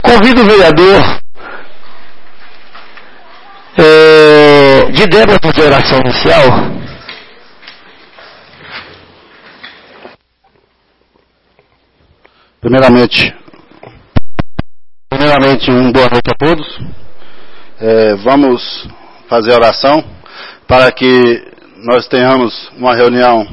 Convido o vereador Didé para fazer a oração inicial. Primeiramente, boa noite a todos. Vamos fazer a oração para que nós tenhamos uma reunião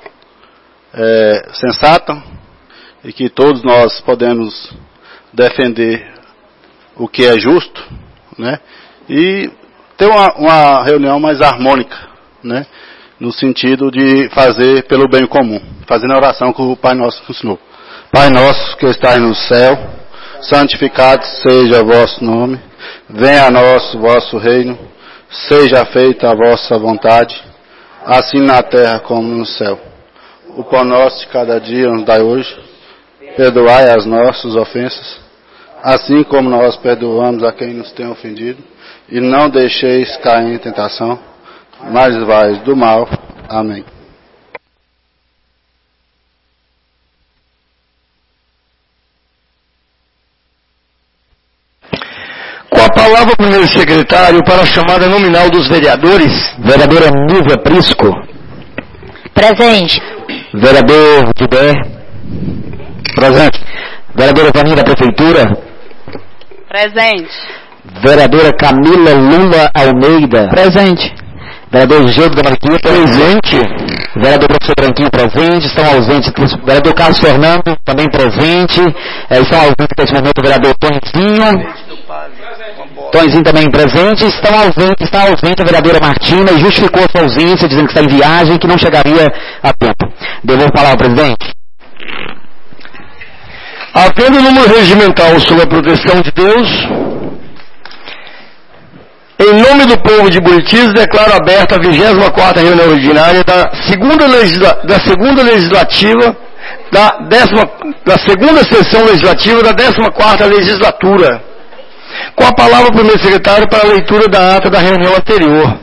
sensata e que todos nós podemos defender o que é justo, né? E ter uma reunião mais harmônica, né? No sentido de fazer pelo bem comum, fazendo a oração que o Pai Nosso ensinou. Pai nosso que estais no céu, santificado seja o vosso nome, venha a nós o vosso reino, seja feita a vossa vontade, assim na terra como no céu. O pão nosso de cada dia nos dai hoje, perdoai as nossas ofensas, assim como nós perdoamos a quem nos tem ofendido, e não deixeis cair em tentação, mas livrai do mal. Amém. Com a palavra o primeiro secretário para a chamada nominal dos vereadores. Vereadora Nilva Prisco. Presente. Vereador Didé. Presente. Vereadora Vaninha da Prefeitura. Presente. Vereadora Camila Lula Almeida. Presente. Vereador Gildo da Marquinhos. Presente. Vereador Professor Branquinho presente. Estão ausentes. Vereador Carlos Fernando também presente. Estão ausentes nesse momento o vereador Tonzinho também presente. Está ausente a vereadora Martina e justificou a sua ausência, dizendo que está em viagem e que não chegaria a tempo. Devolvo a palavra ao presidente. Havendo número regimental sob a proteção de Deus, em nome do povo de Buritis, declaro aberta a 24ª reunião ordinária da segunda sessão legislativa da 14ª legislatura. Com a palavra o primeiro secretário para a leitura da ata da reunião anterior.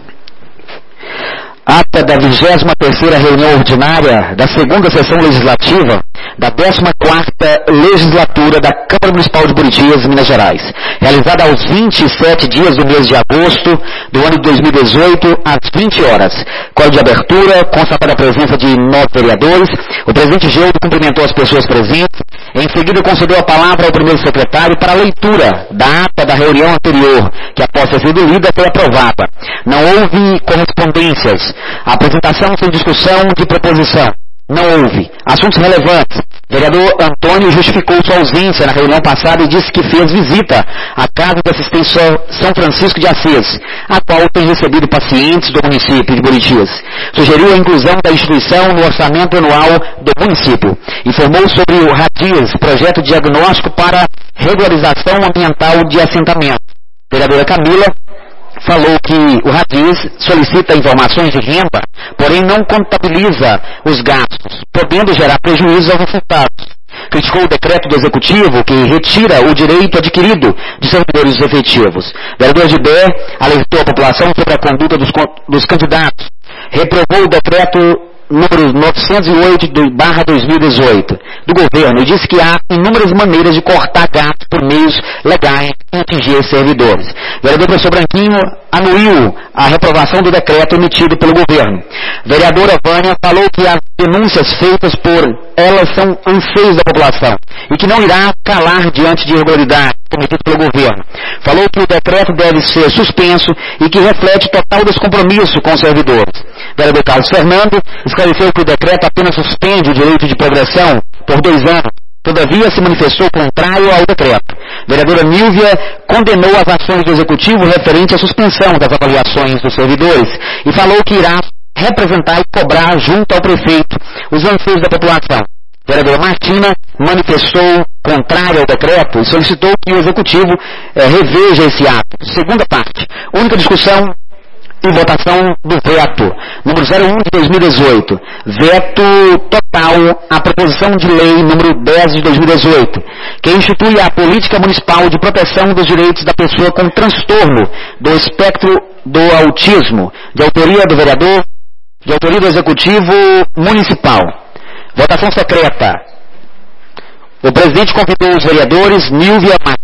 Ata da 23ª reunião ordinária da segunda sessão legislativa da 14ª legislatura da Câmara Municipal de Buritis, Minas Gerais, realizada aos 27 dias do mês de agosto do ano de 2018, às 20 horas. Código de abertura, constatada a presença de 9 vereadores, o presidente Gildo cumprimentou as pessoas presentes, em seguida concedeu a palavra ao primeiro secretário para a leitura da ata da reunião anterior, que após ter sido lida foi aprovada. Não houve correspondências. A apresentação sem discussão de proposição. Não houve. Assuntos relevantes. Vereador Antônio justificou sua ausência na reunião passada e disse que fez visita à Casa de Assistência São Francisco de Assis, a qual tem recebido pacientes do município de Buritis. Sugeriu a inclusão da instituição no orçamento anual do município. Informou sobre o RADIS, Projeto Diagnóstico para Regularização Ambiental de Assentamento. Vereadora Camila falou que o RADIS solicita informações de renda, porém não contabiliza os gastos, podendo gerar prejuízo aos resultados. Criticou o decreto do Executivo que retira o direito adquirido de servidores efetivos. Vereador Gibé alertou a população sobre a conduta dos candidatos. Reprovou o decreto número 908/2018 do governo e disse que há inúmeras maneiras de cortar gastos por meios legais e atingir servidores. O vereador professor Branquinho anuiu a reprovação do decreto emitido pelo governo. Vereadora Vânia falou que as denúncias feitas por elas são anseios da população e que não irá calar diante de irregularidades cometidas pelo governo. Falou que o decreto deve ser suspenso e que reflete total descompromisso com os servidores. Vereador Carlos Fernando esclareceu que o decreto apenas suspende o direito de progressão por 2 anos. Todavia, se manifestou contrário ao decreto. Vereadora Nilvia condenou as ações do Executivo referente à suspensão das avaliações dos servidores e falou que irá representar e cobrar junto ao prefeito os anseios da população. Vereadora Martina manifestou contrário ao decreto e solicitou que o Executivo reveja esse ato. Segunda parte, única discussão e votação do veto, número 01 de 2018, veto total à proposição de lei número 10 de 2018, que institui a política municipal de proteção dos direitos da pessoa com transtorno do espectro do autismo, de autoria do vereador, de autoria do Executivo Municipal. Votação secreta. O presidente convidou os vereadores Nilvia Martins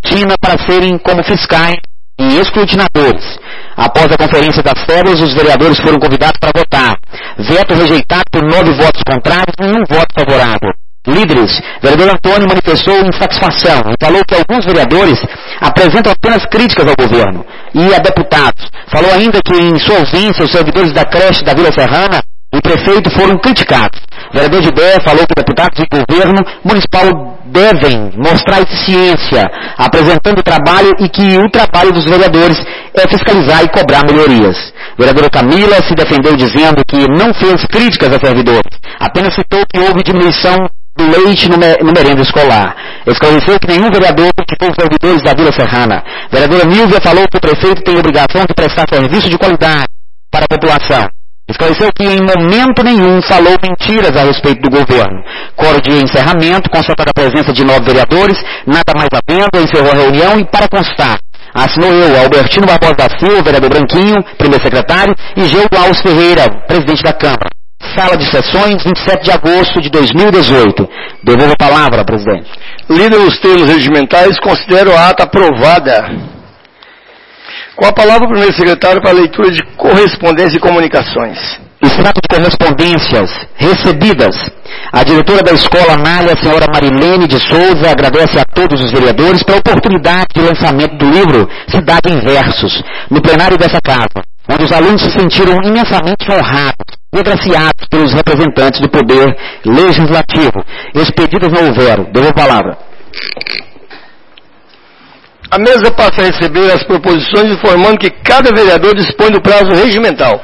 rotina para serem como fiscais e escrutinadores. Após a conferência das cédulas, os vereadores foram convidados para votar. Veto rejeitado por 9 votos contrários e 1 voto favorável. Líderes, vereador Antônio manifestou insatisfação e falou que alguns vereadores apresentam apenas críticas ao governo e a deputados. Falou ainda que em sua ausência os servidores da creche da Vila Serrana e prefeito foram criticados. O vereador de Bé falou que deputados e governo municipal devem mostrar eficiência, apresentando o trabalho e que o trabalho dos vereadores é fiscalizar e cobrar melhorias. A vereadora Camila se defendeu dizendo que não fez críticas a servidores, apenas citou que houve diminuição do leite no merenda escolar. Esclareceu que nenhum vereador criticou os servidores da Vila Serrana. A vereadora Nílvia falou que o prefeito tem a obrigação de prestar serviço de qualidade para a população. Esclareceu que em momento nenhum falou mentiras a respeito do governo. Coro de encerramento, constatada a presença de 9 vereadores, nada mais havendo, encerrou a reunião e para constar, assinou eu, Albertino Barbosa da Silva, vereador Branquinho, primeiro secretário, e Geudo Alves Ferreira, presidente da Câmara. Sala de sessões, 27 de agosto de 2018. Devolvo a palavra, presidente. Lido os termos regimentais, considero a ata aprovada. Com a palavra o primeiro secretário para a leitura de correspondência e comunicações. Extrato de correspondências recebidas. A diretora da Escola Anália, a senhora Marilene de Souza, agradece a todos os vereadores pela oportunidade de lançamento do livro Cidade em Versos, no plenário dessa casa, onde os alunos se sentiram imensamente honrados e agraciados pelos representantes do Poder Legislativo. Expedidas não houveram. Devo a palavra. A mesa passa a receber as proposições, informando que cada vereador dispõe do prazo regimental.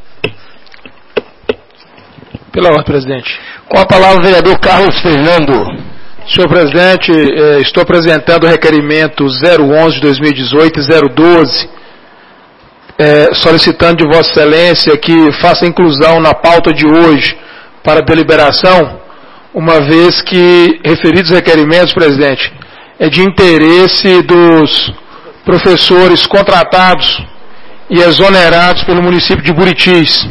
Pela ordem, presidente. Com a palavra o vereador Carlos Fernando. Senhor presidente, estou apresentando o requerimento 011 de 2018 e 012, solicitando de Vossa Excelência que faça inclusão na pauta de hoje para deliberação, uma vez que referidos requerimentos, presidente, é de interesse dos professores contratados e exonerados pelo município de Buritis.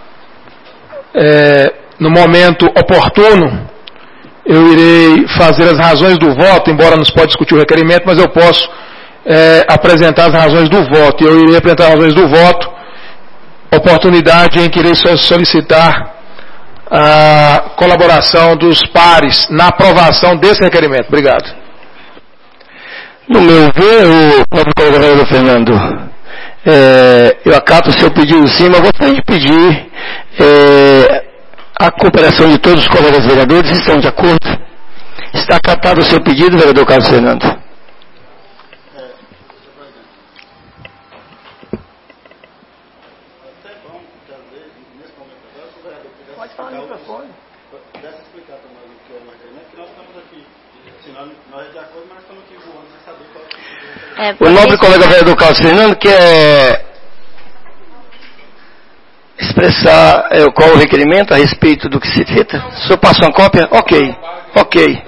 No momento oportuno, eu irei fazer as razões do voto, embora não se pode discutir o requerimento, mas eu posso apresentar as razões do voto. Eu irei apresentar as razões do voto, oportunidade em que irei solicitar a colaboração dos pares na aprovação desse requerimento. Obrigado. No meu ver, o próprio vereador Fernando, eu acato o seu pedido sim, mas gostaria de pedir a cooperação de todos os colegas vereadores. Estão de acordo? Está acatado o seu pedido, vereador Carlos Fernando? Pode falar no microfone. Dessa explicar para nós o que é o requerimento, que nós estamos aqui. Senão nós é de acordo, mas estamos aqui voando, sem saber qual é o o nobre colega vereador Carlos Fernando quer expressar qual o requerimento a respeito do que se trata. O senhor passa uma cópia? Ok.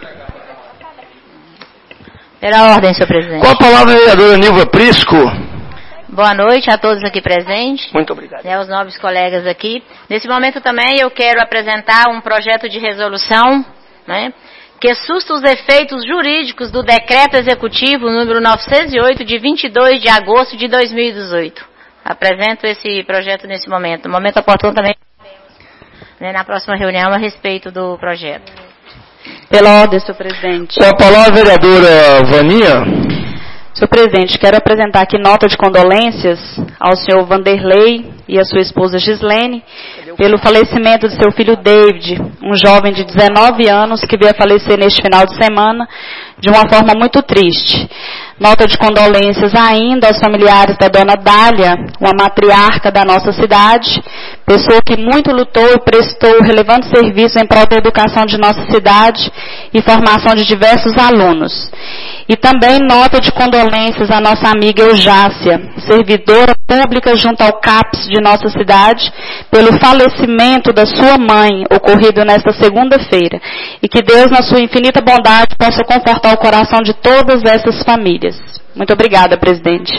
Pela ordem, senhor presidente. Com a palavra a vereadora Nilva Prisco. Boa noite a todos aqui presentes. Muito obrigado. Aos nobres colegas aqui. Nesse momento também eu quero apresentar um projeto de resolução, né, que susta os efeitos jurídicos do Decreto Executivo número 908, de 22 de agosto de 2018. Apresento esse projeto nesse momento. No momento oportuno também, né, na próxima reunião, a respeito do projeto. Pela ordem, senhor presidente. Com a palavra a vereadora Vania. Senhor presidente, quero apresentar aqui nota de condolências ao senhor Vanderlei e à sua esposa Gislene pelo falecimento de seu filho David, um jovem de 19 anos que veio a falecer neste final de semana de uma forma muito triste. Nota de condolências ainda aos familiares da dona Dália, uma matriarca da nossa cidade, pessoa que muito lutou e prestou relevante serviço em prol da educação de nossa cidade e formação de diversos alunos. E também nota de condolências à nossa amiga Eujácia, servidora pública junto ao CAPS de nossa cidade, pelo falecimento da sua mãe, ocorrido nesta segunda-feira. E que Deus, na sua infinita bondade, possa confortar o coração de todas essas famílias. Muito obrigada, presidente.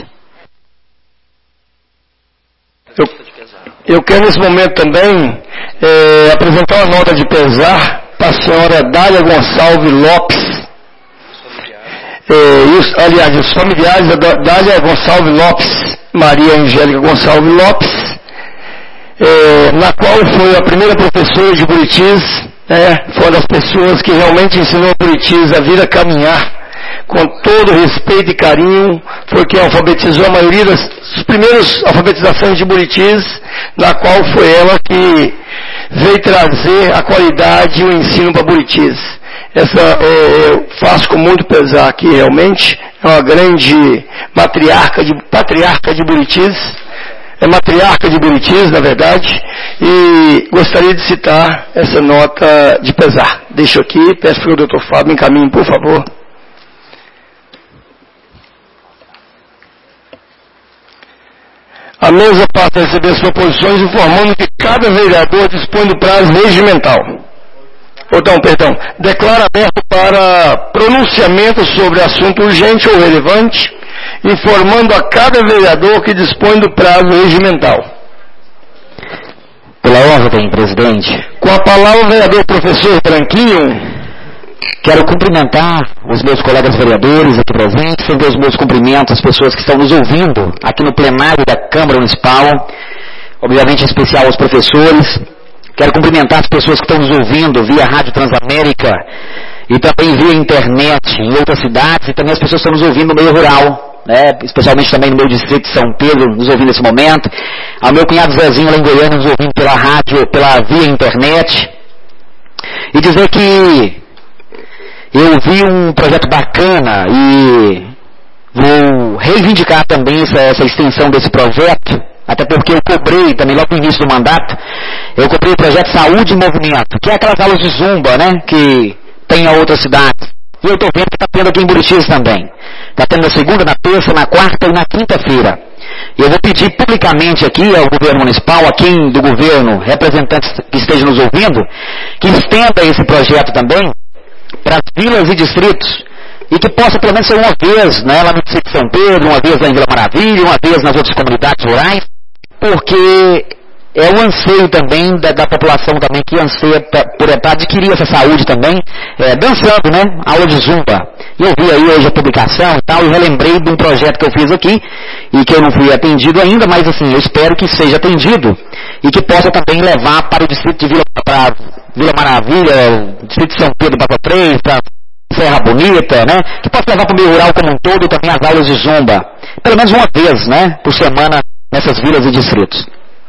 Eu quero nesse momento também apresentar uma nota de pesar para a senhora Dália Gonçalves Lopes. aliás, os familiares da Dália Gonçalves Lopes, Maria Angélica Gonçalves Lopes, na qual foi a primeira professora de Buritis, foi uma das pessoas que realmente ensinou a Buritis a vir a caminhar com todo respeito e carinho, foi quem alfabetizou a maioria das primeiras alfabetizações de Buritis, na qual foi ela que veio trazer a qualidade e o ensino para Buritis. Essa eu faço com muito pesar aqui, realmente, é uma grande patriarca de Buritis, matriarca de Buritis, na verdade, e gostaria de citar essa nota de pesar. Deixo aqui, peço para o Dr. Fábio encaminhe, por favor. A mesa passa a receber as proposições, informando que cada vereador dispõe do prazo regimental. Declara aberto para pronunciamento sobre assunto urgente ou relevante, informando a cada vereador que dispõe do prazo regimental. Pela ordem, presidente. Com a palavra o vereador professor Branquinho. Quero cumprimentar os meus colegas vereadores aqui presentes, render os meus cumprimentos às pessoas que estão nos ouvindo aqui no plenário da Câmara Municipal, obviamente em especial aos professores. Quero cumprimentar as pessoas que estão nos ouvindo via Rádio Transamérica e também via internet em outras cidades, e também as pessoas que estão nos ouvindo no meio rural, especialmente também no meu distrito de São Pedro, nos ouvindo nesse momento. Ao meu cunhado Zezinho lá em Goiânia, nos ouvindo pela rádio, via internet. E dizer que eu vi um projeto bacana e vou reivindicar também essa extensão desse projeto, até porque eu cobrei também logo no início do mandato, eu cobrei o projeto Saúde em Movimento, que é aquelas aulas de Zumba, que tem em outras cidades. E eu estou vendo que está tendo aqui em Buritis também. Está tendo na segunda, na terça, na quarta e na quinta-feira. E eu vou pedir publicamente aqui ao governo municipal, a quem do governo, representantes que estejam nos ouvindo, que estenda esse projeto também para as vilas e distritos, e que possa pelo menos ser uma vez, lá no distrito de São Pedro, uma vez lá em Vila Maravilha, uma vez nas outras comunidades rurais, porque é o anseio também da população também que anseia para adquirir essa saúde também, dançando, aula de Zumba. E eu vi aí hoje a publicação e tal, e relembrei de um projeto que eu fiz aqui, e que eu não fui atendido ainda, mas assim, eu espero que seja atendido, e que possa também levar para o distrito de Vila Maravilha, distrito de São Pedro, para 3, para Serra Bonita, que possa levar para o meio rural como um todo também as aulas de Zumba, pelo menos uma vez, por semana, nessas vilas e distritos.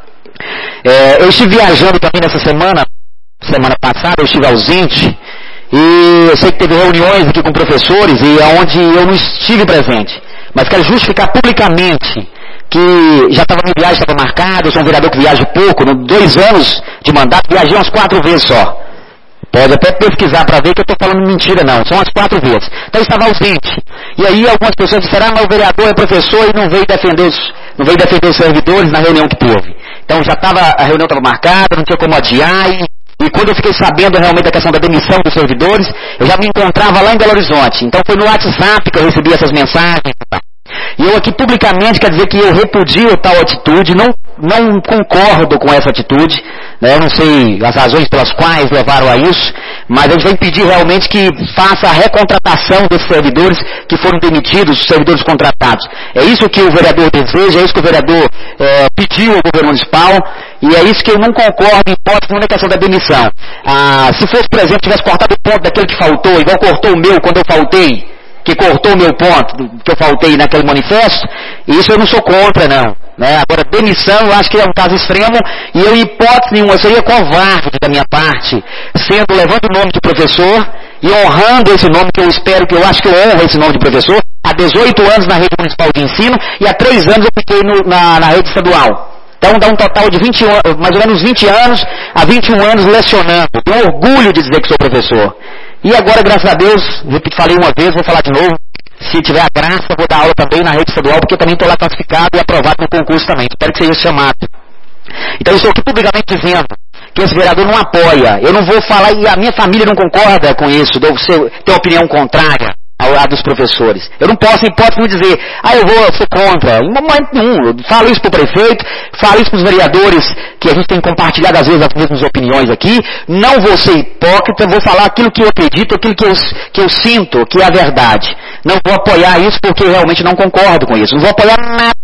Eu estive viajando também nessa semana passada, eu estive ausente, e eu sei que teve reuniões aqui com professores, e onde eu não estive presente, mas quero justificar publicamente que já estava minha viagem, estava marcada, eu sou um vereador que viaja pouco, 2 anos de mandato, viajei umas 4 vezes só. Pode até pesquisar para ver que eu estou falando mentira, não. São umas 4 vezes. Então eu estava ausente. E aí algumas pessoas disseram, mas o vereador é professor e não veio defender os servidores na reunião que teve. Então a reunião estava marcada, não tinha como adiar, e quando eu fiquei sabendo realmente da questão da demissão dos servidores, eu já me encontrava lá em Belo Horizonte. Então foi no WhatsApp que eu recebi essas mensagens. E eu aqui publicamente quero dizer que eu repudio tal atitude, não concordo com essa atitude, eu não sei as razões pelas quais levaram a isso, mas a gente vai pedir realmente que faça a recontratação desses servidores que foram demitidos, os servidores contratados. É isso que o vereador deseja, é isso que o vereador pediu ao governo municipal, e é isso que eu não concordo em hipótese na questão da demissão. Se fosse, por exemplo, tivesse cortado o ponto daquele que faltou, igual cortou o meu quando eu faltei, que cortou o meu ponto, que eu faltei naquele manifesto, isso eu não sou contra, não. Agora, demissão, eu acho que é um caso extremo, e eu, em hipótese nenhuma, seria covarde da minha parte, levando o nome de professor, e honrando esse nome que eu acho que eu honro esse nome de professor, há 18 anos na rede municipal de ensino, e há 3 anos eu fiquei na rede estadual. Então dá um total de mais ou menos 20 anos, a 21 anos lecionando. Tenho orgulho de dizer que sou professor. E agora, graças a Deus, falei uma vez, vou falar de novo, se tiver a graça, vou dar aula também na rede estadual, porque eu também estou lá classificado e aprovado no concurso também. Espero que seja chamado. Então eu estou aqui publicamente dizendo que esse vereador não apoia. Eu não vou falar, e a minha família não concorda com isso, de eu ter opinião contrária. ao lado dos professores. Eu não posso, em hipótese, não dizer, eu sou contra. Em momento nenhum. Eu falo isso para o prefeito, falo isso para os vereadores, que a gente tem compartilhado às vezes as mesmas opiniões aqui. Não vou ser hipócrita, vou falar aquilo que eu acredito, aquilo que eu sinto, que é a verdade. Não vou apoiar isso porque realmente não concordo com isso. Não vou apoiar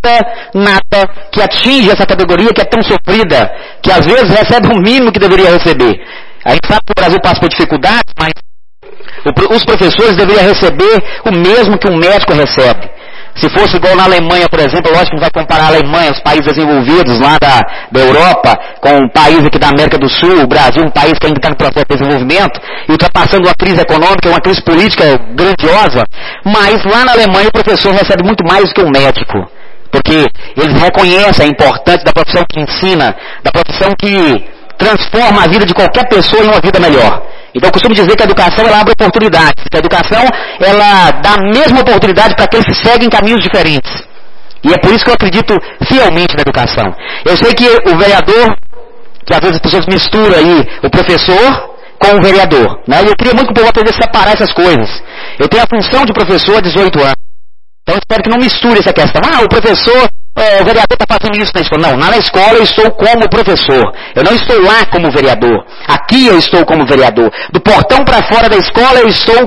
nada que atinge essa categoria que é tão sofrida, que às vezes recebe o mínimo que deveria receber. A gente sabe que o Brasil passa por dificuldades, mas os professores deveriam receber o mesmo que um médico recebe. Se fosse igual na Alemanha, por exemplo, lógico que não vai comparar a Alemanha, os países desenvolvidos lá da Europa, com um país aqui da América do Sul, o Brasil, um país que ainda está no processo de desenvolvimento, e ultrapassando uma crise econômica, uma crise política grandiosa, mas lá na Alemanha o professor recebe muito mais do que um médico. Porque eles reconhecem a importância da profissão que ensina, da profissão que transforma a vida de qualquer pessoa em uma vida melhor. Então eu costumo dizer que a educação ela abre oportunidades, que a educação ela dá a mesma oportunidade para aqueles que seguem caminhos diferentes. E é por isso que eu acredito fielmente na educação. Eu sei que o vereador, que às vezes as pessoas misturam aí o professor com o vereador, né? E eu queria muito que o povo aprendesse a separar essas coisas. Eu tenho a função de professor há 18 anos. Então eu espero que não misture essa questão. O professor, o vereador está fazendo isso na escola. Não, na escola eu estou como professor. Eu não estou lá como vereador. Aqui eu estou como vereador. Do portão para fora da escola eu estou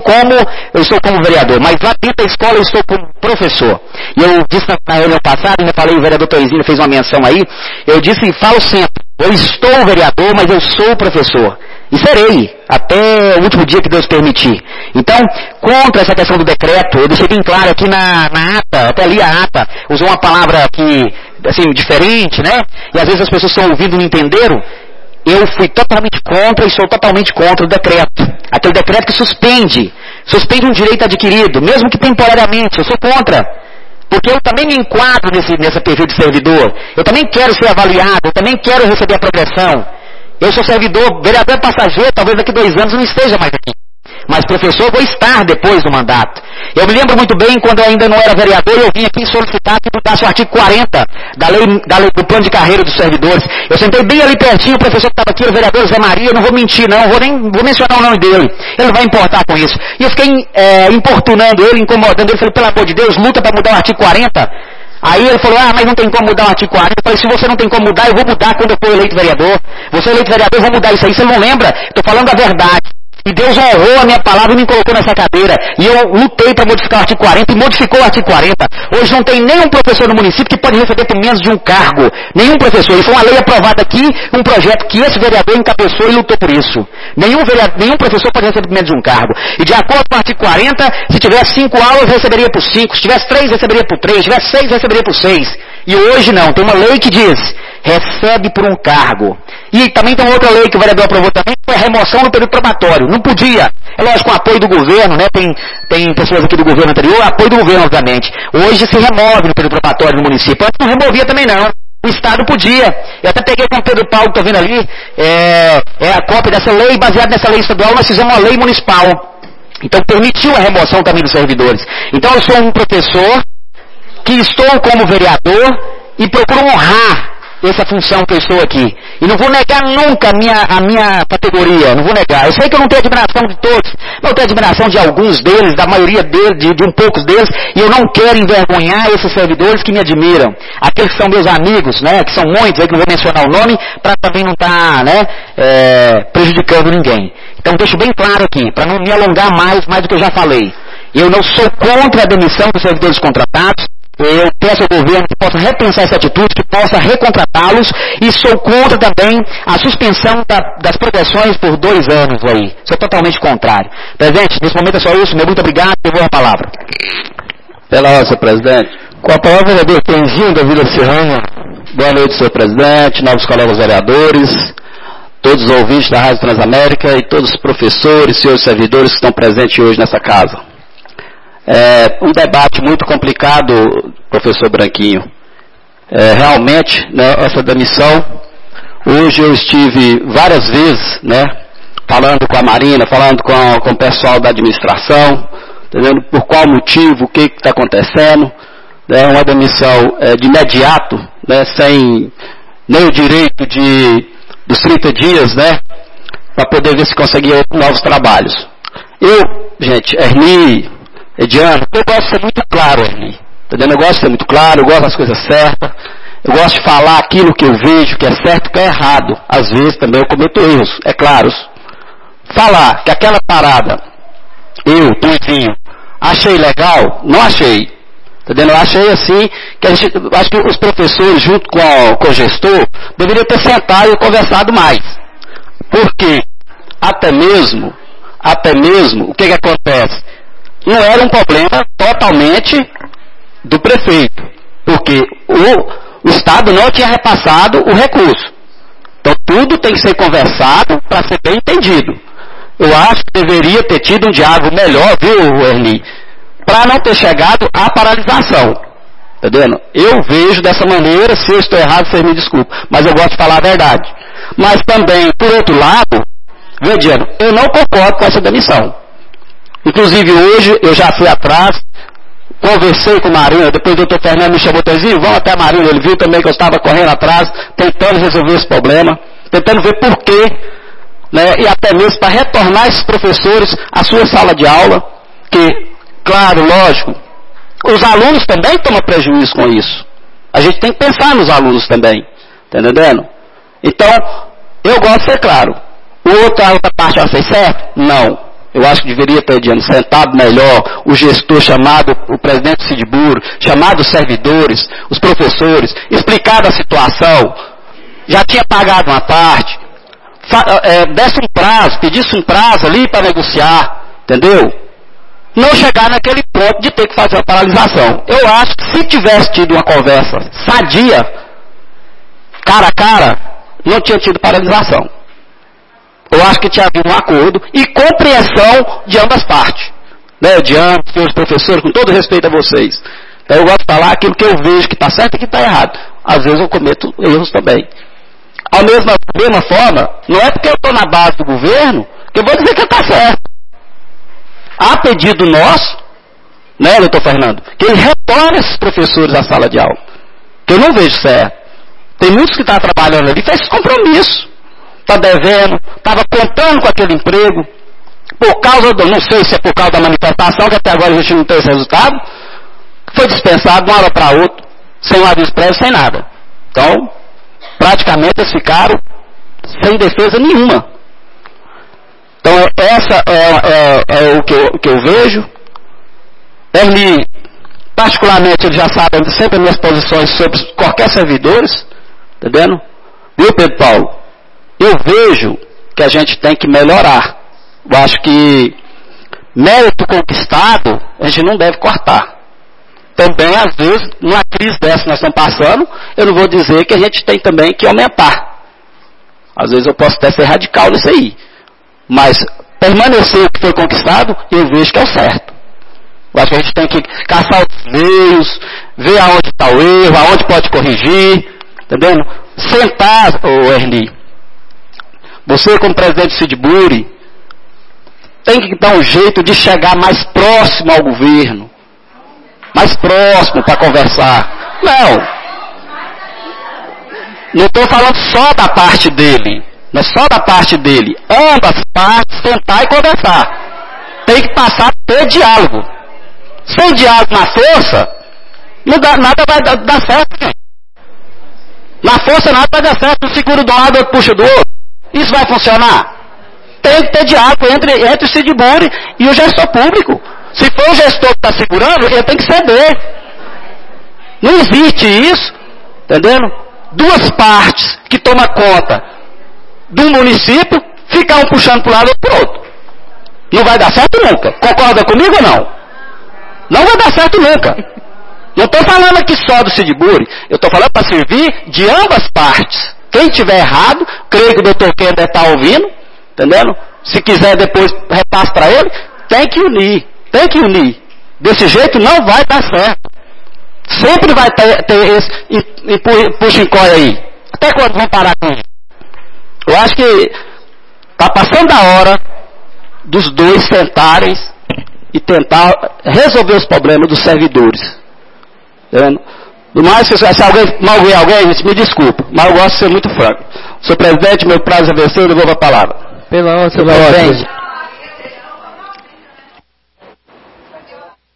como vereador. Mas lá dentro da escola eu estou como professor. E eu disse na reunião passada, ainda falei, o vereador Toizinho fez uma menção aí. Eu disse e falo sempre, eu estou vereador, mas eu sou professor. E serei, até o último dia que Deus permitir. Então, contra essa questão do decreto, eu deixei bem claro aqui na ata, até ali a ata, usou uma palavra que, assim, diferente, né? E às vezes as pessoas estão ouvindo e não entenderam. Eu fui totalmente contra e sou totalmente contra o decreto. Aquele decreto que suspende um direito adquirido, mesmo que temporariamente, eu sou contra. Porque eu também me enquadro nesse perfil de servidor. Eu também quero ser avaliado, eu também quero receber a progressão. Eu sou servidor, vereador passageiro, talvez daqui 2 anos eu não esteja mais aqui. Mas professor, eu vou estar depois do mandato. Eu me lembro muito bem, quando eu ainda não era vereador, eu vim aqui solicitar que mudasse o artigo 40 da lei do plano de carreira dos servidores. Eu sentei bem ali pertinho, o professor que estava aqui, o vereador Zé Maria, eu não vou mentir não, vou mencionar o nome dele. Ele não vai importar com isso. E eu fiquei importunando ele, incomodando ele, falei, pelo amor de Deus, luta para mudar o artigo 40. Aí ele falou, mas não tem como mudar o artigo 40. Eu falei, se você não tem como mudar, eu vou mudar quando eu for eleito vereador. Você é eleito vereador, eu vou mudar isso aí. Você não lembra? Estou falando a verdade. E Deus honrou a minha palavra e me colocou nessa cadeira. E eu lutei para modificar o artigo 40 e modificou o artigo 40. Hoje não tem nenhum professor no município que pode receber por menos de um cargo. Nenhum professor. E foi uma lei aprovada aqui, um projeto que esse vereador encabeçou e lutou por isso. Nenhum professor pode receber por menos de um cargo. E de acordo com o artigo 40, se tivesse 5 aulas, receberia por 5. Se tivesse 3, receberia por 3. Se tivesse 6, receberia por 6. E hoje não. Tem uma lei que diz, recebe por um cargo. E também tem outra lei que o vereador aprovou também, que foi a remoção do período probatório. Não podia. É lógico, com apoio do governo, né? Tem pessoas aqui do governo anterior, apoio do governo, obviamente. Hoje se remove no período probatório no município. Antes não removia também não. O Estado podia. Eu até peguei com o Pedro Paulo, que estou vendo ali, a cópia dessa lei, baseada nessa lei estadual, nós fizemos uma lei municipal. Então permitiu a remoção também dos servidores. Então eu sou um professor que estou como vereador e procuro honrar essa função que eu estou aqui. E não vou negar nunca a minha categoria, não vou negar. Eu sei que eu não tenho admiração de todos, mas eu tenho admiração de alguns deles, da maioria deles, de um poucos deles, e eu não quero envergonhar esses servidores que me admiram. Aqueles que são meus amigos, né, que são muitos, aí que não vou mencionar o nome, para também não estar, prejudicando ninguém. Então deixo bem claro aqui, para não me alongar mais do que eu já falei. Eu não sou contra a demissão dos servidores contratados. Eu peço ao governo que possa repensar essa atitude, que possa recontratá-los, e sou contra também a suspensão das progressões por 2 anos aí. Sou totalmente contrário. Presidente, nesse momento é só isso. Muito obrigado. Eu vou a palavra. Pela ordem, senhor presidente. Com a palavra, vereador Tenzinho da Vila Serrana. Boa noite, senhor presidente, novos colegas vereadores, todos os ouvintes da Rádio Transamérica e todos os professores, senhores servidores que estão presentes hoje nessa casa. Um debate muito complicado, professor Branquinho. Realmente, né, essa demissão, hoje eu estive várias vezes, né, falando com a Marina, falando com o pessoal da administração, entendendo por qual motivo, o que está acontecendo. É uma demissão de imediato, né, sem nem o direito dos 30 dias, né, para poder ver se conseguia novos trabalhos. Gente, Erli, Ediano, eu gosto de ser muito claro, Ernie. Entendeu? Eu gosto de ser muito claro, eu gosto das coisas certas. Eu gosto de falar aquilo que eu vejo, que é certo, que é errado. Às vezes também eu cometo erros, é claro. Falar que aquela parada, Tonzinho, achei legal, não achei. Entendeu? Eu achei assim, que acho que os professores, junto com o gestor, deveriam ter sentado e conversado mais. Por quê? Até mesmo, o que acontece? Não era um problema totalmente do prefeito, porque o Estado não tinha repassado o recurso. Então tudo tem que ser conversado para ser bem entendido. Eu acho que deveria ter tido um diálogo melhor, viu, Ernie? Para não ter chegado à paralisação. Entendendo? Eu vejo dessa maneira, se eu estou errado, vocês me desculpem, mas eu gosto de falar a verdade. Mas também, por outro lado, Ediano, eu não concordo com essa demissão. Inclusive hoje, eu já fui atrás, conversei com o Marinho, depois o doutor Fernando me chamou, Tezinho, vamos até a Marinho, ele viu também que eu estava correndo atrás, tentando resolver esse problema, tentando ver por quê, né, e até mesmo para retornar esses professores à sua sala de aula, que, claro, lógico, os alunos também tomam prejuízo com isso. A gente tem que pensar nos alunos também, tá entendendo? Então, eu gosto de ser claro. A outra parte ela fez certo? Não. Eu acho que deveria ter sentado melhor o gestor chamado, o presidente do Sidburo, chamado os servidores, os professores, explicado a situação, já tinha pagado uma parte, desse um prazo, pedisse um prazo ali para negociar, entendeu? Não chegar naquele ponto de ter que fazer uma paralisação. Eu acho que se tivesse tido uma conversa sadia, cara a cara, não tinha tido paralisação. Eu acho que tinha havido um acordo e compreensão de ambas partes. Né, Diante, senhores professores, com todo respeito a vocês. Então, eu gosto de falar aquilo que eu vejo que está certo e que está errado. Às vezes eu cometo erros também. A mesma forma, não é porque eu estou na base do governo que eu vou dizer que está certo. Há pedido nosso, né, doutor Fernando, que ele retorne esses professores à sala de aula. Que eu não vejo certo. Tem muitos que estão trabalhando ali, fez compromisso. Está devendo, estava contando com aquele emprego, por causa não sei se é por causa da manifestação, que até agora a gente não tem esse resultado, foi dispensado de uma hora para outra, sem um aviso prévio, sem nada. Então, praticamente eles ficaram sem defesa nenhuma. Então, essa é o que eu vejo. Ele, particularmente, ele já sabe sempre as minhas posições sobre qualquer servidores, entendendo? Viu, Pedro Paulo? Eu vejo que a gente tem que melhorar. Eu acho que mérito conquistado a gente não deve cortar. Também, às vezes, numa crise dessa que nós estamos passando, eu não vou dizer que a gente tem também que aumentar. Às vezes eu posso até ser radical nisso aí. Mas permanecer o que foi conquistado, eu vejo que é o certo. Eu acho que a gente tem que caçar os meios, ver aonde está o erro, aonde pode corrigir, entendendo? Sentar, Ernie, você como presidente do Sidburo, tem que dar um jeito de chegar mais próximo ao governo, mais próximo para conversar. Não estou falando só da parte dele, não é só da parte dele, ambas partes sentar e conversar. Tem que passar a ter diálogo. Sem diálogo na força, nada vai dar certo, gente. Na força nada vai dar certo, um segura do lado, outro puxa do outro. Isso vai funcionar? Tem que ter diálogo entre o Sidburo e o gestor público. Se for o gestor que está segurando, ele tem que ceder. Não existe isso, entendendo? Duas partes que tomam conta do município, ficar um puxando para um lado ou para o outro. Não vai dar certo nunca. Concorda comigo ou não? Não vai dar certo nunca. Não estou falando aqui só do Sidburo, eu estou falando para servir de ambas partes. Quem tiver errado, creio que o doutor Ken deve estar ouvindo, entendendo? Se quiser depois repasse para ele, tem que unir. Desse jeito não vai dar certo. Sempre vai ter esse puxa-encolhe aí. Até quando vão parar com isso? Eu acho que está passando a hora dos dois sentarem e tentar resolver os problemas dos servidores. Entendendo? Do mais, se alguém magoar alguém, me desculpa, mas eu gosto de ser muito franco. Senhor presidente, meu prazo é vencer, eu devolvo a palavra. Pela ordem, senhor presidente.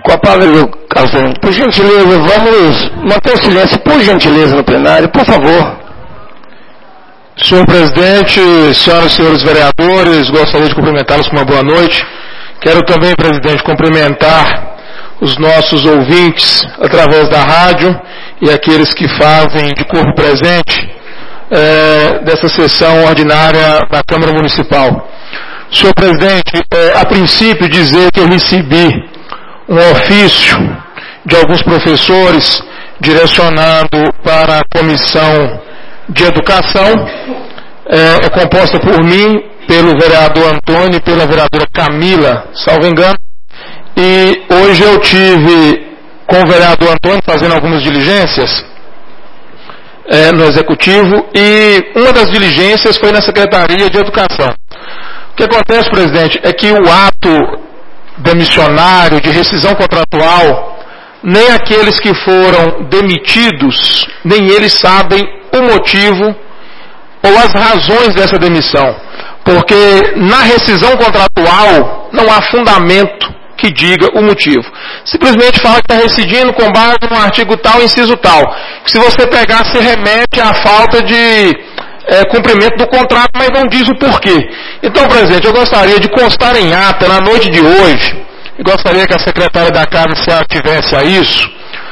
Com a palavra, Carlos Fernando, por gentileza, vamos manter o silêncio, por gentileza, no plenário, por favor. Senhor presidente, senhoras e senhores vereadores, gostaria de cumprimentá-los com uma boa noite. Quero também, presidente, cumprimentar os nossos ouvintes através da rádio e aqueles que fazem de corpo presente dessa sessão ordinária da Câmara Municipal. Senhor presidente, a princípio dizer que eu recebi um ofício de alguns professores direcionado para a Comissão de Educação, é composta por mim, pelo vereador Antônio e pela vereadora Camila, salvo engano, e hoje eu tive com o vereador Antônio fazendo algumas diligências no Executivo, e uma das diligências foi na Secretaria de Educação. O que acontece, presidente, é que o ato demissionário, de rescisão contratual, nem aqueles que foram demitidos, nem eles sabem o motivo ou as razões dessa demissão. Porque na rescisão contratual não há fundamento que diga o motivo. Simplesmente fala que está rescindindo com base no artigo tal, inciso tal. Se você pegar, se remete à falta de cumprimento do contrato, mas não diz o porquê. Então, presidente, eu gostaria de constar em ata, na noite de hoje, e gostaria que a secretária da Casa se ativesse a isso,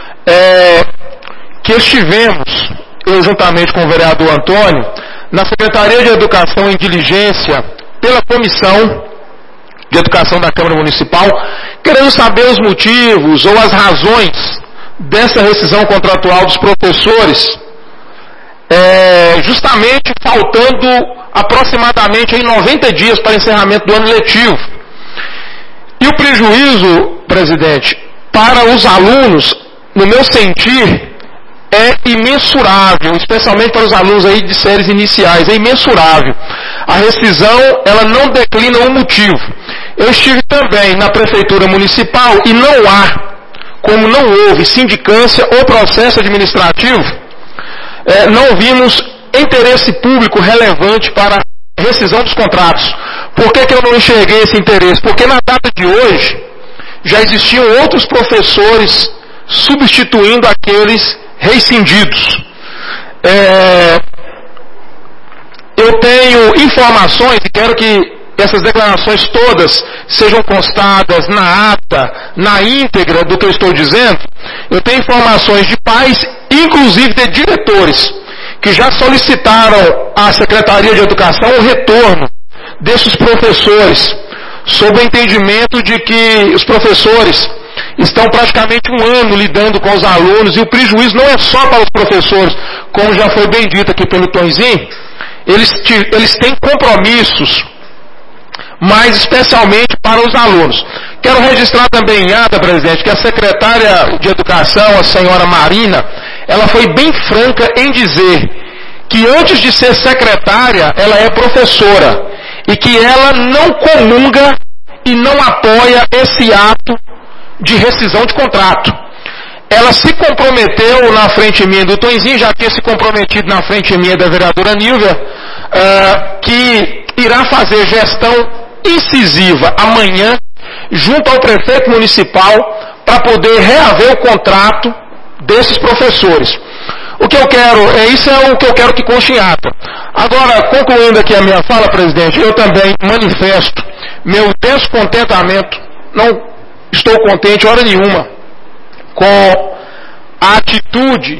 que estivemos, eu juntamente com o vereador Antônio, na Secretaria de Educação em diligência pela Comissão de Educação da Câmara Municipal, querendo saber os motivos ou as razões dessa rescisão contratual dos professores, justamente faltando aproximadamente 90 dias para encerramento do ano letivo. E o prejuízo, presidente, para os alunos, no meu sentir, é imensurável, especialmente para os alunos aí de séries iniciais, é imensurável. A rescisão, ela não declina o motivo. Eu estive também na Prefeitura Municipal e não há, como não houve sindicância ou processo administrativo, não vimos interesse público relevante para a rescisão dos contratos. Por que eu não enxerguei esse interesse? Porque na data de hoje, já existiam outros professores substituindo aqueles rescindidos. Eu tenho informações, e quero que essas declarações todas sejam constadas na ata, na íntegra do que eu estou dizendo. Eu tenho informações de pais, inclusive de diretores, que já solicitaram à Secretaria de Educação o retorno desses professores, sob o entendimento de que os professores estão praticamente um ano lidando com os alunos, e o prejuízo não é só para os professores, como já foi bem dito aqui pelo Tonzinho, eles têm compromissos, mas especialmente para os alunos. Quero registrar também em ata, presidente, que a secretária de Educação, a senhora Marina, ela foi bem franca em dizer que antes de ser secretária, ela é professora, e que ela não comunga e não apoia esse ato de rescisão de contrato. Ela se comprometeu na frente minha do Tonzinho, já tinha se comprometido na frente minha da vereadora Nilvia, que irá fazer gestão incisiva amanhã, junto ao prefeito municipal, para poder reaver o contrato desses professores. O que eu quero, isso é o que eu quero que conste em ata. Agora, concluindo aqui a minha fala, presidente, eu também manifesto meu descontentamento, não estou contente hora nenhuma com a atitude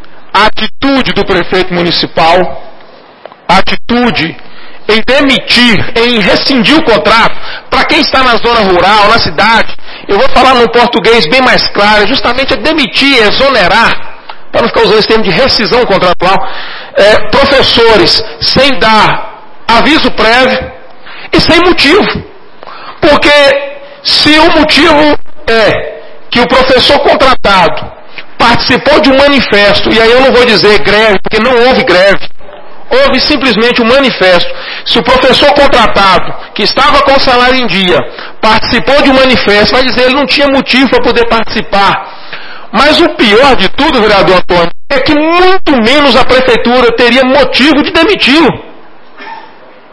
do prefeito municipal, a atitude em demitir, em rescindir o contrato. Para quem está na zona rural, na cidade, eu vou falar num português bem mais claro, justamente é demitir, exonerar, para não ficar usando esse termo de rescisão contratual, professores sem dar aviso prévio e sem motivo. Porque se o motivo é que o professor contratado participou de um manifesto, e aí eu não vou dizer greve, porque não houve greve, houve simplesmente um manifesto. Se o professor contratado, que estava com o salário em dia, participou de um manifesto, vai dizer que ele não tinha motivo para poder participar. Mas o pior de tudo, vereador Antônio, é que muito menos a prefeitura teria motivo de demiti-lo.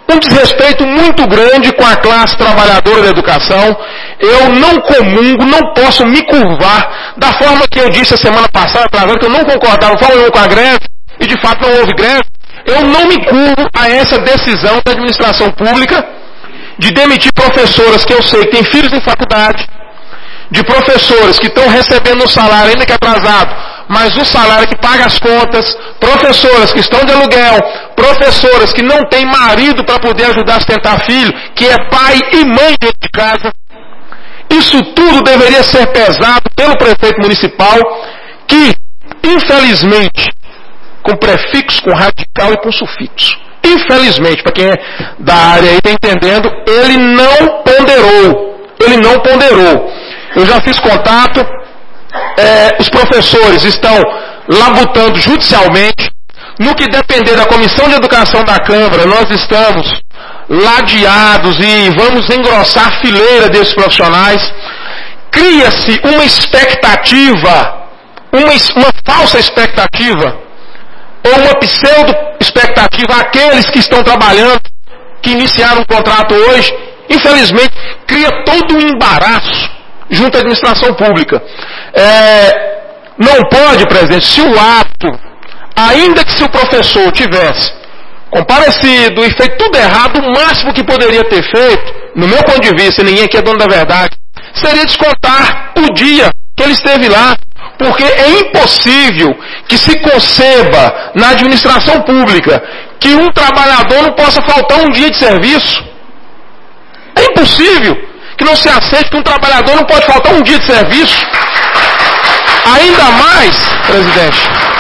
um desrespeito muito grande com a classe trabalhadora da educação. Eu não comungo, não posso me curvar da forma que eu disse a semana passada, que eu não concordava com a greve, e de fato não houve greve. Eu não me curvo a essa decisão da administração pública de demitir professoras que eu sei que têm filhos em faculdade, de professores que estão recebendo um salário ainda que atrasado, mas o salário que paga as contas, professoras que estão de aluguel, professoras que não têm marido para poder ajudar a sustentar filho, que é pai e mãe dentro de casa. Isso tudo deveria ser pesado pelo prefeito municipal, que, infelizmente, com prefixo, com radical e com sufixo, infelizmente, para quem é da área aí está entendendo, ele não ponderou. Eu já fiz contato, os professores estão labutando judicialmente. No que depender da Comissão de Educação da Câmara, nós estamos ladeados e vamos engrossar a fileira desses profissionais. Cria-se uma expectativa, uma falsa expectativa, ou uma pseudo-expectativa àqueles que estão trabalhando, que iniciaram um contrato hoje. Infelizmente, cria todo um embaraço junto à administração pública. Não pode, presidente, se o ato, ainda que se o professor tivesse comparecido e feito tudo errado, o máximo que poderia ter feito, no meu ponto de vista, ninguém aqui é dono da verdade, seria descontar o dia que ele esteve lá, porque é impossível que se conceba na administração pública que um trabalhador não possa faltar um dia de serviço. É impossível que não se aceite que um trabalhador não pode faltar um dia de serviço. Ainda mais, presidente,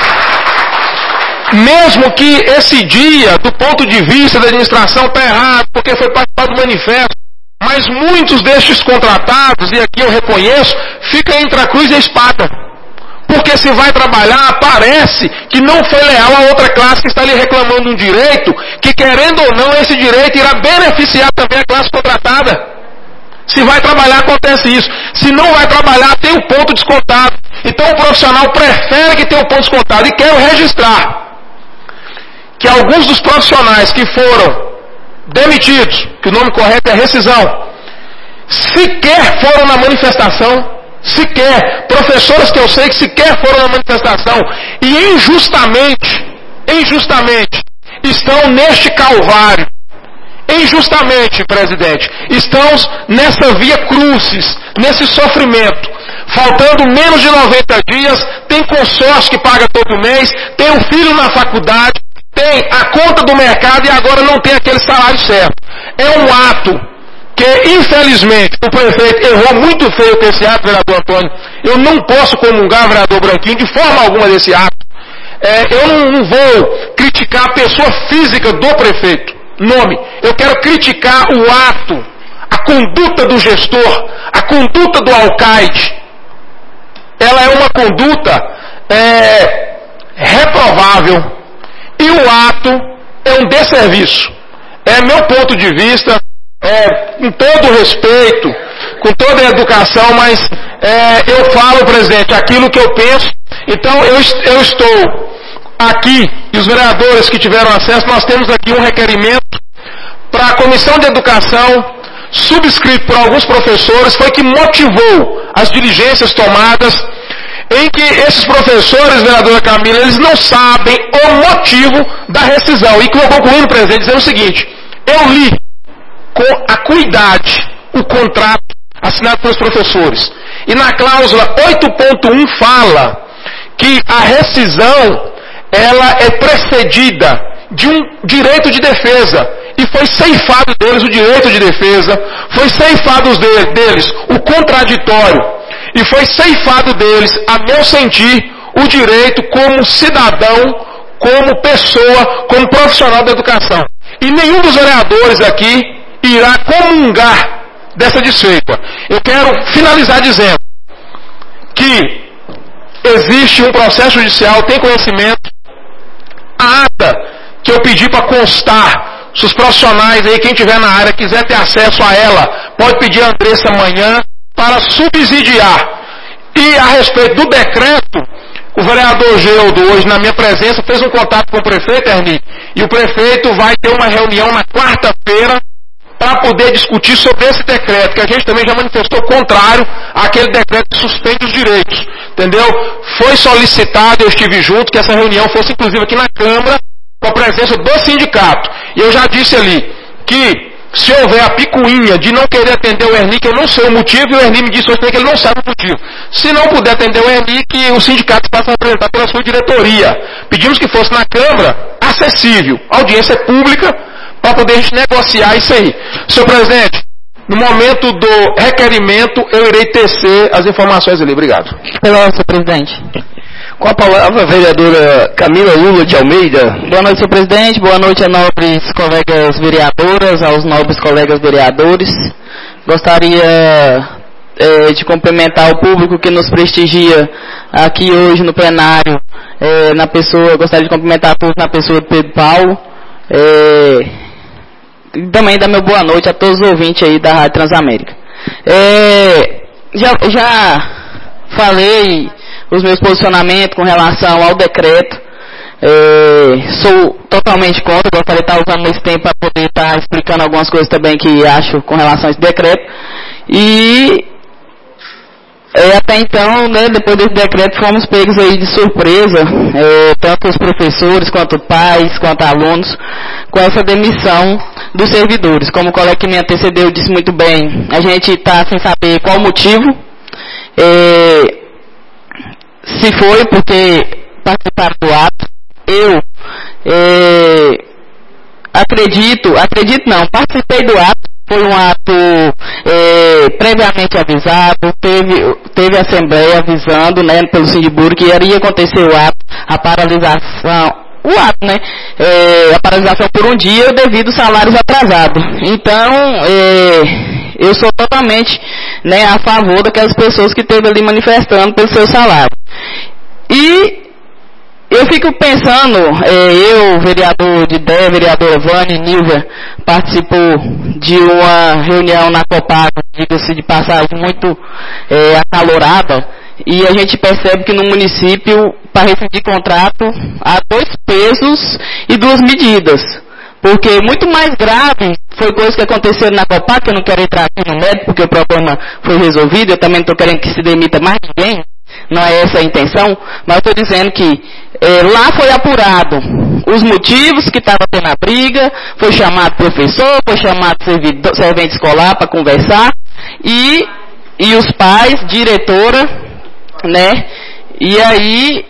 mesmo que esse dia, do ponto de vista da administração, está errado, porque foi participar do manifesto, mas muitos destes contratados, e aqui eu reconheço, ficam entre a cruz e a espada. Porque se vai trabalhar, parece que não foi leal a outra classe que está ali reclamando um direito, que querendo ou não, esse direito irá beneficiar também a classe contratada. Se vai trabalhar, acontece isso. Se não vai trabalhar, tem o ponto descontado. Então o profissional prefere que tenha o ponto descontado. E quero registrar que alguns dos profissionais que foram demitidos, que o nome correto é rescisão, sequer foram na manifestação. Sequer, professores que eu sei que sequer foram na manifestação e injustamente estão neste calvário. Injustamente, presidente, estamos nessa via crucis, nesse sofrimento, faltando menos de 90 dias, tem consórcio que paga todo mês, tem um filho na faculdade, tem a conta do mercado e agora não tem aquele salário certo. É um ato que, infelizmente, o prefeito errou muito feio com esse ato, vereador Antônio. Eu não posso comungar, vereador Branquinho, de forma alguma desse ato. Eu não vou criticar a pessoa física do prefeito, eu quero criticar o ato, a conduta do gestor, a conduta do alcaide. Ela é uma conduta reprovável e o ato é um desserviço. É meu ponto de vista. Com todo o respeito, com toda a educação, mas eu falo, presidente, aquilo que eu penso. Então eu estou aqui, e os vereadores que tiveram acesso, nós temos aqui um requerimento para a Comissão de Educação, subscrito por alguns professores, foi que motivou as diligências tomadas, em que esses professores, vereadora Camila, eles não sabem o motivo da rescisão. E que eu concluindo, presidente, dizendo o seguinte: eu li com acuidade o contrato assinado pelos professores. E na cláusula 8.1 fala que a rescisão ela é precedida de um direito de defesa. E foi ceifado deles o direito de defesa, foi ceifado deles o contraditório, e foi ceifado deles, a meu sentir, o direito como cidadão, como pessoa, como profissional da educação. E nenhum dos vereadores aqui irá comungar dessa desfeita. Eu quero finalizar dizendo que existe um processo judicial, tem conhecimento, a ata que eu pedi para constar, se os profissionais aí, quem tiver na área, quiser ter acesso a ela, pode pedir a Andressa amanhã para subsidiar. E a respeito do decreto, O vereador Geudo, hoje na minha presença, fez um contato com o prefeito, Erni, e o prefeito vai ter uma reunião na quarta-feira para poder discutir sobre esse decreto, que a gente também já manifestou contrário àquele decreto que suspende os direitos, entendeu? Foi solicitado, eu estive junto, que essa reunião fosse inclusive aqui na Câmara, com a presença do sindicato. E eu já disse ali que se houver a picuinha de não querer atender o Erni, que eu não sei o motivo, e o Erni me disse hoje que ele não sabe o motivo. Se não puder atender o Erni, que o sindicato faça representar pela sua diretoria. Pedimos que fosse na Câmara, acessível, audiência pública, para poder a gente negociar isso aí. Senhor presidente, no momento do requerimento, eu irei tecer as informações ali. Obrigado. Pela senhor presidente. Com a palavra, a vereadora Camila Lula de Almeida. Boa noite, senhor presidente. Boa noite a nobres colegas vereadoras, aos nobres colegas vereadores. Gostaria de cumprimentar o público que nos prestigia aqui hoje no plenário. Gostaria de cumprimentar o público na pessoa do Pedro Paulo. E também dar meu boa noite a todos os ouvintes aí da Rádio Transamérica. Já falei os meus posicionamentos com relação ao decreto. Sou totalmente contra, gostaria de estar usando esse tempo para poder estar explicando algumas coisas também que acho com relação a esse decreto. E até então, né, depois desse decreto, fomos pegos aí de surpresa, tanto os professores, quanto pais, quanto alunos, com essa demissão dos servidores. Como o colega que me antecedeu disse muito bem, a gente está sem saber qual o motivo. Se foi porque participaram do ato, eu participei do ato, foi um ato previamente avisado, teve assembleia avisando, né, pelo Sindibur que iria acontecer o ato, a paralisação por um dia devido salários atrasados. Então, eu sou totalmente, né, a favor daquelas pessoas que esteve ali manifestando pelo seu salário. E eu fico pensando, vereador de Dé, vereadora Vânia, Nilva, participou de uma reunião na Copago, diga-se de passagem, muito acalorada, e a gente percebe que no município, para rescindir contrato, há 2 pesos e 2 medidas. Porque muito mais grave foi coisa que aconteceu na Copago, que eu não quero entrar aqui no mérito, porque o problema foi resolvido, eu também não estou querendo que se demita mais ninguém, não é essa a intenção, mas estou dizendo que lá foi apurado os motivos que estava tendo a briga, foi chamado professor, foi chamado servente escolar para conversar, e os pais, diretora, né, e aí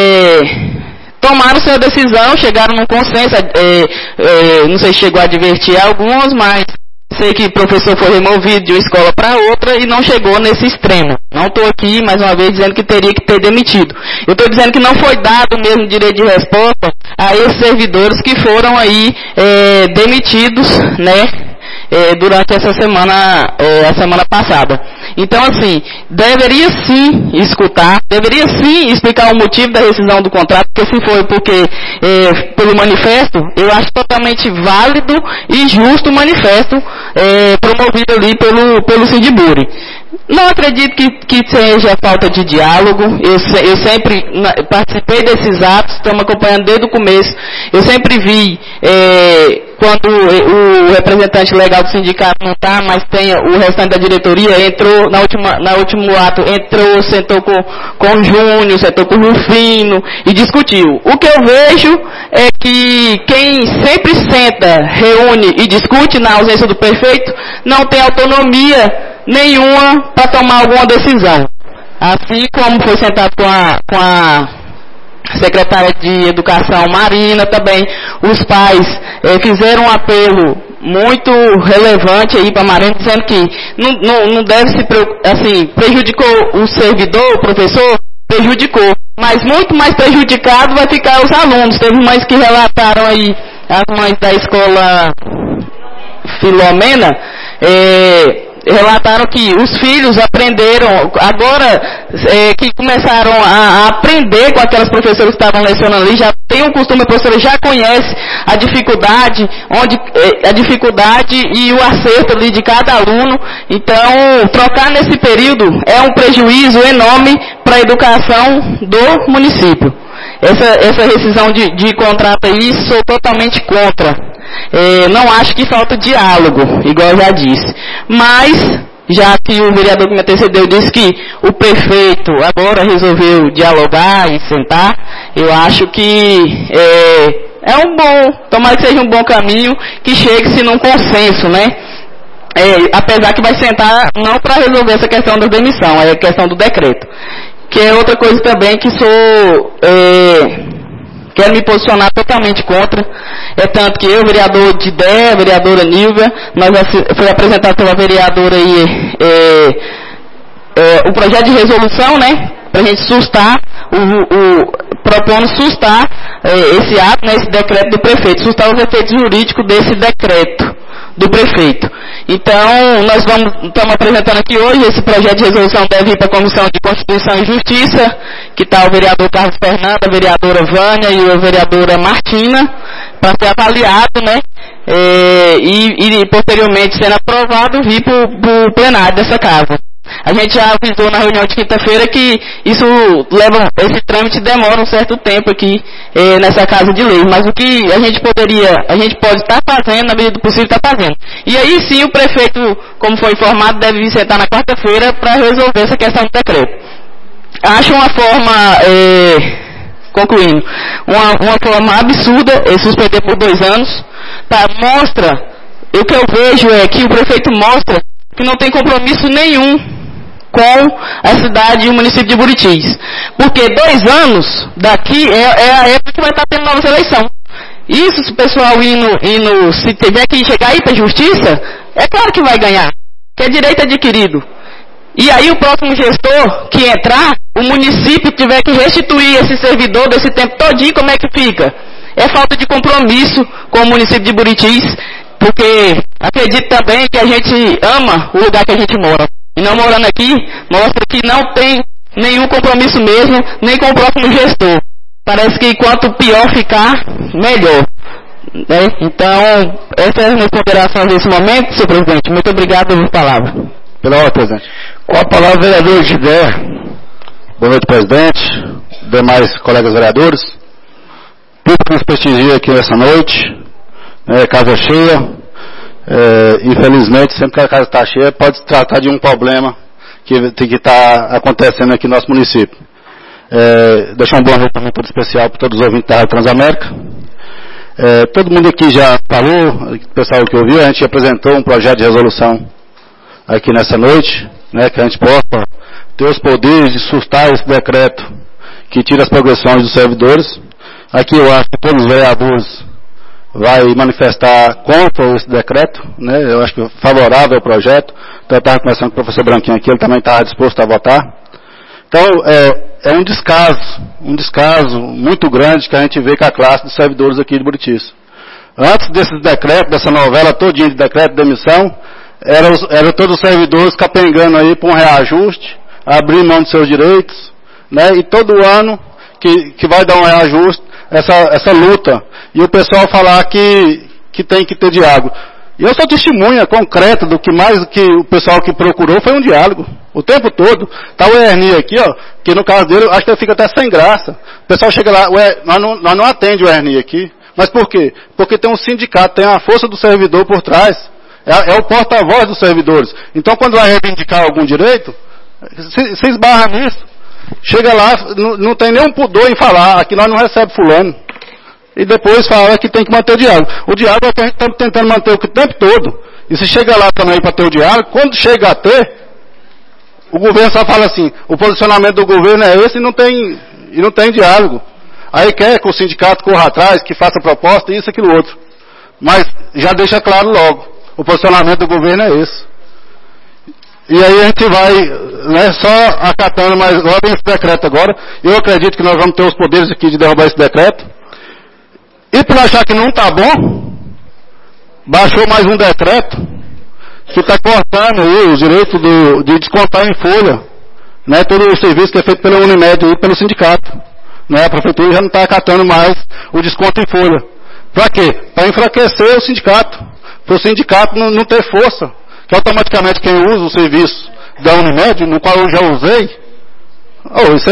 tomaram sua decisão, chegaram num consenso, não sei se chegou a advertir alguns, mas sei que o professor foi removido de uma escola para outra e não chegou nesse extremo. Não estou aqui, mais uma vez, dizendo que teria que ter demitido. Eu estou dizendo que não foi dado o mesmo direito de resposta a esses servidores que foram aí demitidos, né, durante essa semana, a semana passada. Então, assim, deveria sim escutar, deveria sim explicar o motivo da rescisão do contrato, porque se foi porque, pelo manifesto, eu acho totalmente válido e justo o manifesto promovido ali pelo Sindiburi. Não acredito que seja falta de diálogo. Eu sempre participei desses atos, estamos acompanhando desde o começo. Eu sempre vi quando o representante legal do sindicato não está, mas tem o restante da diretoria, entrou na último ato, sentou com o Júnior, sentou com o Rufino e discutiu. O que eu vejo é que quem sempre senta, reúne e discute na ausência do prefeito, não tem autonomia nenhuma para tomar alguma decisão. Assim como foi sentado com a secretária de Educação Marina também, os pais fizeram um apelo muito relevante aí para a Marina, dizendo que não deve se preocupar, assim, prejudicou o servidor, o professor, prejudicou, mas muito mais prejudicado vai ficar os alunos. Teve mães que relataram aí, as mães da escola Filomena, relataram que os filhos aprenderam, agora que começaram a aprender com aquelas professoras que estavam lecionando ali, já tem um costume, a professora já conhece a dificuldade, a dificuldade e o acerto ali de cada aluno. Então, trocar nesse período é um prejuízo enorme para a educação do município. Essa rescisão de contrato aí, sou totalmente contra. Não acho que falta diálogo, igual eu já disse. Mas, já que o vereador que me antecedeu disse que o prefeito agora resolveu dialogar e sentar, eu acho que tomara que seja um bom caminho, que chegue-se num consenso, né? Apesar que vai sentar não para resolver essa questão da demissão, é a questão do decreto. Que é outra coisa também que quero me posicionar totalmente contra. Tanto que eu, vereador de Dé, vereadora Nilvia, foi apresentado pela vereadora aí o projeto de resolução, né? Pra gente sustar, propondo sustar esse ato, né, esse decreto do prefeito, sustar os efeitos jurídicos desse decreto do prefeito. Então, nós estamos apresentando aqui hoje, esse projeto de resolução deve ir para a Comissão de Constituição e Justiça, que está o vereador Carlos Fernando, a vereadora Vânia e a vereadora Martina, para ser avaliado, né, e posteriormente sendo aprovado, vir para o plenário dessa casa. A gente já avisou na reunião de quinta-feira que esse trâmite demora um certo tempo aqui nessa casa de lei, mas o que a gente pode estar fazendo, na medida do possível, está fazendo. E aí sim o prefeito, como foi informado, deve vir sentar na quarta-feira para resolver essa questão do decreto. Acho uma forma, concluindo, uma forma absurda suspender por 2 anos, o que eu vejo é que o prefeito mostra que não tem compromisso nenhum com a cidade e o município de Buritis. Porque 2 anos daqui é a época que vai estar tendo novas eleições. Isso, se o pessoal se tiver que chegar aí para a justiça, é claro que vai ganhar, que é direito adquirido. E aí o próximo gestor que entrar, o município tiver que restituir esse servidor desse tempo todinho, como é que fica? É falta de compromisso com o município de Buritis, porque acredito também que a gente ama o lugar que a gente mora. E não morando aqui, mostra que não tem nenhum compromisso mesmo, nem com o próximo gestor. Parece que quanto pior ficar, melhor. Né? Então, essa é a minha consideração nesse momento, senhor presidente. Muito obrigado pela palavra. Pela ordem, presidente. Com a palavra, vereador de Dé. Boa noite, presidente. Demais colegas vereadores. Público que nos prestigia aqui nessa noite. Casa cheia. Infelizmente, sempre que a casa está cheia, pode se tratar de um problema que está acontecendo aqui no nosso município. Deixar um bom noite também todo especial para todos os ouvintes da Rádio Transamérica. Todo mundo aqui já falou, o pessoal que ouviu, a gente apresentou um projeto de resolução aqui nessa noite, né, que a gente possa ter os poderes de sustar esse decreto que tira as progressões dos servidores. Aqui eu acho que todos os vereadores vai manifestar contra esse decreto, né? Eu acho que favorável ao projeto. Então eu estava conversando com o professor Branquinho aqui, ele também estava disposto a votar. Então é um descaso muito grande que a gente vê com a classe de servidores aqui de Buritis. Antes desses decretos, dessa novela todinha de decreto de demissão, eram todos os servidores capengando aí para um reajuste, abrir mão de seus direitos, né? E todo ano que vai dar um reajuste, essa luta, e o pessoal falar que tem que ter diálogo. E eu sou testemunha concreta do que o pessoal que procurou foi um diálogo, o tempo todo. Tá o Ernie aqui, ó, que no caso dele, acho que ele fica até sem graça. O pessoal chega lá, nós não atende o Ernie aqui. Mas por quê? Porque tem um sindicato, tem a força do servidor por trás. É o porta-voz dos servidores. Então quando vai reivindicar algum direito, se esbarra nisso. Chega lá, não tem nenhum pudor em falar, aqui nós não recebemos fulano. E depois fala que tem que manter o diálogo. O diálogo é o que a gente está tentando manter o tempo todo. E se chega lá também para ter o diálogo, quando chega a ter, o governo só fala assim, o posicionamento do governo é esse e não tem diálogo. Aí quer que o sindicato corra atrás, que faça proposta, isso, aquilo, outro. Mas já deixa claro logo, o posicionamento do governo é esse. E aí a gente vai, né, só acatando, mas agora tem esse decreto agora. Eu acredito que nós vamos ter os poderes aqui de derrubar esse decreto. E por achar que não está bom, baixou mais um decreto que está cortando os direitos de descontar em folha, né, todo o serviço que é feito pela Unimed e pelo sindicato. Né, a prefeitura já não está acatando mais o desconto em folha. Para quê? Para enfraquecer o sindicato. Para o sindicato não ter força. Que automaticamente quem usa o serviço da Unimed, no qual eu já usei, Isso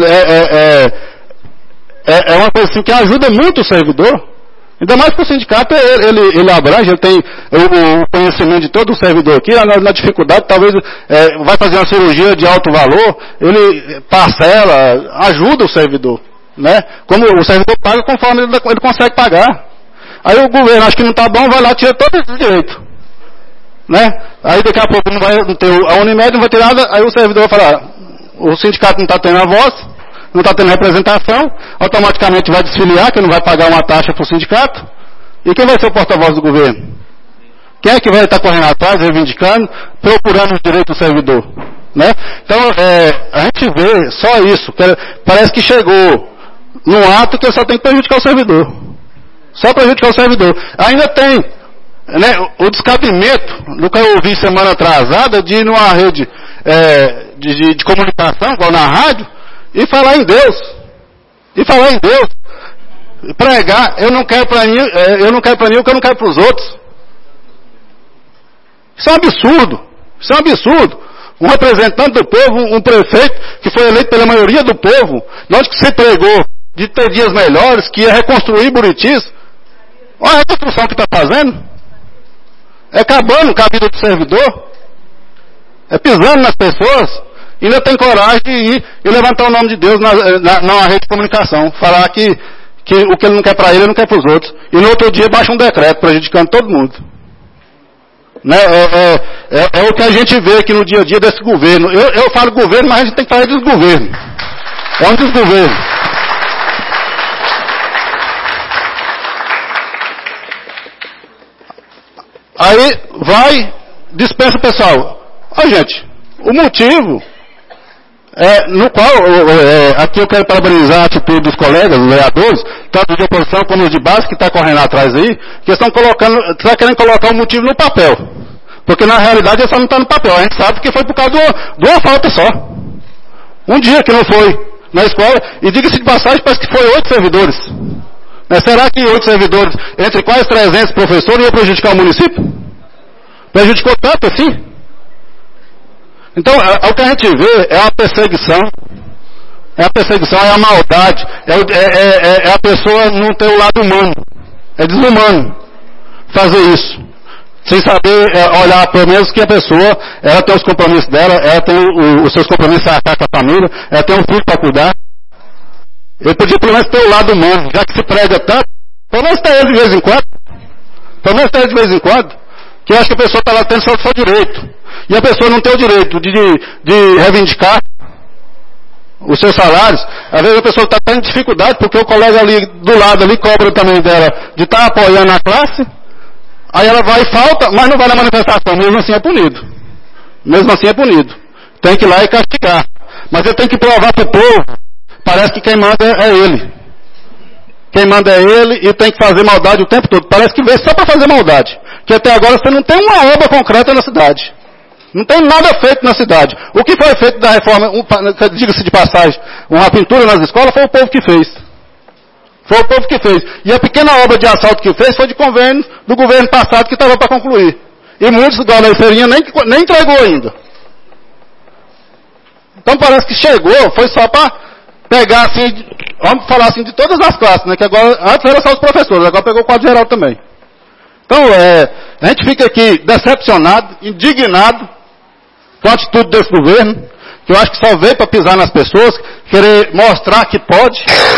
é uma coisa assim que ajuda muito o servidor. Ainda mais que o sindicato, ele abrange, ele tem o conhecimento de todo o servidor aqui, na dificuldade, talvez vai fazer uma cirurgia de alto valor, ele parcela, ajuda o servidor, né? Como o servidor paga conforme ele consegue pagar. Aí o governo acha que não está bom, vai lá, tira todo esse direito, né? Aí daqui a pouco não vai ter, a Unimed não vai ter nada, aí o servidor vai falar, o sindicato não está tendo a voz, não está tendo representação, automaticamente vai desfiliar, que não vai pagar uma taxa para o sindicato. E quem vai ser o porta-voz do governo? Quem é que vai estar correndo atrás, reivindicando, procurando os direitos do servidor? Né? Então, a gente vê só isso. Parece que chegou num ato que só tem que prejudicar o servidor. Só prejudicar o servidor. Ainda tem, né, o descabimento do que eu ouvi semana atrasada de ir numa rede de comunicação, igual na rádio, e falar em Deus. E falar em Deus. Pregar, eu não quero para mim o que eu não quero para os outros. Isso é um absurdo. Isso é um absurdo. Um representante do povo, um prefeito que foi eleito pela maioria do povo, onde que se pregou de ter dias melhores, que ia reconstruir Buritis. Olha a reconstrução que está fazendo. É acabando com a vida do servidor. É pisando nas pessoas. E ainda tem coragem de ir e levantar o nome de Deus na rede de comunicação. Falar que o que ele não quer para ele não quer para os outros. E no outro dia baixa um decreto prejudicando todo mundo. Né? É o que a gente vê aqui no dia a dia desse governo. Eu falo governo, mas a gente tem que falar de desgoverno. É um desgoverno. Aí vai, dispensa o pessoal. Gente, o motivo no qual aqui eu quero parabenizar a atitude dos colegas, os vereadores, tanto de oposição como os de base, que está correndo atrás aí, que estão querendo colocar o motivo no papel. Porque na realidade ele só não está no papel. A gente sabe que foi por causa de uma falta só. Um dia que não foi na escola, e diga-se de passagem, parece que foi 8 servidores. Será que 8 servidores, entre quase 300 professores, ia prejudicar o município? Prejudicou tanto assim? Então, o que a gente vê é a perseguição. É a perseguição, é a maldade. É a pessoa não ter o lado humano. É desumano fazer isso. Sem saber olhar pelo menos que a pessoa, ela tem os compromissos dela, ela tem os seus compromissos a arcar com a família, ela tem um filho para cuidar. Ele podia pelo menos ter o lado humano, já que se prega tanto, pelo menos ter ele de vez em quando. Pelo menos ter ele de vez em quando. Que eu acho que a pessoa está lá tendo só o seu direito. E a pessoa não tem o direito de reivindicar os seus salários. Às vezes a pessoa está tendo dificuldade, porque o colega ali do lado ali cobra também dela de estar apoiando a classe. Aí ela vai e falta, mas não vai na manifestação. Mesmo assim é punido. Mesmo assim é punido. Tem que ir lá e castigar. Mas ele tem que provar para o povo. Parece que quem manda é ele. Quem manda é ele e tem que fazer maldade o tempo todo. Parece que veio só para fazer maldade. Que até agora você não tem uma obra concreta na cidade. Não tem nada feito na cidade. O que foi feito da reforma, diga-se de passagem, uma pintura nas escolas, foi o povo que fez. Foi o povo que fez. E a pequena obra de asfalto que fez foi de convênio do governo passado que estava para concluir. E muitos, igual na feirinha, nem entregou ainda. Então parece que chegou, foi só para pegar assim, vamos falar assim, de todas as classes, né? Que agora, antes era só os professores, agora pegou o quadro geral também. Então, a gente fica aqui decepcionado, indignado com a atitude desse governo, que eu acho que só veio para pisar nas pessoas, querer mostrar que pode,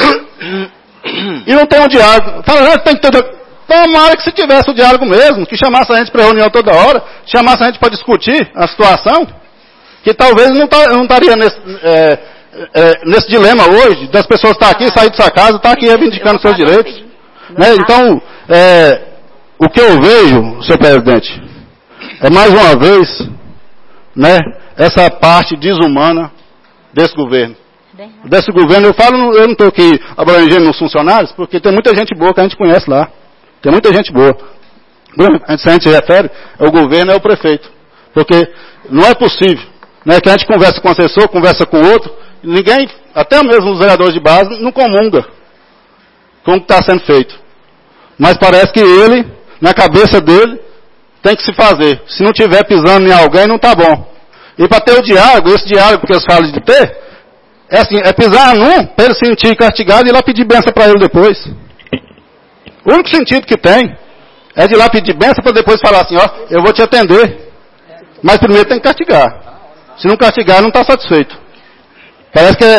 e não tem um diálogo. Fala, tem que ter... Tomara que se tivesse o diálogo mesmo, que chamasse a gente para reunião toda hora, chamasse a gente para discutir a situação, que talvez não estaria nesse dilema hoje, das pessoas estar aqui, sair de sua casa, estar aqui reivindicando seus direitos. Né? Então, o que eu vejo, senhor presidente, é mais uma vez, né, essa parte desumana desse governo. Desse governo, eu não estou aqui abrangendo os funcionários, porque tem muita gente boa que a gente conhece lá. Tem muita gente boa. Se a gente se refere, o governo é o prefeito. Porque não é possível, né, que a gente conversa com o assessor, conversa com o outro, ninguém, até mesmo os vereadores de base, não comunga com o que está sendo feito. Mas parece que ele, na cabeça dele, tem que se fazer. Se não tiver pisando em alguém, não está bom. E para ter o diálogo, esse diálogo que eles falam de ter, É assim, é pisar num, para ele sentir castigado e ir lá pedir bênção para ele depois. O único sentido que tem é de ir lá pedir bênção para depois falar assim, ó, eu vou te atender. Mas primeiro tem que castigar. Se não castigar, não está satisfeito. Parece que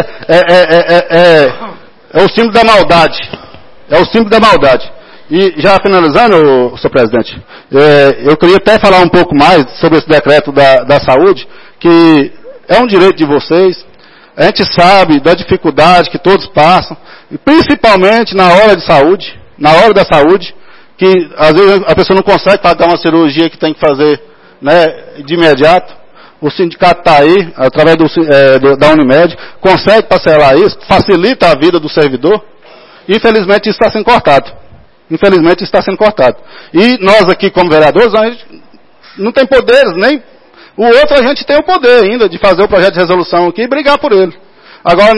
é o símbolo da maldade. É o símbolo da maldade. E já finalizando, senhor presidente, eu queria até falar um pouco mais sobre esse decreto da saúde, que é um direito de vocês. A gente sabe da dificuldade que todos passam, e principalmente na hora de saúde, na hora da saúde, que às vezes a pessoa não consegue pagar uma cirurgia que tem que fazer, né, de imediato. O sindicato está aí, através da Unimed, consegue parcelar isso, facilita a vida do servidor. Infelizmente isso está sendo cortado. Infelizmente isso está sendo cortado. E nós aqui como vereadores, a gente não tem poderes, nem o outro a gente tem o poder ainda de fazer o projeto de resolução aqui e brigar por ele. Agora,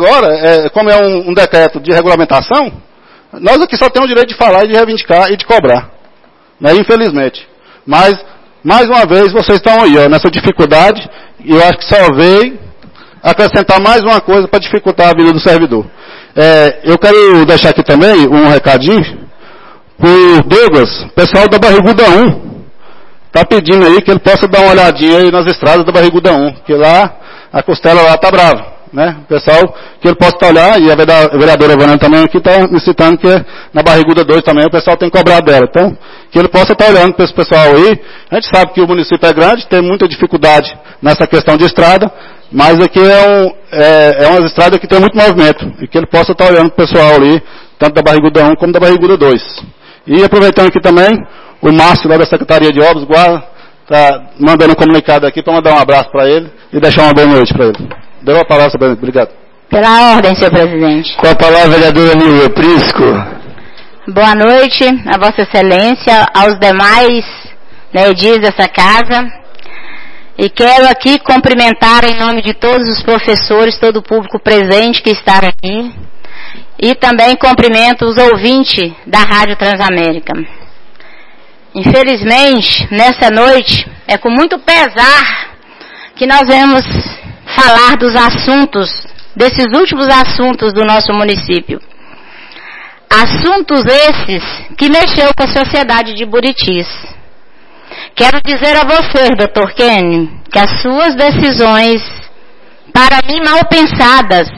como é um decreto de regulamentação, nós aqui só temos o direito de falar e de reivindicar e de cobrar. Né? Infelizmente. Mas, mais uma vez, vocês estão aí, ó, nessa dificuldade, e eu acho que só veio acrescentar mais uma coisa para dificultar a vida do servidor. Eu quero deixar aqui também um recadinho por Douglas, pessoal da Barriguda 1. Está pedindo aí que ele possa dar uma olhadinha aí nas estradas da Barriguda 1, que lá, a costela lá está brava, né? O pessoal, que ele possa estar olhando, e a vereadora Vanessa também aqui está me citando que na Barriguda 2 também o pessoal tem que cobrar dela. Então, que ele possa estar olhando para esse pessoal aí. A gente sabe que o município é grande, tem muita dificuldade nessa questão de estrada, mas aqui é uma estrada que tem muito movimento, e que ele possa estar olhando para o pessoal ali, tanto da Barriguda 1 como da Barriguda 2. E aproveitando aqui também, o Márcio, lá da Secretaria de Obras, está mandando um comunicado aqui para mandar um abraço para ele e deixar uma boa noite para ele. Deu a palavra, senhor presidente. Obrigado. Pela ordem, senhor presidente. Com a palavra, vereadora Nilva Prisco. Boa noite a Vossa Excelência, aos demais edis dessa casa. E quero aqui cumprimentar em nome de todos os professores, todo o público presente que está aqui. E também cumprimento os ouvintes da Rádio Transamérica. Infelizmente, nessa noite, é com muito pesar que nós vamos falar dos assuntos, desses últimos assuntos do nosso município. Assuntos esses que mexeu com a sociedade de Buritis. Quero dizer a você, Dr. Kenny, que as suas decisões, para mim, mal pensadas,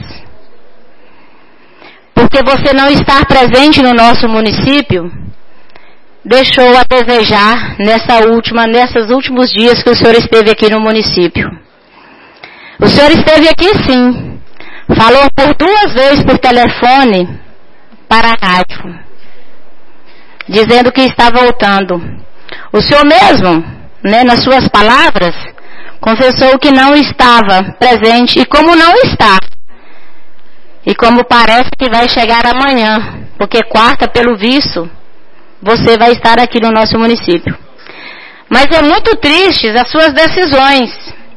porque você não estar presente no nosso município, deixou a desejar nesses últimos dias que o senhor esteve aqui no município. O senhor esteve aqui sim, falou por 2 vezes por telefone para a rádio, dizendo que está voltando. O senhor mesmo, nas suas palavras, confessou que não estava presente, e como não está, e como parece que vai chegar amanhã, porque quarta, pelo visto, você vai estar aqui no nosso município. Mas é muito triste as suas decisões,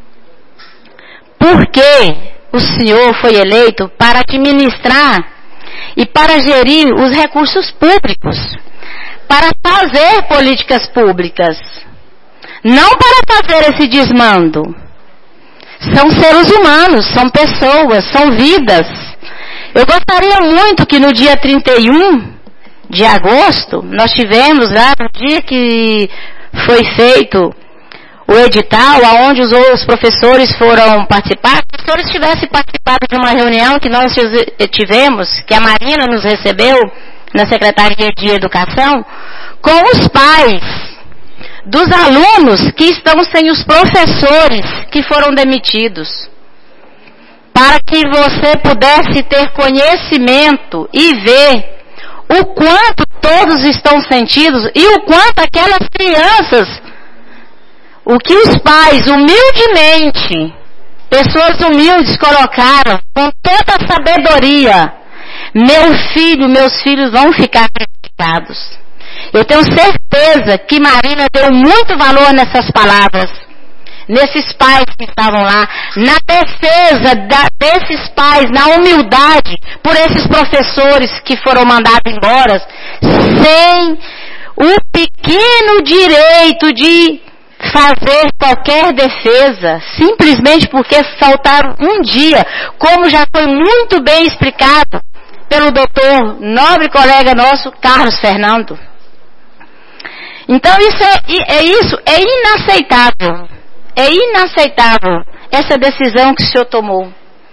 porque o senhor foi eleito para administrar e para gerir os recursos públicos, para fazer políticas públicas, não para fazer esse desmando. São seres humanos, são pessoas, são vidas. Eu gostaria muito que no dia 31 de agosto, nós tivemos lá, no dia que foi feito o edital, onde os professores foram participar, os professores tivessem participado de uma reunião que nós tivemos, que a Marina nos recebeu na Secretaria de Educação, com os pais dos alunos que estão sem os professores que foram demitidos, para que você pudesse ter conhecimento e ver o quanto todos estão sentidos e o quanto aquelas crianças, o que os pais humildemente, pessoas humildes colocaram com toda sabedoria, meus filhos vão ficar preocupados. Eu tenho certeza que Marina deu muito valor nessas palavras, nesses pais que estavam lá, na defesa desses pais, na humildade por esses professores que foram mandados embora, sem o pequeno direito de fazer qualquer defesa simplesmente porque faltaram um dia, como já foi muito bem explicado pelo doutor, nobre colega nosso, Carlos Fernando. Então isso é inaceitável. É inaceitável essa decisão que o senhor tomou.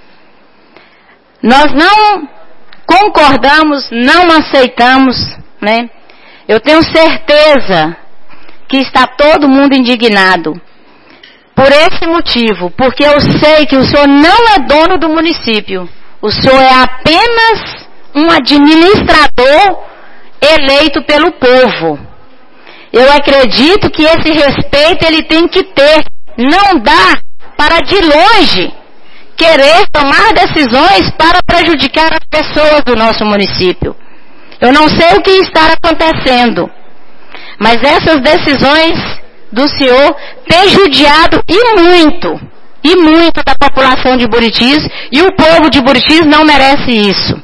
Nós não concordamos, não aceitamos, né? Eu tenho certeza que está todo mundo indignado por esse motivo, porque eu sei que o senhor não é dono do município. O senhor é apenas um administrador eleito pelo povo. Eu acredito que esse respeito ele tem que ter. Não dá para de longe querer tomar decisões para prejudicar as pessoas do nosso município. Eu não sei o que está acontecendo, mas essas decisões do senhor têm judiado e muito da população de Buritis, e o povo de Buritis não merece isso.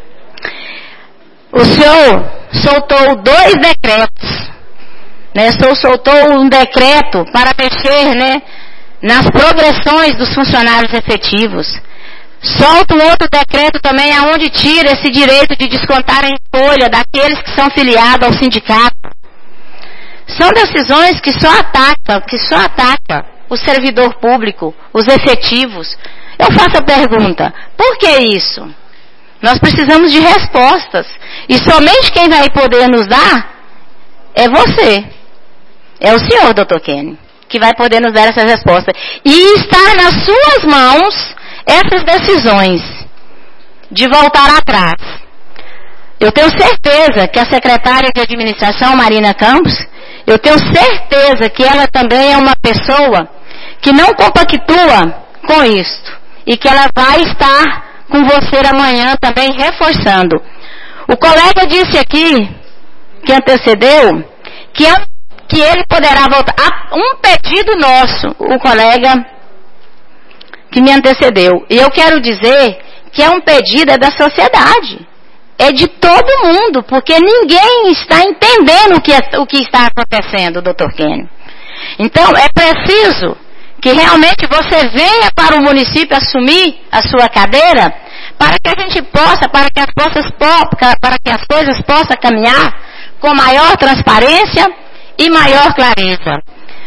O senhor soltou 2 decretos, né? O senhor soltou um decreto para mexer, né, nas progressões dos funcionários efetivos. Solta um outro decreto também aonde tira esse direito de descontar em folha daqueles que são filiados ao sindicato. São decisões que só atacam o servidor público, os efetivos. Eu faço a pergunta, por que isso? Nós precisamos de respostas. E somente quem vai poder nos dar é você. É o senhor, doutor Kenny, que vai poder nos dar essas respostas. E está nas suas mãos essas decisões de voltar atrás. Eu tenho certeza que a secretária de administração, Marina Campos, eu tenho certeza que ela também é uma pessoa que não compactua com isto. E que ela vai estar com você amanhã também reforçando. O colega disse aqui, que antecedeu, que ele poderá voltar. Um pedido nosso, o colega que me antecedeu. E eu quero dizer que é um pedido da sociedade. É de todo mundo, porque ninguém está entendendo o que está acontecendo, doutor Kenny. Então, é preciso que realmente você venha para o município assumir a sua cadeira, para que a gente possa, para que as coisas possam caminhar com maior transparência e maior clareza.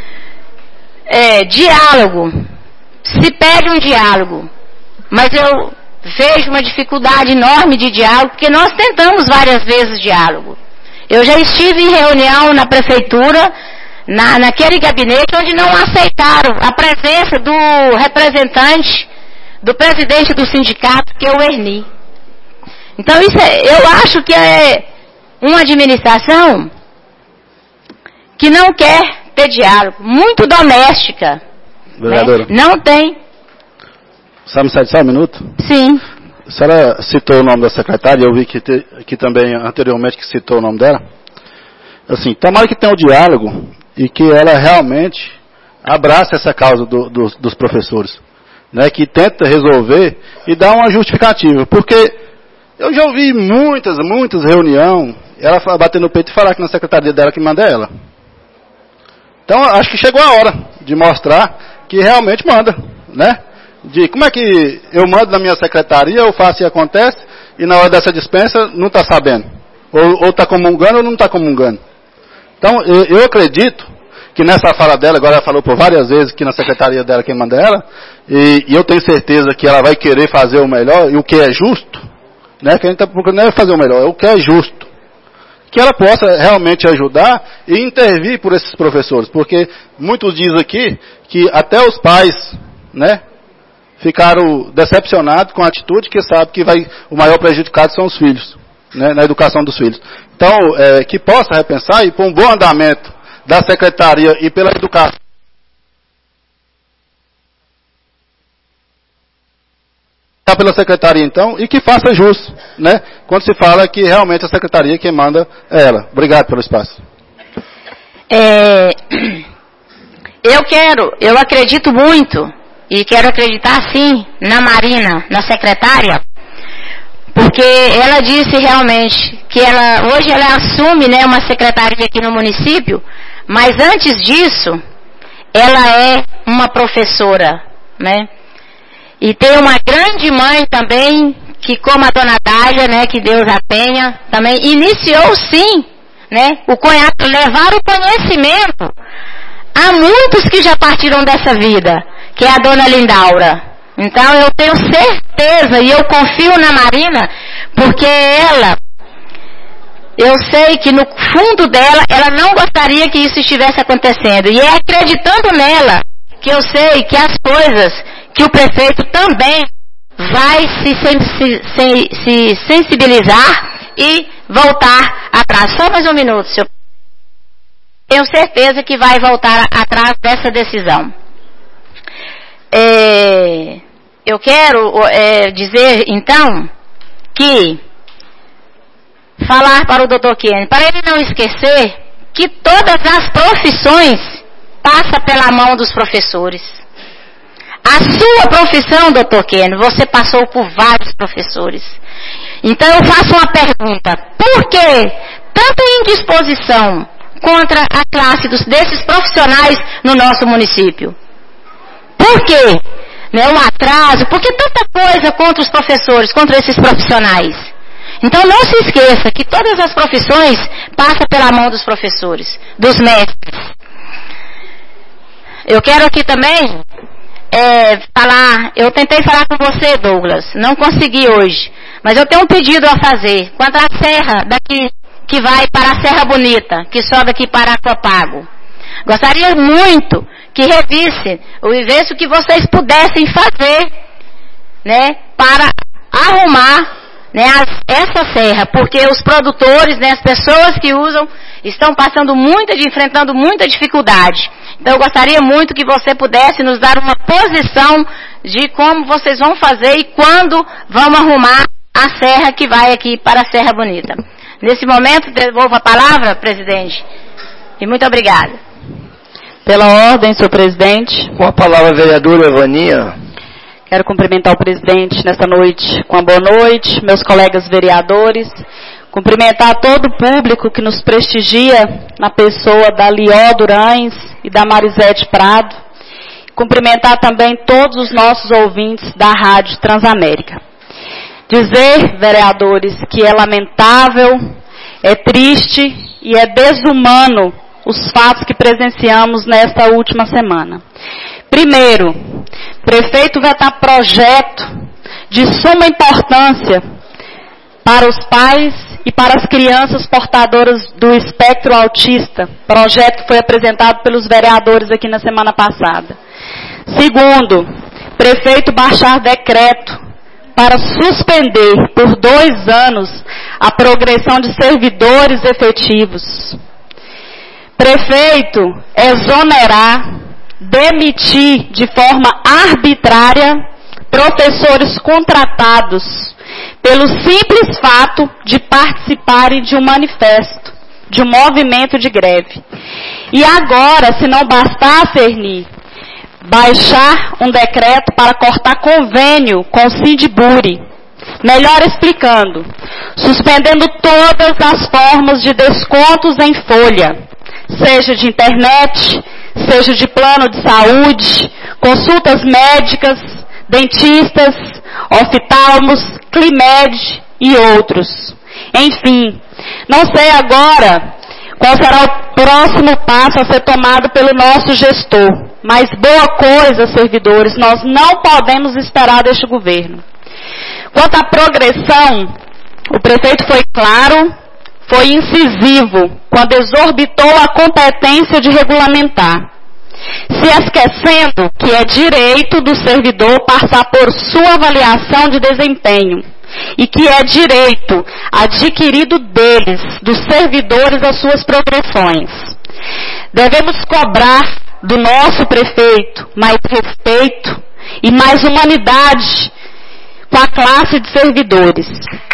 Diálogo. Se pede um diálogo, mas eu vejo uma dificuldade enorme de diálogo, porque nós tentamos várias vezes diálogo. Eu já estive em reunião na prefeitura, naquele gabinete onde não aceitaram a presença do representante, do presidente do sindicato, que é o Erni. Então eu acho que é uma administração que não quer ter diálogo, muito doméstica. Vereadora. Né? Não tem. Só um minuto? Sim. A senhora citou o nome da secretária, eu vi que também anteriormente que citou o nome dela. Assim, tomara que tenha o diálogo e que ela realmente abrace essa causa dos professores, né, que tenta resolver e dá uma justificativa, porque eu já ouvi muitas reuniões, ela bater no peito e falar que na secretaria dela que manda ela. Então, acho que chegou a hora de mostrar que realmente manda, né? De como é que eu mando na minha secretaria, eu faço e acontece, e na hora dessa dispensa não está sabendo. Ou está comungando ou não está comungando. Então, eu acredito que nessa fala dela, agora ela falou por várias vezes que na secretaria dela quem manda ela, e eu tenho certeza que ela vai querer fazer o melhor, e o que é justo, né? Que a gente está procurando não é fazer o melhor, é o que é justo. Que ela possa realmente ajudar e intervir por esses professores, porque muitos dizem aqui que até os pais, né, ficaram decepcionados com a atitude, que sabe que o maior prejudicado são os filhos, né, na educação dos filhos. Então, que possa repensar e por um bom andamento da secretaria e pela educação. Pela secretaria então, e que faça jus, né? Quando se fala que realmente a secretaria quem manda é ela. Obrigado pelo espaço. Eu acredito muito, e quero acreditar sim, na Marina, na secretária, porque ela disse realmente que hoje ela assume, né, uma secretaria aqui no município, mas antes disso, ela é uma professora, né? E tem uma grande mãe também, que como a dona Dália, né, que Deus a tenha, também iniciou sim, né, levar o conhecimento a muitos que já partiram dessa vida, que é a dona Lindaura. Então eu tenho certeza e eu confio na Marina, porque eu sei que no fundo dela, ela não gostaria que isso estivesse acontecendo. E é acreditando nela que eu sei que as coisas, que o prefeito também vai se sensibilizar e voltar atrás. Só mais um minuto, senhor. Tenho certeza que vai voltar atrás dessa decisão. Eu quero dizer, então, que falar para o Dr. Kenny, para ele não esquecer que todas as profissões passam pela mão dos professores. A sua profissão, Dr. Kenny, você passou por vários professores. Então eu faço uma pergunta: por que tanta indisposição contra a classe desses profissionais no nosso município? Por quê? Né, um atraso? Por que tanta coisa contra os professores, contra esses profissionais? Então não se esqueça que todas as profissões passam pela mão dos professores, dos mestres. Eu quero aqui também eu tentei falar com você, Douglas, não consegui hoje, mas eu tenho um pedido a fazer quanto à serra daqui, que vai para a Serra Bonita, que sobe aqui para Aquapago. Gostaria muito que revisse o investimento que vocês pudessem fazer, né, para arrumar, né, essa serra, porque os produtores, né, as pessoas que usam, estão enfrentando muita dificuldade. Então eu gostaria muito que você pudesse nos dar uma posição de como vocês vão fazer e quando vão arrumar a serra que vai aqui para a Serra Bonita. Nesse momento, devolvo a palavra, presidente, e muito obrigada. Pela ordem, senhor presidente. Com a palavra, a vereadora Evaninha. Quero cumprimentar o presidente nesta noite com a boa noite, meus colegas vereadores, cumprimentar todo o público que nos prestigia na pessoa da Lió Durães e da Marisete Prado, cumprimentar também todos os nossos ouvintes da Rádio Transamérica. Dizer, vereadores, que é lamentável, é triste e é desumano os fatos que presenciamos nesta última semana. Primeiro, prefeito vetar projeto de suma importância para os pais e para as crianças portadoras do espectro autista. Projeto que foi apresentado pelos vereadores aqui na semana passada. Segundo, prefeito baixar decreto para suspender por 2 anos a progressão de servidores efetivos. Prefeito exonerar, demitir de forma arbitrária professores contratados pelo simples fato de participarem de um manifesto, de um movimento de greve. E agora, se não bastasse, Erni, baixar um decreto para cortar convênio com o Sindiburi. Melhor explicando, suspendendo todas as formas de descontos em folha, seja de internet, seja de plano de saúde, consultas médicas, dentistas, oftalmos, Climed e outros. Enfim, não sei agora qual será o próximo passo a ser tomado pelo nosso gestor, mas boa coisa, servidores, nós não podemos esperar deste governo. Quanto à progressão, o prefeito foi claro, foi incisivo, quando exorbitou a competência de regulamentar, se esquecendo que é direito do servidor passar por sua avaliação de desempenho e que é direito adquirido deles, dos servidores, as suas progressões. Devemos cobrar do nosso prefeito mais respeito e mais humanidade com a classe de servidores.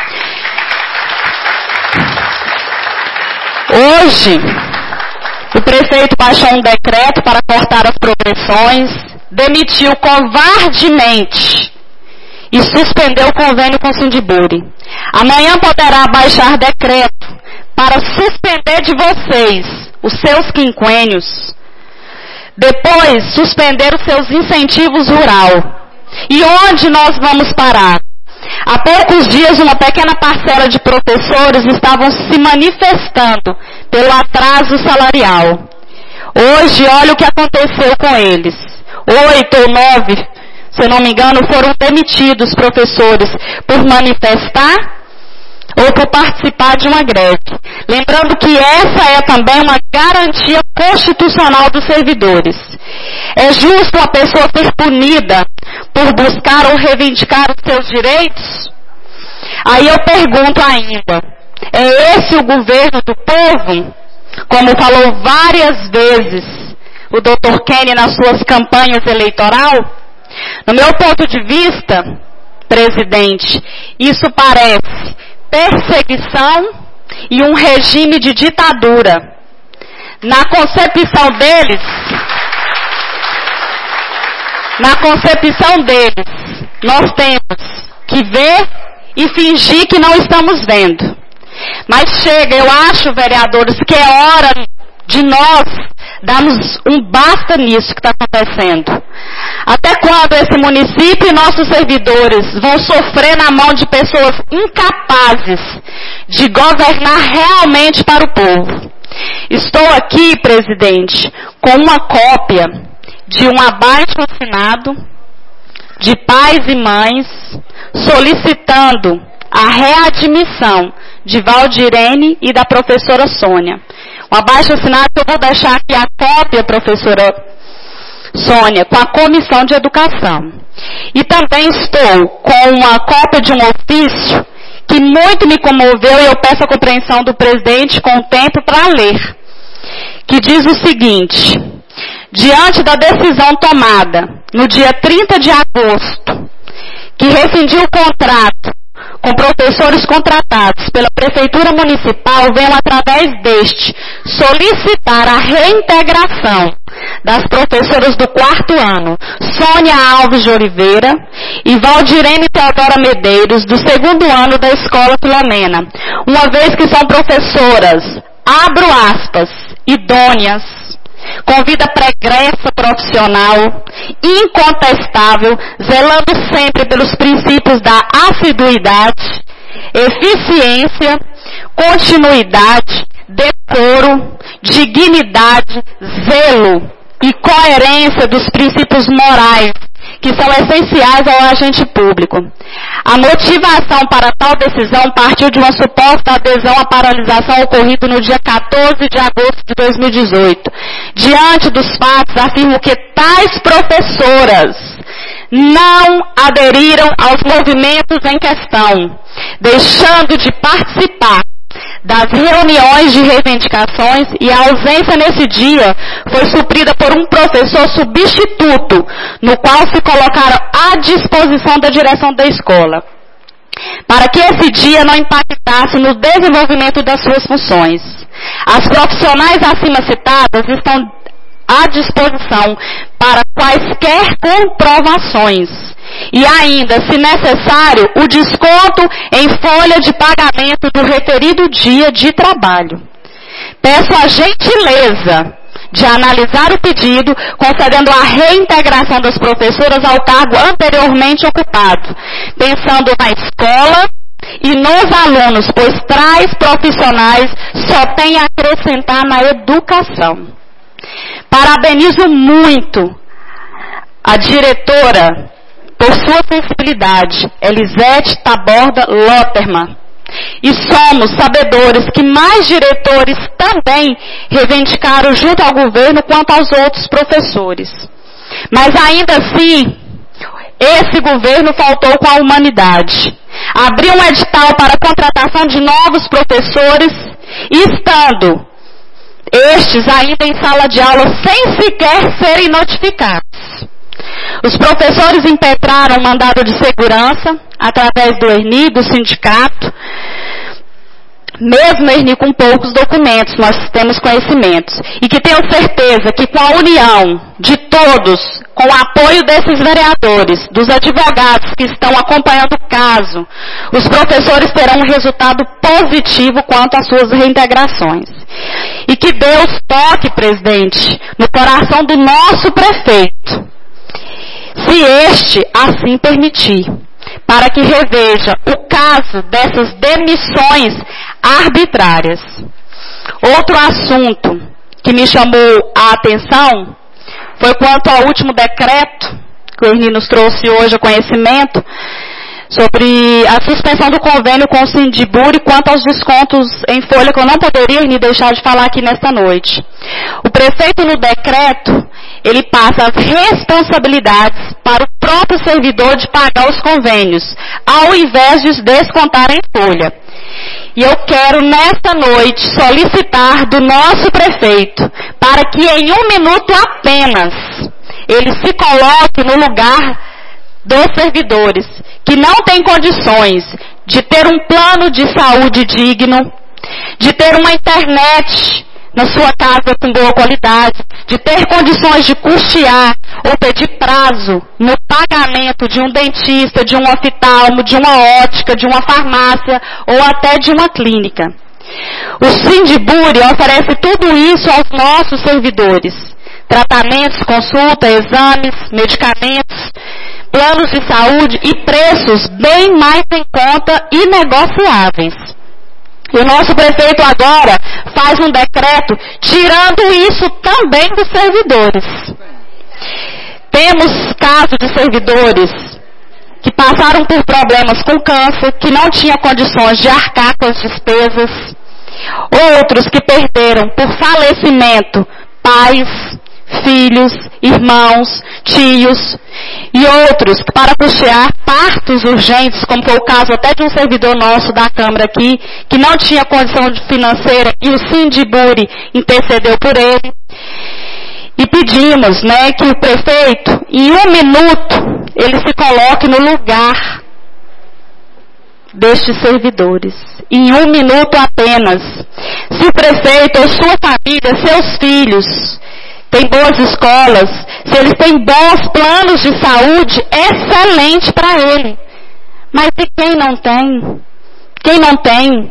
Hoje, o prefeito baixou um decreto para cortar as progressões, demitiu covardemente e suspendeu o convênio com o Sindiburi. Amanhã poderá baixar decreto para suspender de vocês os seus quinquênios. Depois, suspender os seus incentivos rural. E onde nós vamos parar? Há poucos dias, uma pequena parcela de professores estavam se manifestando pelo atraso salarial. Hoje, olha o que aconteceu com eles. 8 ou 9, se eu não me engano, foram demitidos professores por manifestar ou por participar de uma greve. Lembrando que essa é também uma garantia constitucional dos servidores. É justo a pessoa ser punida por buscar ou reivindicar os seus direitos? Aí eu pergunto ainda, é esse o governo do povo? Como falou várias vezes o Dr. Kenny nas suas campanhas eleitorais? No meu ponto de vista, presidente, isso parece perseguição e um regime de ditadura. Na concepção deles, nós temos que ver e fingir que não estamos vendo. Mas chega, eu acho, vereadores, que é hora de nós darmos um basta nisso que está acontecendo. Até quando esse município e nossos servidores vão sofrer na mão de pessoas incapazes de governar realmente para o povo? Estou aqui, presidente, com uma cópia de um abaixo-assinado de pais e mães solicitando a readmissão de Valdirene e da professora Sônia. Um abaixo-assinado que eu vou deixar aqui a cópia, professora Sônia, com a Comissão de Educação. E também estou com uma cópia de um ofício que muito me comoveu e eu peço a compreensão do presidente com o tempo para ler. Que diz o seguinte: diante da decisão tomada no dia 30 de agosto, que rescindiu o contrato com professores contratados pela Prefeitura Municipal, venho através deste solicitar a reintegração das professoras do 4º ano, Sônia Alves de Oliveira e Valdirene Teodora Medeiros, do 2º ano da Escola Filomena, uma vez que são professoras, abro aspas, idôneas, com vida pregressa profissional, incontestável, zelando sempre pelos princípios da assiduidade, eficiência, continuidade, decoro, dignidade, zelo e coerência dos princípios morais que são essenciais ao agente público. A motivação para tal decisão partiu de uma suposta adesão à paralisação ocorrida no dia 14 de agosto de 2018. Diante dos fatos, afirmo que tais professoras não aderiram aos movimentos em questão, deixando de participar das reuniões de reivindicações, e a ausência nesse dia foi suprida por um professor substituto, no qual se colocaram à disposição da direção da escola, para que esse dia não impactasse no desenvolvimento das suas funções. As profissionais acima citadas estão à disposição para quaisquer comprovações. E ainda, se necessário, o desconto em folha de pagamento do referido dia de trabalho. Peço a gentileza de analisar o pedido, concedendo a reintegração das professoras ao cargo anteriormente ocupado, pensando na escola e nos alunos, pois tais profissionais só têm a acrescentar na educação. Parabenizo muito a diretora por sua sensibilidade, Elisete Taborda Lotterman. E somos sabedores que mais diretores também reivindicaram junto ao governo quanto aos outros professores. Mas ainda assim, esse governo faltou com a humanidade. Abriu um edital para a contratação de novos professores, estando estes ainda em sala de aula sem sequer serem notificados. Os professores impetraram o mandado de segurança através do ERNI, do sindicato, mesmo ERNI com poucos documentos, nós temos conhecimentos. E que tenho certeza que com a união de todos, com o apoio desses vereadores, dos advogados que estão acompanhando o caso, caso, os professores terão um resultado positivo quanto às suas reintegrações. E que Deus toque, presidente, no coração do nosso prefeito, se este assim permitir, para que reveja o caso dessas demissões arbitrárias. Outro assunto que me chamou a atenção foi quanto ao último decreto que o Erni nos trouxe hoje a conhecimento sobre a suspensão do convênio com o Sindiburi quanto aos descontos em folha, que eu não poderia, Erni, deixar de falar aqui nesta noite. O prefeito, no decreto, ele passa as responsabilidades para o próprio servidor de pagar os convênios, ao invés de descontar em folha. E eu quero, nesta noite, solicitar do nosso prefeito, para que em 1 minuto apenas, ele se coloque no lugar dos servidores, que não têm condições de ter um plano de saúde digno, de ter uma internet na sua casa com boa qualidade, de ter condições de custear ou pedir prazo no pagamento de um dentista, de um oftalmo, de uma ótica, de uma farmácia ou até de uma clínica. O Sindiburi oferece tudo isso aos nossos servidores. Tratamentos, consulta, exames, medicamentos, planos de saúde e preços bem mais em conta e negociáveis. E o nosso prefeito agora faz um decreto tirando isso também dos servidores. Temos casos de servidores que passaram por problemas com câncer, que não tinham condições de arcar com as despesas. Outros que perderam por falecimento pais, filhos, irmãos, tios, e outros para custear partos urgentes, como foi o caso até de um servidor nosso da Câmara aqui, que não tinha condição financeira e o Sindiburi intercedeu por ele. E pedimos, que o prefeito, em 1 minuto, ele se coloque no lugar destes servidores. Em 1 minuto apenas. Se o prefeito ou sua família, seus filhos, tem boas escolas, se eles têm bons planos de saúde, excelente para ele. Mas e quem não tem? Quem não tem?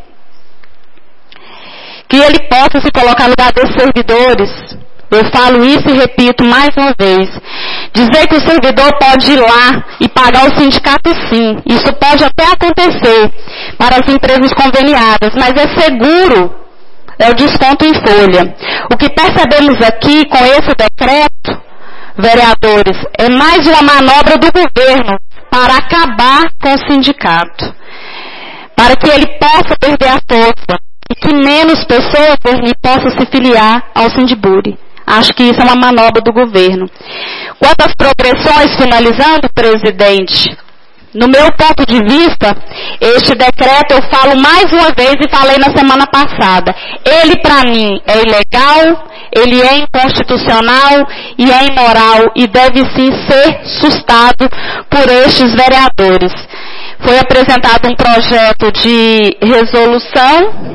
Que ele possa se colocar no lugar dos servidores. Eu falo isso e repito mais uma vez. Dizer que o servidor pode ir lá e pagar o sindicato, sim. Isso pode até acontecer para as empresas conveniadas, mas é seguro. É o desconto em folha. O que percebemos aqui com esse decreto, vereadores, é mais uma manobra do governo para acabar com o sindicato. Para que ele possa perder a força e que menos pessoas possam se filiar ao Sindiburi. Acho que isso é uma manobra do governo. Quanto às progressões, finalizando, presidente, no meu ponto de vista, este decreto eu falo mais uma vez e falei na semana passada. Ele, para mim, é ilegal, ele é inconstitucional e é imoral e deve sim ser sustado por estes vereadores. Foi apresentado um projeto de resolução.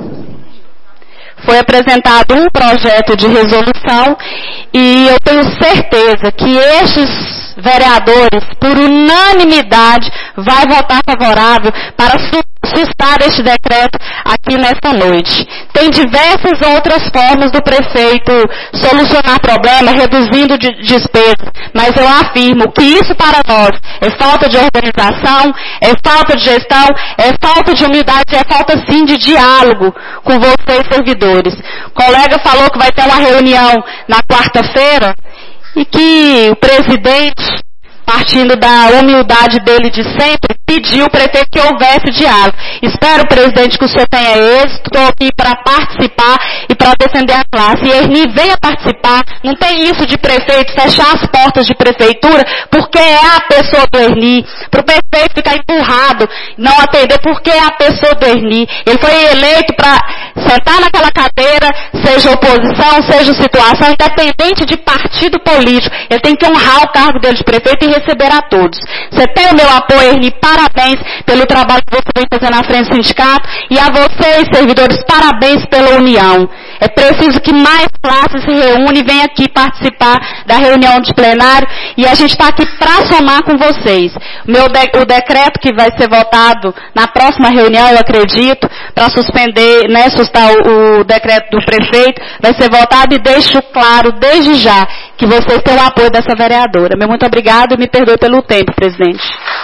E eu tenho certeza que estes vereadores, por unanimidade, vai votar favorável para sustar este decreto aqui nesta noite. Tem diversas outras formas do prefeito solucionar problemas, reduzindo despesas, mas eu afirmo que isso para nós é falta de organização, é falta de gestão, é falta de humildade, é falta sim de diálogo com vocês servidores. O colega falou que vai ter uma reunião na quarta-feira e que o presidente, partindo da humildade dele de sempre, pediu ao prefeito que houvesse diálogo. Espero, presidente, que o senhor tenha êxito. Estou aqui para participar e para defender a classe. E Erni, venha participar. Não tem isso de prefeito fechar as portas de prefeitura porque é a pessoa do Erni. Para o prefeito ficar empurrado, não atender porque é a pessoa do Erni. Ele foi eleito para sentar naquela cadeira, seja oposição, seja situação, independente de partido político. Ele tem que honrar o cargo dele de prefeito e receber a todos. Você tem o meu apoio, Erni, parabéns pelo trabalho que você vem fazendo na frente do sindicato, e a vocês, servidores, parabéns pela união. É preciso que mais classes se reúnam e venham aqui participar da reunião de plenário. E a gente está aqui para somar com vocês. O decreto que vai ser votado na próxima reunião, eu acredito, para suspender, né, sustar o decreto do prefeito, vai ser votado e deixo claro desde já que vocês têm o apoio dessa vereadora. Meu muito obrigado e me perdoe pelo tempo, presidente.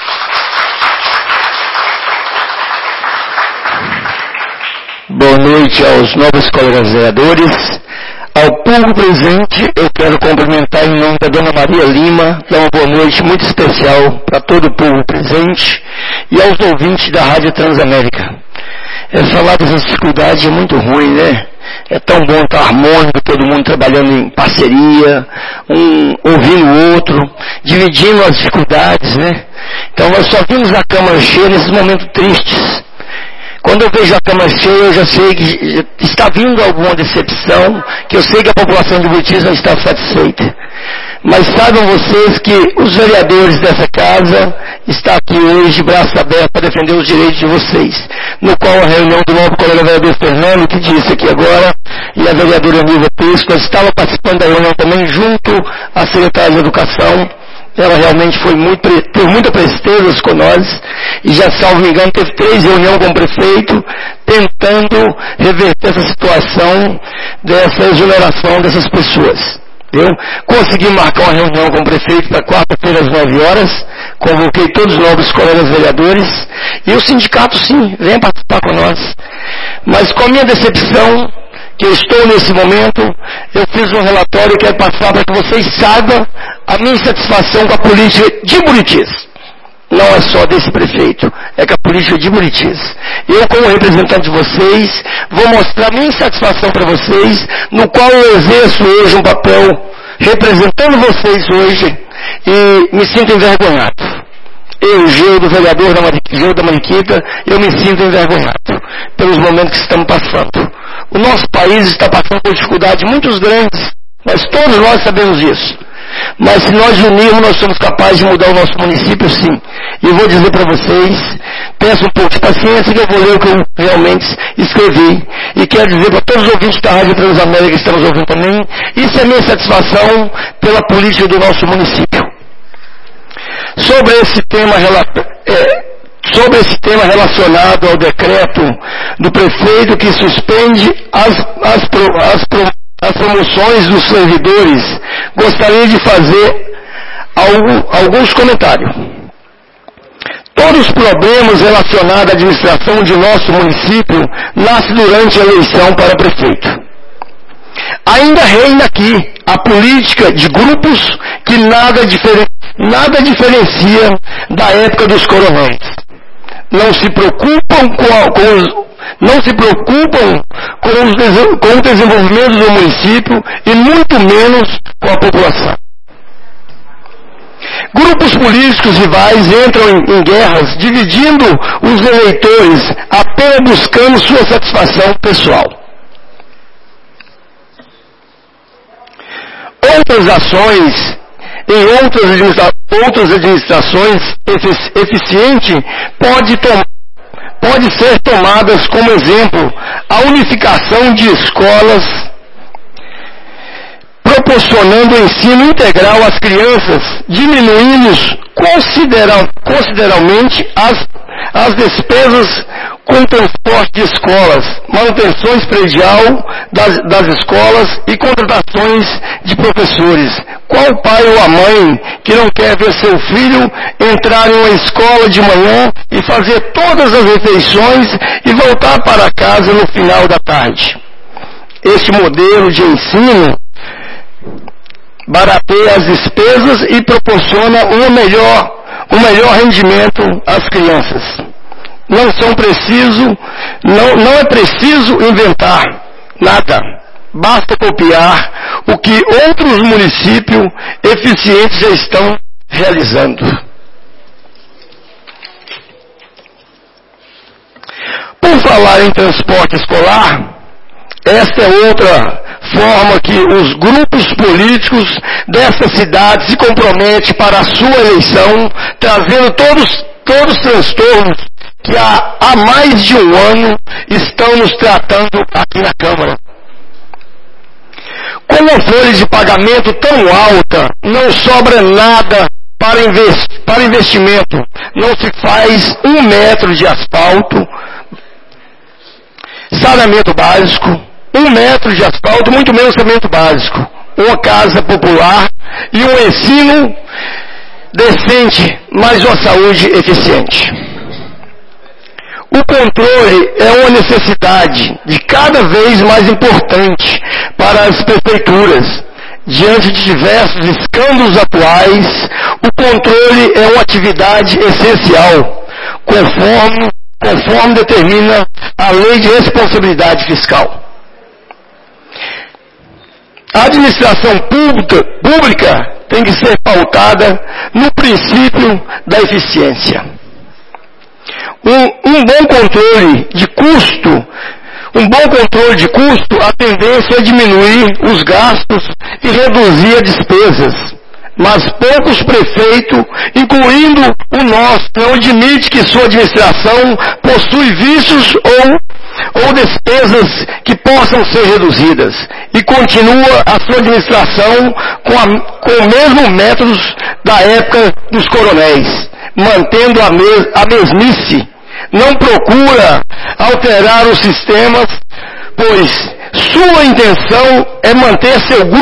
Boa noite aos novos colegas vereadores. Ao público presente, eu quero cumprimentar em nome da Dona Maria Lima, dar uma boa noite muito especial para todo o público presente e aos ouvintes da Rádio Transamérica. Falar dessas dificuldades é muito ruim, né? É tão bom estar harmônico, todo mundo trabalhando em parceria, um ouvindo o outro, dividindo as dificuldades, né? Então nós só vimos a Câmara cheia nesses momentos tristes. Quando eu vejo a Câmara cheia, eu já sei que está vindo alguma decepção, que eu sei que a população de Buritis não está satisfeita. Mas saibam vocês que os vereadores dessa casa estão aqui hoje de braços abertos para defender os direitos de vocês. No qual a reunião do novo colega vereador Fernando, que disse aqui agora, e a vereadora Nilva Pesco, nós estávamos participando da reunião também junto à secretária de Educação. Ela realmente teve muita presteza com nós, e já, salvo me engano, teve 3 reuniões com o prefeito, tentando reverter essa situação dessa exoneração dessas pessoas. Eu consegui marcar uma reunião com o prefeito para quarta-feira às 9 horas, convoquei todos os novos colegas vereadores, e o sindicato sim, vem participar com nós. Mas com a minha decepção, que eu estou nesse momento, eu fiz um relatório e quero passar para que vocês saibam a minha insatisfação com a política de Buritis. Não é só desse prefeito, é com a política de Buritis. Eu, como representante de vocês, vou mostrar minha insatisfação para vocês, no qual eu exerço hoje um papel representando vocês hoje e me sinto envergonhado. Eu, Gil, do vereador Gil da Mariquita, eu me sinto envergonhado pelos momentos que estamos passando. O nosso país está passando por dificuldades muito grandes, mas todos nós sabemos disso. Mas se nós unirmos, nós somos capazes de mudar o nosso município, sim. E eu vou dizer para vocês, peço um pouco de paciência que eu vou ler o que eu realmente escrevi. E quero dizer para todos os ouvintes da Rádio Transamérica que estamos ouvindo também, isso é minha satisfação pela política do nosso município. Sobre esse tema relacionado ao decreto do prefeito que suspende as promoções dos servidores, gostaria de fazer alguns comentários. Todos os problemas relacionados à administração de nosso município nascem durante a eleição para prefeito. Ainda reina aqui a política de grupos que nada diferencia da época dos coronéis. Não se preocupam com o desenvolvimento do município e muito menos com a população. Grupos políticos rivais entram em guerras, dividindo os eleitores apenas buscando sua satisfação pessoal. Outras ações em outras administrações eficientes pode ser tomadas como exemplo a unificação de escolas, proporcionando o ensino integral às crianças, diminuindo consideravelmente as despesas com transporte de escolas, manutenções predial das escolas e contratações de professores. Qual pai ou a mãe que não quer ver seu filho entrar em uma escola de manhã e fazer todas as refeições e voltar para casa no final da tarde? Este modelo de ensino barateia as despesas e proporciona um melhor rendimento às crianças. Não é preciso inventar nada. Basta copiar o que outros municípios eficientes já estão realizando. Por falar em transporte escolar, esta é outra forma que os grupos políticos desta cidade se comprometem para a sua eleição, trazendo todos os transtornos que há mais de um ano estão nos tratando aqui na Câmara. Com uma folha de pagamento tão alta, não sobra nada para investimento. Não se faz 1 metro de asfalto, saneamento básico, 1 metro de asfalto, muito menos saneamento básico. Uma casa popular e um ensino decente, mas uma saúde eficiente. O controle é uma necessidade de cada vez mais importante para as prefeituras. Diante de diversos escândalos atuais, o controle é uma atividade essencial, conforme determina a Lei de Responsabilidade Fiscal. A administração pública tem que ser pautada no princípio da eficiência. Um bom controle de custo, a tendência é diminuir os gastos e reduzir as despesas. Mas poucos prefeitos, incluindo o nosso, não admite que sua administração possui vícios ou despesas que possam ser reduzidas. E continua a sua administração com os mesmos métodos da época dos coronéis, mantendo a mesmice. Não procura alterar os sistemas, pois sua intenção é manter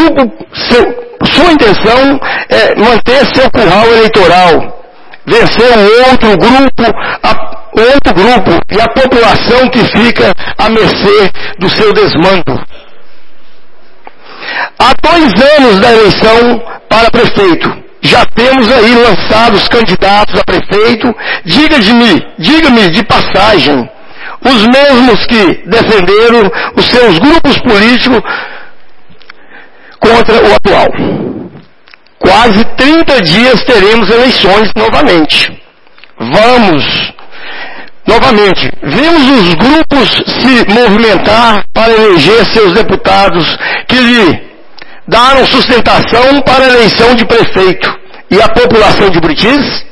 seu curral eleitoral, vencer o outro grupo e a população que fica à mercê do seu desmando. Há 2 anos da eleição para prefeito, já temos aí lançados candidatos a prefeito. Diga-me de passagem, os mesmos que defenderam os seus grupos políticos contra o atual. Quase 30 dias teremos eleições novamente. Vemos os grupos se movimentar para eleger seus deputados que lhe daram sustentação para a eleição de prefeito. E a população de Buritis?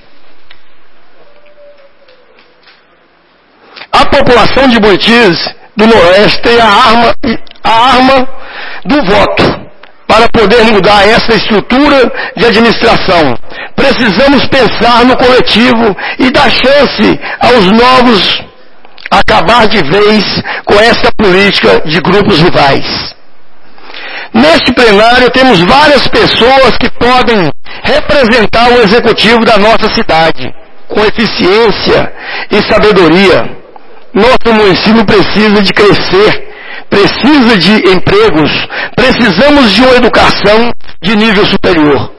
A população de Buritis do Noroeste tem a arma do voto para poder mudar essa estrutura de administração. Precisamos pensar no coletivo e dar chance aos novos acabar de vez com essa política de grupos rivais. Neste plenário temos várias pessoas que podem representar o executivo da nossa cidade, com eficiência e sabedoria. Nosso município precisa de crescer, precisa de empregos, precisamos de uma educação de nível superior.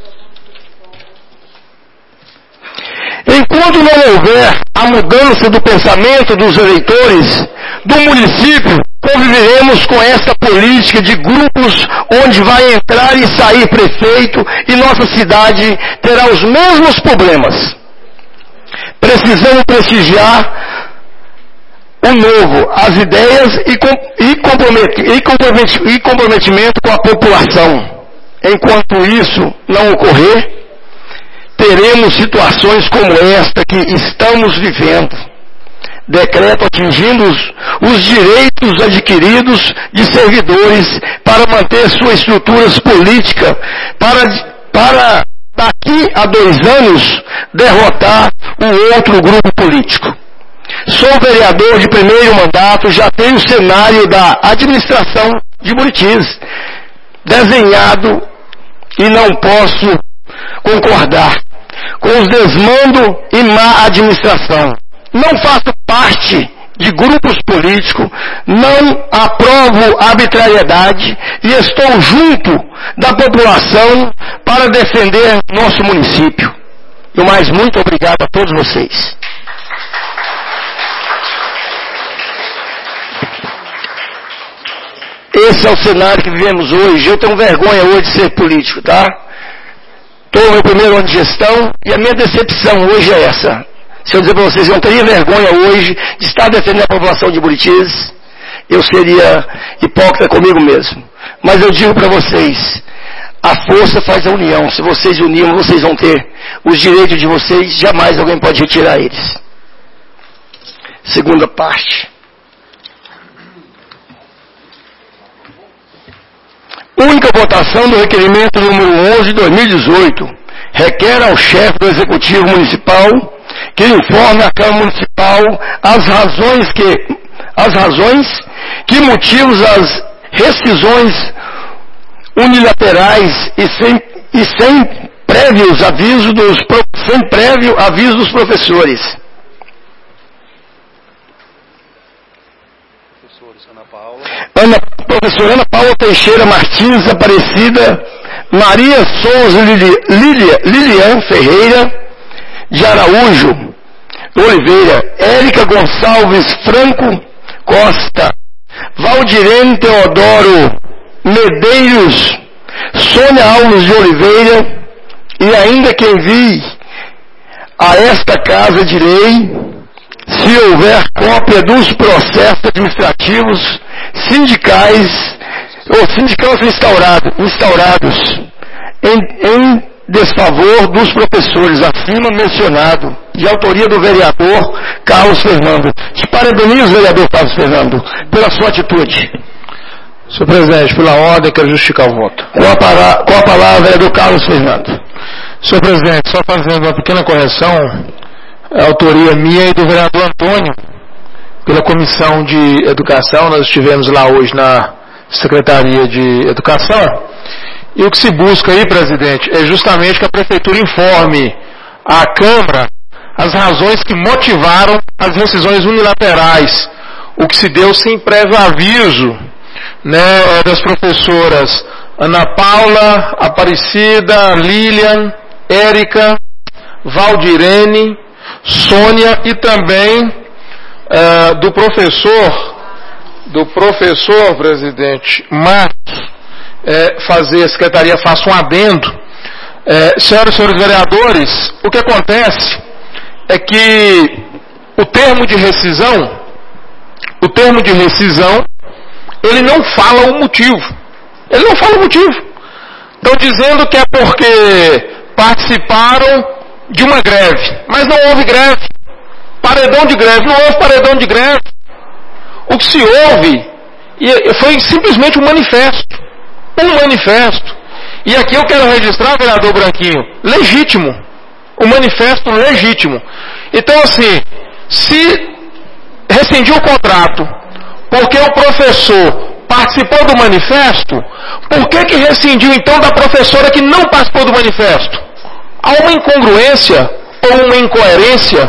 Enquanto não houver a mudança do pensamento dos eleitores do município, conviveremos com essa política de grupos onde vai entrar e sair prefeito e nossa cidade terá os mesmos problemas. Precisamos prestigiar o novo, as ideias e comprometimento com a população. Enquanto isso não ocorrer, teremos situações como esta que estamos vivendo. Decreto atingindo os direitos adquiridos de servidores para manter suas estruturas políticas, para daqui a 2 anos derrotar o outro grupo político. Sou vereador de primeiro mandato, já tenho o cenário da administração de Buritis desenhado e não posso concordar com os desmando e má administração. Não faço parte de grupos políticos, não aprovo arbitrariedade e estou junto da população para defender nosso município. E mais, muito obrigado a todos vocês. Esse é o cenário que vivemos hoje. Eu tenho vergonha hoje de ser político, tá? Estou no meu primeiro ano de gestão e a minha decepção hoje é essa. Se eu dizer para vocês, eu não teria vergonha hoje de estar defendendo a população de Buritis, eu seria hipócrita comigo mesmo. Mas eu digo para vocês, a força faz a união. Se vocês unirem, vocês vão ter os direitos de vocês, jamais alguém pode retirar eles. Segunda parte. O votação do requerimento número 11 de 2018. Requer ao chefe do Executivo Municipal que informe à Câmara Municipal as razões que motivam as rescisões unilaterais e sem prévio aviso dos professores. Professora Ana Paula Teixeira Martins Aparecida, Maria Souza Lilian Ferreira de Araújo Oliveira, Érica Gonçalves Franco Costa, Valdirene Teodoro Medeiros, Sônia Alves de Oliveira, e ainda que envie a esta Casa de Lei, se houver cópia dos processos administrativos sindicais instaurados em desfavor dos professores acima mencionado, de autoria do vereador Carlos Fernando. Te parabenizo, vereador Carlos Fernando, pela sua atitude. Senhor presidente, pela ordem, quero justificar o voto. Com a palavra, vereador Carlos Fernando. Senhor presidente, só fazendo uma pequena correção, a autoria minha e do vereador Antônio, pela Comissão de Educação. Nós estivemos lá hoje na Secretaria de Educação, e o que se busca aí, presidente, é justamente que a Prefeitura informe à Câmara as razões que motivaram as rescisões unilaterais, o que se deu sem prévio aviso, né, das professoras Ana Paula, Aparecida, Lilian, Érica, Valdirene, Sônia e também do professor, presidente, Marcos, a secretaria faça um adendo. Senhoras e senhores vereadores, o que acontece é que o termo de rescisão, ele não fala o motivo. Ele não fala o motivo. Estão dizendo que é porque participaram de uma greve. Mas não houve greve. Paredão de greve. Não houve paredão de greve. O que se houve foi simplesmente um manifesto. Um manifesto. E aqui eu quero registrar, vereador Branquinho, legítimo. Um manifesto legítimo. Então, assim, se rescindiu o contrato porque o professor participou do manifesto, por que rescindiu então da professora que não participou do manifesto? Há uma incongruência ou uma incoerência.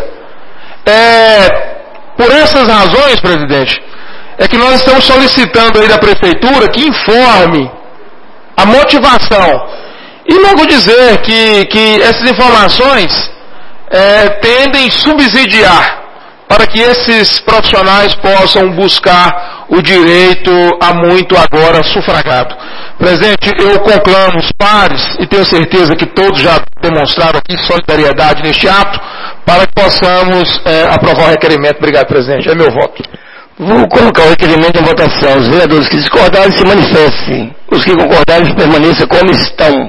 Por essas razões, presidente, é que nós estamos solicitando aí da Prefeitura que informe a motivação. E logo dizer que essas informações tendem a subsidiar para que esses profissionais possam buscar o direito há muito agora sufragado. Presidente, eu conclamo os pares, e tenho certeza que todos já demonstraram aqui solidariedade neste ato, para que possamos aprovar o requerimento. Obrigado, presidente. É meu voto. Vou colocar o requerimento em votação. Os vereadores que discordarem se manifestem. Os que concordarem permaneçam como estão.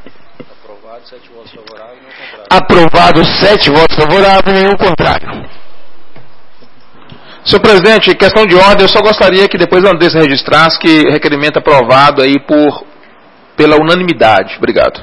Aprovados 7 votos favoráveis e nenhum contrário. Senhor presidente, questão de ordem, eu só gostaria que depois a Andressa registrasse que requerimento aprovado aí pela unanimidade. Obrigado.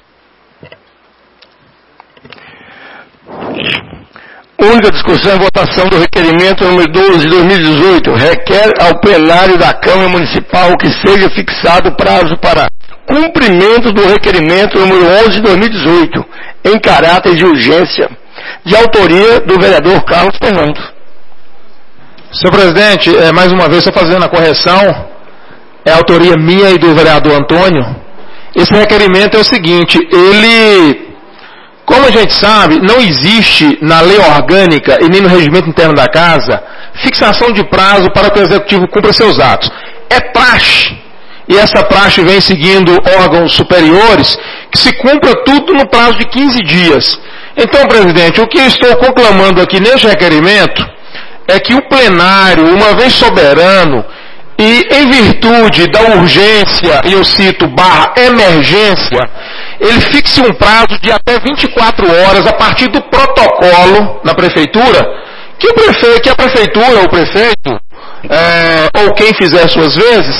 Única discussão e votação do requerimento número 12 de 2018. Requer ao plenário da Câmara Municipal que seja fixado prazo para cumprimento do requerimento número 11 de 2018, em caráter de urgência, de autoria do vereador Carlos Fernando. Senhor presidente, mais uma vez, só fazendo a correção, é a autoria minha e do vereador Antônio. Esse requerimento é o seguinte, como a gente sabe, não existe na lei orgânica e nem no regimento interno da casa fixação de prazo para que o executivo cumpra seus atos. É praxe, e essa praxe vem seguindo órgãos superiores, que se cumpra tudo no prazo de 15 dias. Então, presidente, o que eu estou conclamando aqui neste requerimento é que o plenário, uma vez soberano, e em virtude da urgência, e eu cito, /emergência, ele fixe um prazo de até 24 horas a partir do protocolo na prefeitura, que a prefeitura, o prefeito, ou quem fizer suas vezes,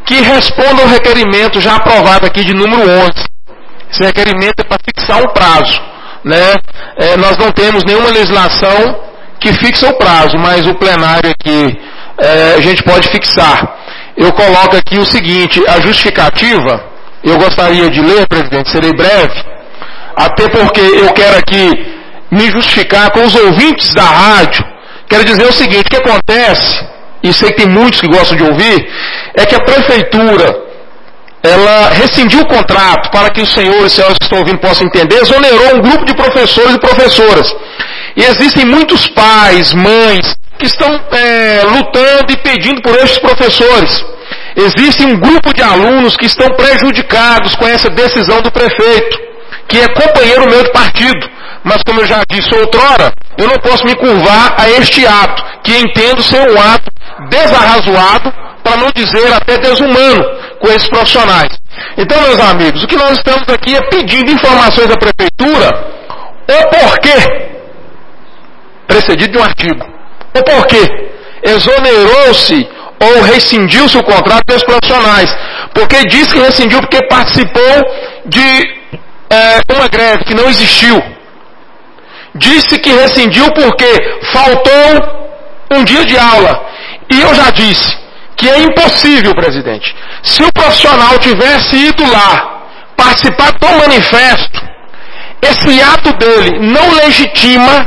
que responda ao requerimento já aprovado aqui de número 11. Esse requerimento é para fixar um prazo, né? Nós não temos nenhuma legislação que fixa o prazo, mas o plenário aqui a gente pode fixar. Eu coloco aqui o seguinte, a justificativa, eu gostaria de ler, presidente, serei breve, até porque eu quero aqui me justificar com os ouvintes da rádio. Quero dizer o seguinte, o que acontece, e sei que tem muitos que gostam de ouvir, é que a prefeitura, ela rescindiu o contrato, para que os senhores e senhoras que estão ouvindo possam entender, exonerou um grupo de professores e professoras. E existem muitos pais, mães, que estão lutando e pedindo por estes professores. Existe um grupo de alunos que estão prejudicados com essa decisão do prefeito, que é companheiro meu de partido. Mas como eu já disse outrora, eu não posso me curvar a este ato, que entendo ser um ato desarrazoado, para não dizer até desumano, com esses profissionais. Então, meus amigos, o que nós estamos aqui é pedindo informações da prefeitura, o porquê, precedido de um artigo, o porquê exonerou-se ou rescindiu-se o contrato dos profissionais, porque diz que rescindiu porque participou de uma greve que não existiu. Disse que rescindiu porque faltou um dia de aula. E eu já disse que é impossível, presidente. Se o profissional tivesse ido lá participar do manifesto, esse ato dele não legitima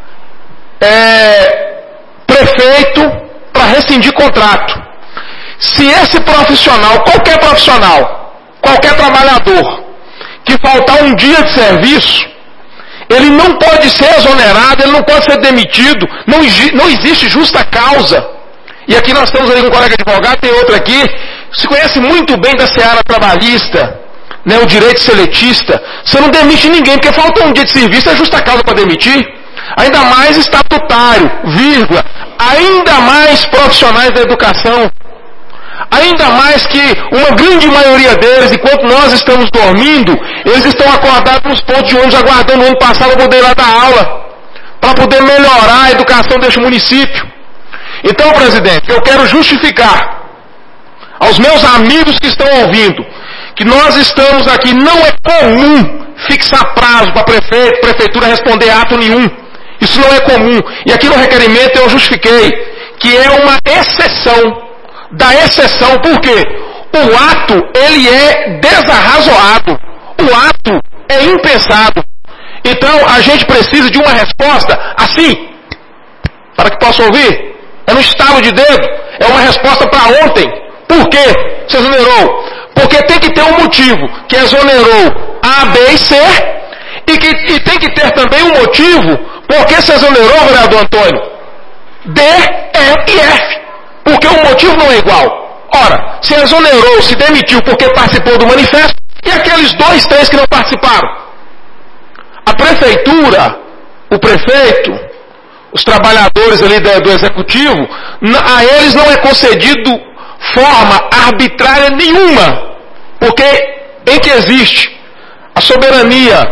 prefeito para rescindir contrato. Se esse profissional, qualquer trabalhador, que faltar um dia de serviço, ele não pode ser exonerado, ele não pode ser demitido, não existe justa causa. E aqui nós temos ali um colega advogado, tem outro aqui, se conhece muito bem da seara trabalhista, né, o direito seletista. Você não demite ninguém, porque falta um dia de serviço, é justa causa para demitir. Ainda mais estatutário, vírgula, ainda mais profissionais da educação. Ainda mais que uma grande maioria deles, enquanto nós estamos dormindo, eles estão acordados nos pontos de ônibus, aguardando o ano passado para poder ir lá dar aula, para poder melhorar a educação deste município. Então, presidente, eu quero justificar aos meus amigos que estão ouvindo, que nós estamos aqui, não é comum fixar prazo para prefeitura responder ato nenhum. Isso não é comum. E aqui no requerimento eu justifiquei que é uma exceção da exceção, porque o ato, ele é desarrazoado, o ato é impensado. Então a gente precisa de uma resposta assim, para que possa ouvir, é no estalo de dedo, é uma resposta para ontem. Por quê se exonerou? Porque tem que ter um motivo, que exonerou A, B e C, e tem que ter também um motivo, porque se exonerou, vereador Antônio, D, E e F. Porque o motivo não é igual. Ora, se exonerou, se demitiu porque participou do manifesto, e aqueles 2, 3 que não participaram? A prefeitura, o prefeito, os trabalhadores ali do executivo, a eles não é concedido forma arbitrária nenhuma, porque em que existe a soberania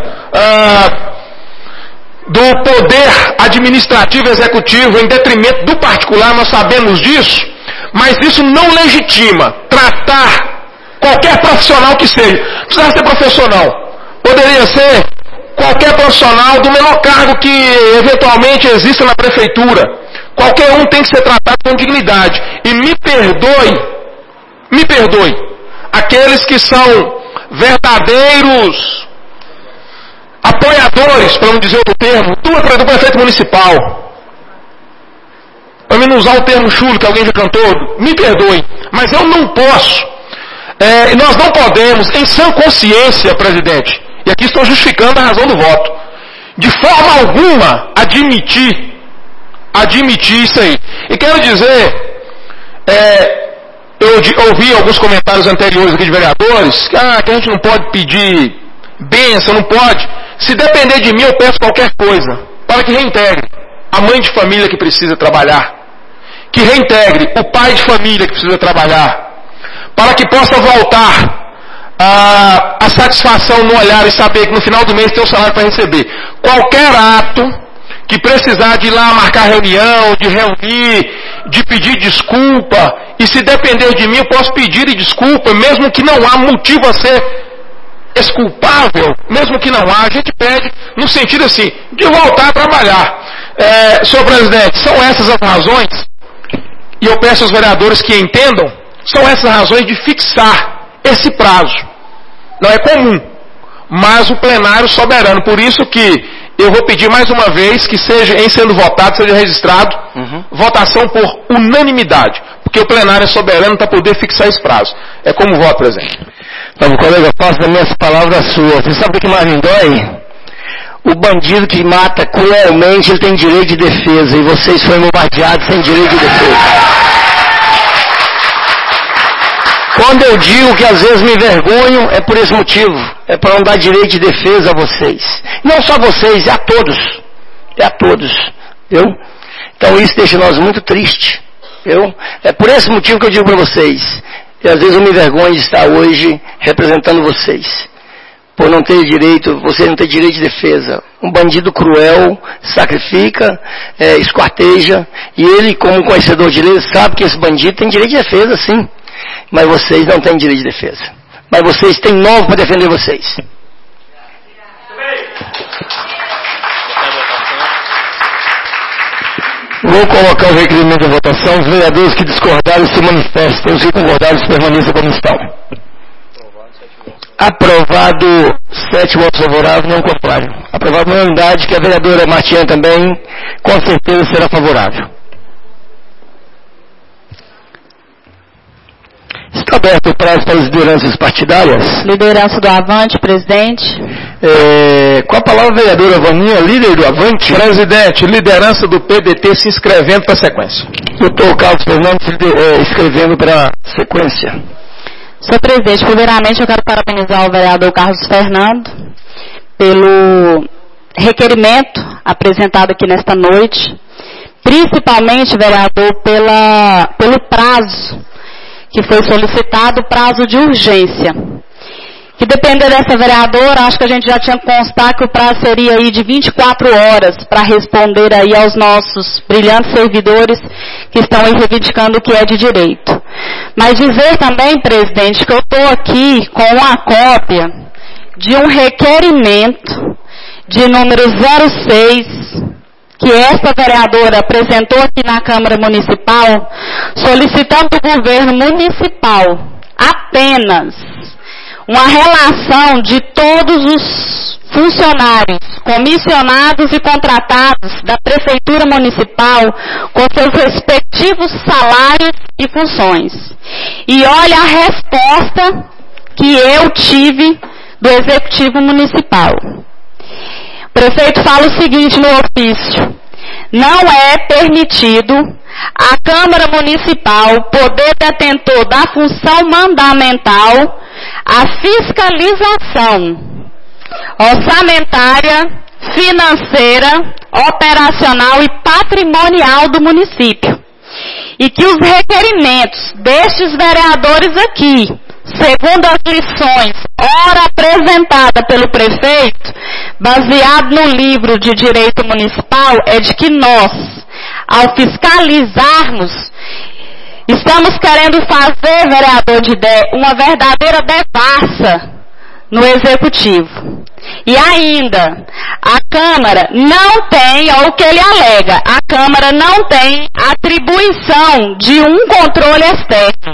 do poder administrativo executivo em detrimento do particular, nós sabemos disso, mas isso não legitima tratar qualquer profissional que seja. Não precisa ser profissional, poderia ser qualquer profissional do menor cargo que eventualmente exista na prefeitura. Qualquer um tem que ser tratado com dignidade. E me perdoe, aqueles que são verdadeiros apoiadores, para não dizer outro termo, do prefeito municipal. Para mim não usar o termo chulo que alguém já cantou, me perdoe, mas eu não posso, nós não podemos, em sã consciência, presidente, e aqui estou justificando a razão do voto, de forma alguma admitir isso aí. E quero dizer, eu ouvi alguns comentários anteriores aqui de vereadores, que a gente não pode pedir bênção, não pode. Se depender de mim, eu peço qualquer coisa, para que reintegre a mãe de família que precisa trabalhar, que reintegre o pai de família que precisa trabalhar, para que possa voltar a satisfação no olhar e saber que no final do mês tem o salário para receber. Qualquer ato que precisar de ir lá marcar reunião, de reunir, de pedir desculpa, e se depender de mim eu posso pedir desculpa, mesmo que não há motivo a ser desculpável, mesmo que não há, a gente pede no sentido assim, de voltar a trabalhar. Senhor presidente, são essas as razões, e eu peço aos vereadores que entendam, são essas razões de fixar esse prazo. Não é comum, mas o plenário soberano, por isso que eu vou pedir mais uma vez que seja, em sendo votado, seja registrado, votação por unanimidade, porque o plenário é soberano para poder fixar esse prazo. É como voto, presidente. Então, colega, faço das minhas palavras suas. Você sabe o que mais me dói? O bandido que mata cruelmente, ele tem direito de defesa, e vocês foram bombardeados sem direito de defesa. Quando eu digo que às vezes me envergonho, é por esse motivo. É para não dar direito de defesa a vocês. Não só a vocês, é a todos. É a todos. Viu? Então isso deixa nós muito tristes. Viu? É por esse motivo que eu digo para vocês. E às vezes eu me envergonho de estar hoje representando vocês. Por não ter direito, vocês não têm direito de defesa. Um bandido cruel sacrifica, esquarteja. E ele, como conhecedor de lei, sabe que esse bandido tem direito de defesa, sim. Mas vocês não têm direito de defesa. Mas vocês têm novo para defender vocês. Vou colocar o requerimento de votação. Os vereadores que discordarem se manifestem. Os que concordarem permaneçam como estão. Aprovado 7 votos favoráveis, não contrário. Aprovado na unanimidade, que a vereadora Martinha também, com certeza, será favorável. Está aberto o prazo para as lideranças partidárias. Liderança do Avante, presidente. Com a palavra, vereadora Vaninha, líder do Avante. Presidente, liderança do PDT se inscrevendo para a sequência. Doutor Carlos Fernandes, escrevendo para a sequência. Senhor presidente, primeiramente eu quero parabenizar o vereador Carlos Fernando pelo requerimento apresentado aqui nesta noite. Principalmente, vereador, pelo prazo que foi solicitado, prazo de urgência. Que depender dessa vereadora, acho que a gente já tinha que constar que o prazo seria aí de 24 horas para responder aí aos nossos brilhantes servidores que estão aí reivindicando o que é de direito. Mas dizer também, presidente, que eu estou aqui com uma cópia de um requerimento de número 06, que esta vereadora apresentou aqui na Câmara Municipal, solicitando do governo municipal apenas uma relação de todos os funcionários, comissionados e contratados da Prefeitura Municipal com seus respectivos salários e funções. E olha a resposta que eu tive do Executivo Municipal. O prefeito fala o seguinte no ofício: não é permitido a Câmara Municipal, poder detentor da função mandamental, a fiscalização orçamentária, financeira, operacional e patrimonial do município. E que os requerimentos destes vereadores aqui, segundo as lições, ora apresentada pelo prefeito, baseado no livro de direito municipal, é de que nós, ao fiscalizarmos, estamos querendo fazer, vereador de Dé, uma verdadeira devassa no executivo. E ainda, a Câmara não tem, ou o que ele alega, a Câmara não tem atribuição de um controle externo.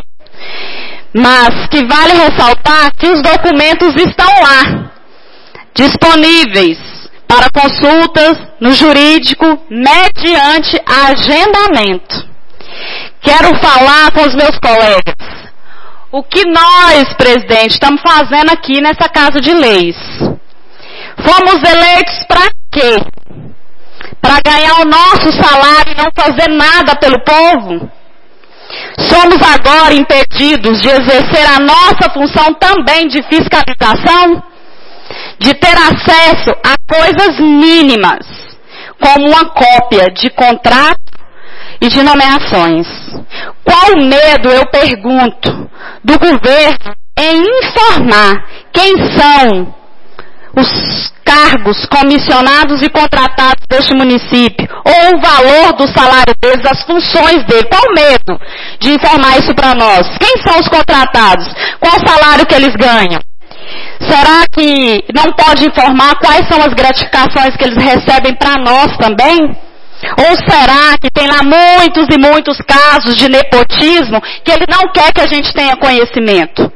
Mas que vale ressaltar que os documentos estão lá, disponíveis para consultas no jurídico, mediante agendamento. Quero falar com os meus colegas. O que nós, presidente, estamos fazendo aqui nessa Casa de Leis? Fomos eleitos para quê? Para ganhar o nosso salário e não fazer nada pelo povo? Somos agora impedidos de exercer a nossa função também de fiscalização? De ter acesso a coisas mínimas, como uma cópia de contrato e de nomeações. Qual medo, eu pergunto, do governo em informar quem são os cargos comissionados e contratados deste município, ou o valor do salário deles, as funções dele. Qual o medo de informar isso para nós? Quem são os contratados? Qual o salário que eles ganham? Será que não pode informar quais são as gratificações que eles recebem para nós também? Ou será que tem lá muitos e muitos casos de nepotismo que ele não quer que a gente tenha conhecimento?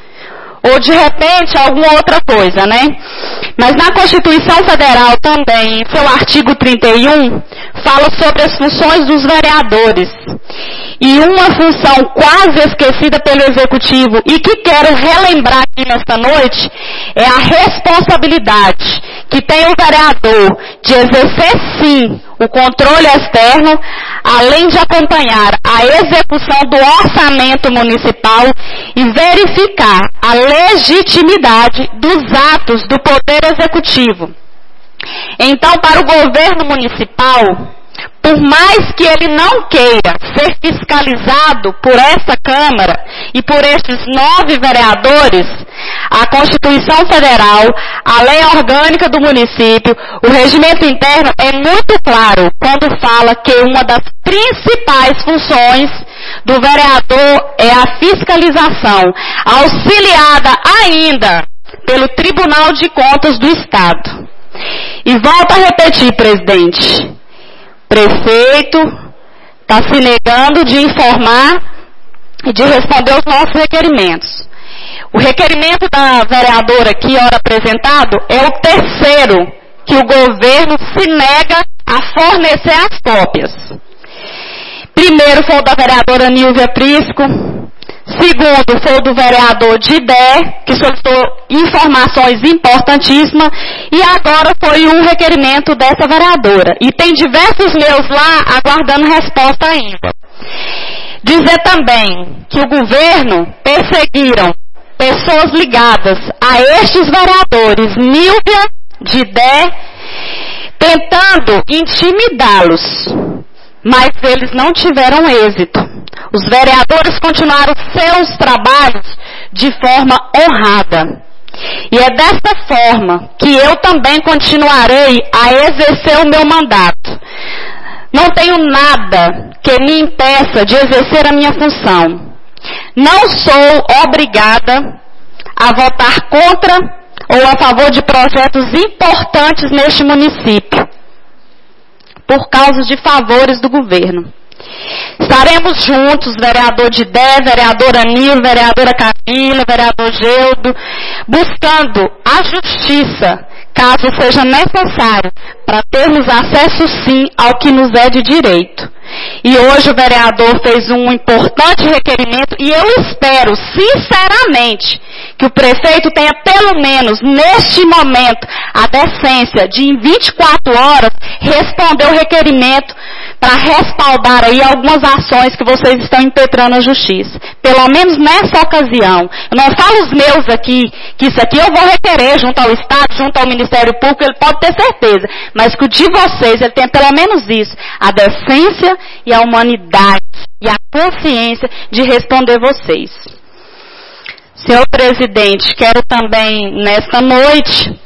Ou de repente alguma outra coisa, né? Mas na Constituição Federal também, em seu artigo 31, fala sobre as funções dos vereadores. E uma função quase esquecida pelo Executivo e que quero relembrar aqui nesta noite é a responsabilidade que tem o vereador de exercer sim o controle externo, além de acompanhar a execução do orçamento municipal e verificar a legitimidade dos atos do Poder Executivo. Então, para o governo municipal, por mais que ele não queira ser fiscalizado por essa Câmara e por esses 9 vereadores, a Constituição Federal, a lei orgânica do município, o regimento interno é muito claro quando fala que uma das principais funções do vereador é a fiscalização, auxiliada ainda pelo Tribunal de Contas do Estado. E volto a repetir, presidente, prefeito está se negando de informar e de responder aos nossos requerimentos. O requerimento da vereadora aqui, ora apresentado, é o terceiro que o governo se nega a fornecer as cópias. Primeiro foi o da vereadora Nilvia Prisco. Segundo foi o do vereador Didé, que solicitou informações importantíssimas. E agora foi um requerimento dessa vereadora. E tem diversos meus lá aguardando resposta ainda. Dizer também que o governo perseguiram pessoas ligadas a estes vereadores, Nilvia, Didé, tentando intimidá-los. Mas eles não tiveram êxito. Os vereadores continuaram seus trabalhos de forma honrada. E é desta forma que eu também continuarei a exercer o meu mandato. Não tenho nada que me impeça de exercer a minha função. Não sou obrigada a votar contra ou a favor de projetos importantes neste município, por causa de favores do governo. Estaremos juntos, vereador Didé, vereadora Nil, vereadora Camila, vereador Geudo, buscando a justiça, caso seja necessário, para termos acesso sim ao que nos é de direito. E hoje o vereador fez um importante requerimento e eu espero, sinceramente, que o prefeito tenha pelo menos, neste momento, a decência de em 24 horas responder o requerimento para respaldar aí algumas ações que vocês estão impetrando à justiça. Pelo menos nessa ocasião. Eu não falo os meus aqui, que isso aqui eu vou requerer junto ao Estado, junto ao Ministério Público, ele pode ter certeza. Mas que o de vocês, ele tenha pelo menos isso, a decência e a humanidade e a consciência de responder vocês. Senhor presidente, quero também, nesta noite,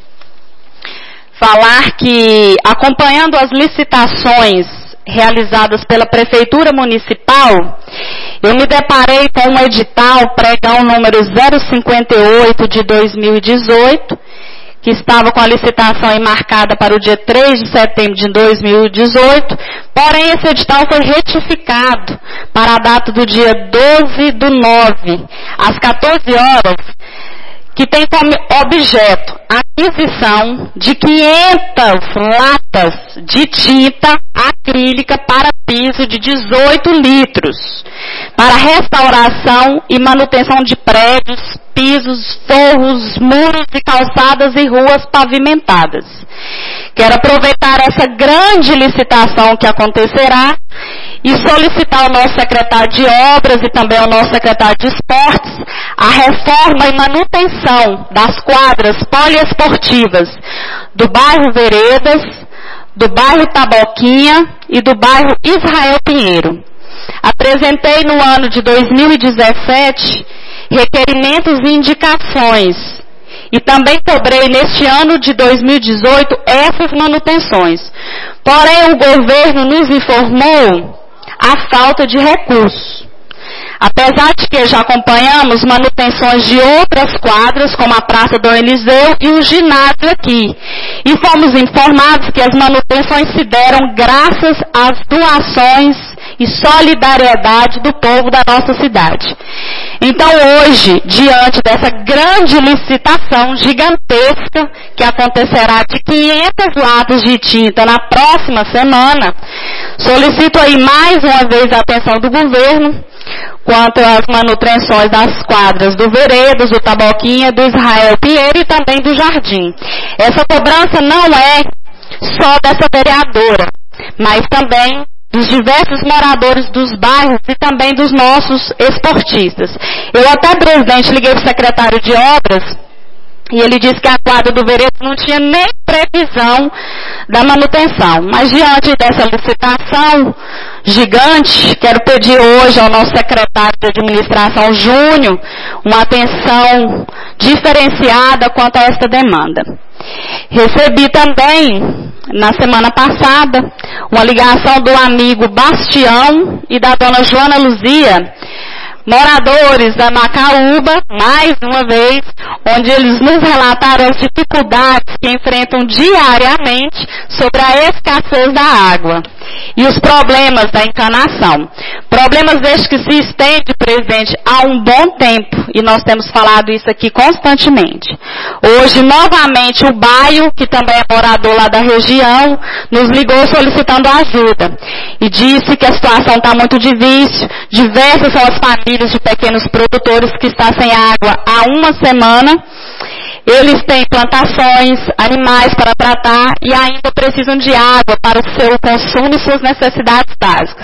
falar que, acompanhando as licitações realizadas pela Prefeitura Municipal, eu me deparei com um edital, pregão número 058 de 2018, que estava com a licitação marcada para o dia 3 de setembro de 2018, porém esse edital foi retificado para a data do dia 12/9, às 14 horas, que tem como objeto a aquisição de 500 latas de tinta acrílica para piso de 18 litros, para restauração e manutenção de prédios, pisos, forros, muros e calçadas e ruas pavimentadas. Quero aproveitar essa grande licitação que acontecerá e solicitar ao nosso secretário de Obras e também ao nosso secretário de Esportes a reforma e manutenção das quadras poliesportivas do bairro Veredas, do bairro Taboquinha e do bairro Israel Pinheiro. Apresentei no ano de 2017 requerimentos e indicações e também cobrei neste ano de 2018 essas manutenções. Porém, o governo nos informou a falta de recursos. Apesar de que já acompanhamos manutenções de outras quadras, como a Praça Dom Eliseu e o ginásio aqui. E fomos informados que as manutenções se deram graças às doações e solidariedade do povo da nossa cidade. Então hoje, diante dessa grande licitação gigantesca que acontecerá de 500 latas de tinta na próxima semana, solicito aí mais uma vez a atenção do governo quanto às manutenções das quadras do Veredas, do Taboquinha, do Israel Pinheiro e também do Jardim. Essa cobrança não é só dessa vereadora, mas também dos diversos moradores dos bairros e também dos nossos esportistas. Eu até, presidente, liguei para o secretário de obras e ele disse que a quadra do Veredas não tinha nem previsão da manutenção. Mas diante dessa licitação gigante, quero pedir hoje ao nosso secretário de administração, Júnior, uma atenção diferenciada quanto a esta demanda. Recebi também, na semana passada, uma ligação do amigo Bastião e da dona Joana Luzia, moradores da Macaúba, mais uma vez, onde eles nos relataram as dificuldades que enfrentam diariamente sobre a escassez da água e os problemas da encanação. Problemas estes que se estendem, presidente, há um bom tempo, e nós temos falado isso aqui constantemente. Hoje, novamente, o Baio, que também é morador lá da região, nos ligou solicitando ajuda e disse que a situação está muito difícil. Diversas são as famílias de pequenos produtores que estão sem água há uma semana. Eles têm plantações, animais para tratar e ainda precisam de água para o seu consumo e suas necessidades básicas.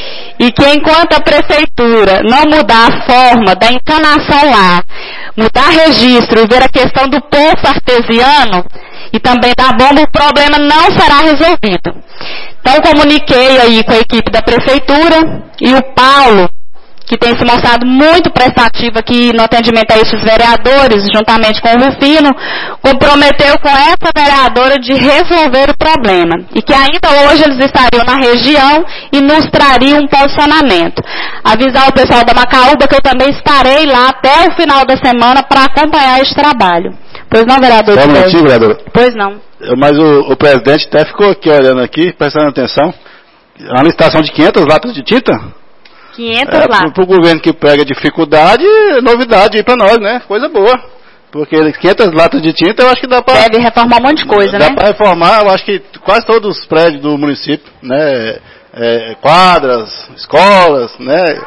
E que enquanto a prefeitura não mudar a forma da encanação lá, mudar registro e ver a questão do poço artesiano e também da bomba, o problema não será resolvido. Então comuniquei aí com a equipe da prefeitura e o Paulo, que tem se mostrado muito prestativo aqui no atendimento a esses vereadores, juntamente com o Rufino, comprometeu com essa vereadora de resolver o problema. E que ainda hoje eles estariam na região e nos trariam um posicionamento. Avisar o pessoal da Macaúba que eu também estarei lá até o final da semana para acompanhar esse trabalho. Pois não, vereador? Só um minutinho, vereadora. Pois não. Mas o presidente até ficou aqui olhando aqui, prestando atenção. Uma licitação de 500 latas de tinta? 500 latas. Para o governo que pega dificuldade, novidade aí para nós, né? Coisa boa. Porque 500 latas de tinta eu acho que dá para... Deve reformar um monte de coisa, né? Dá para reformar, eu acho que quase todos os prédios do município, né? Quadras, escolas, né?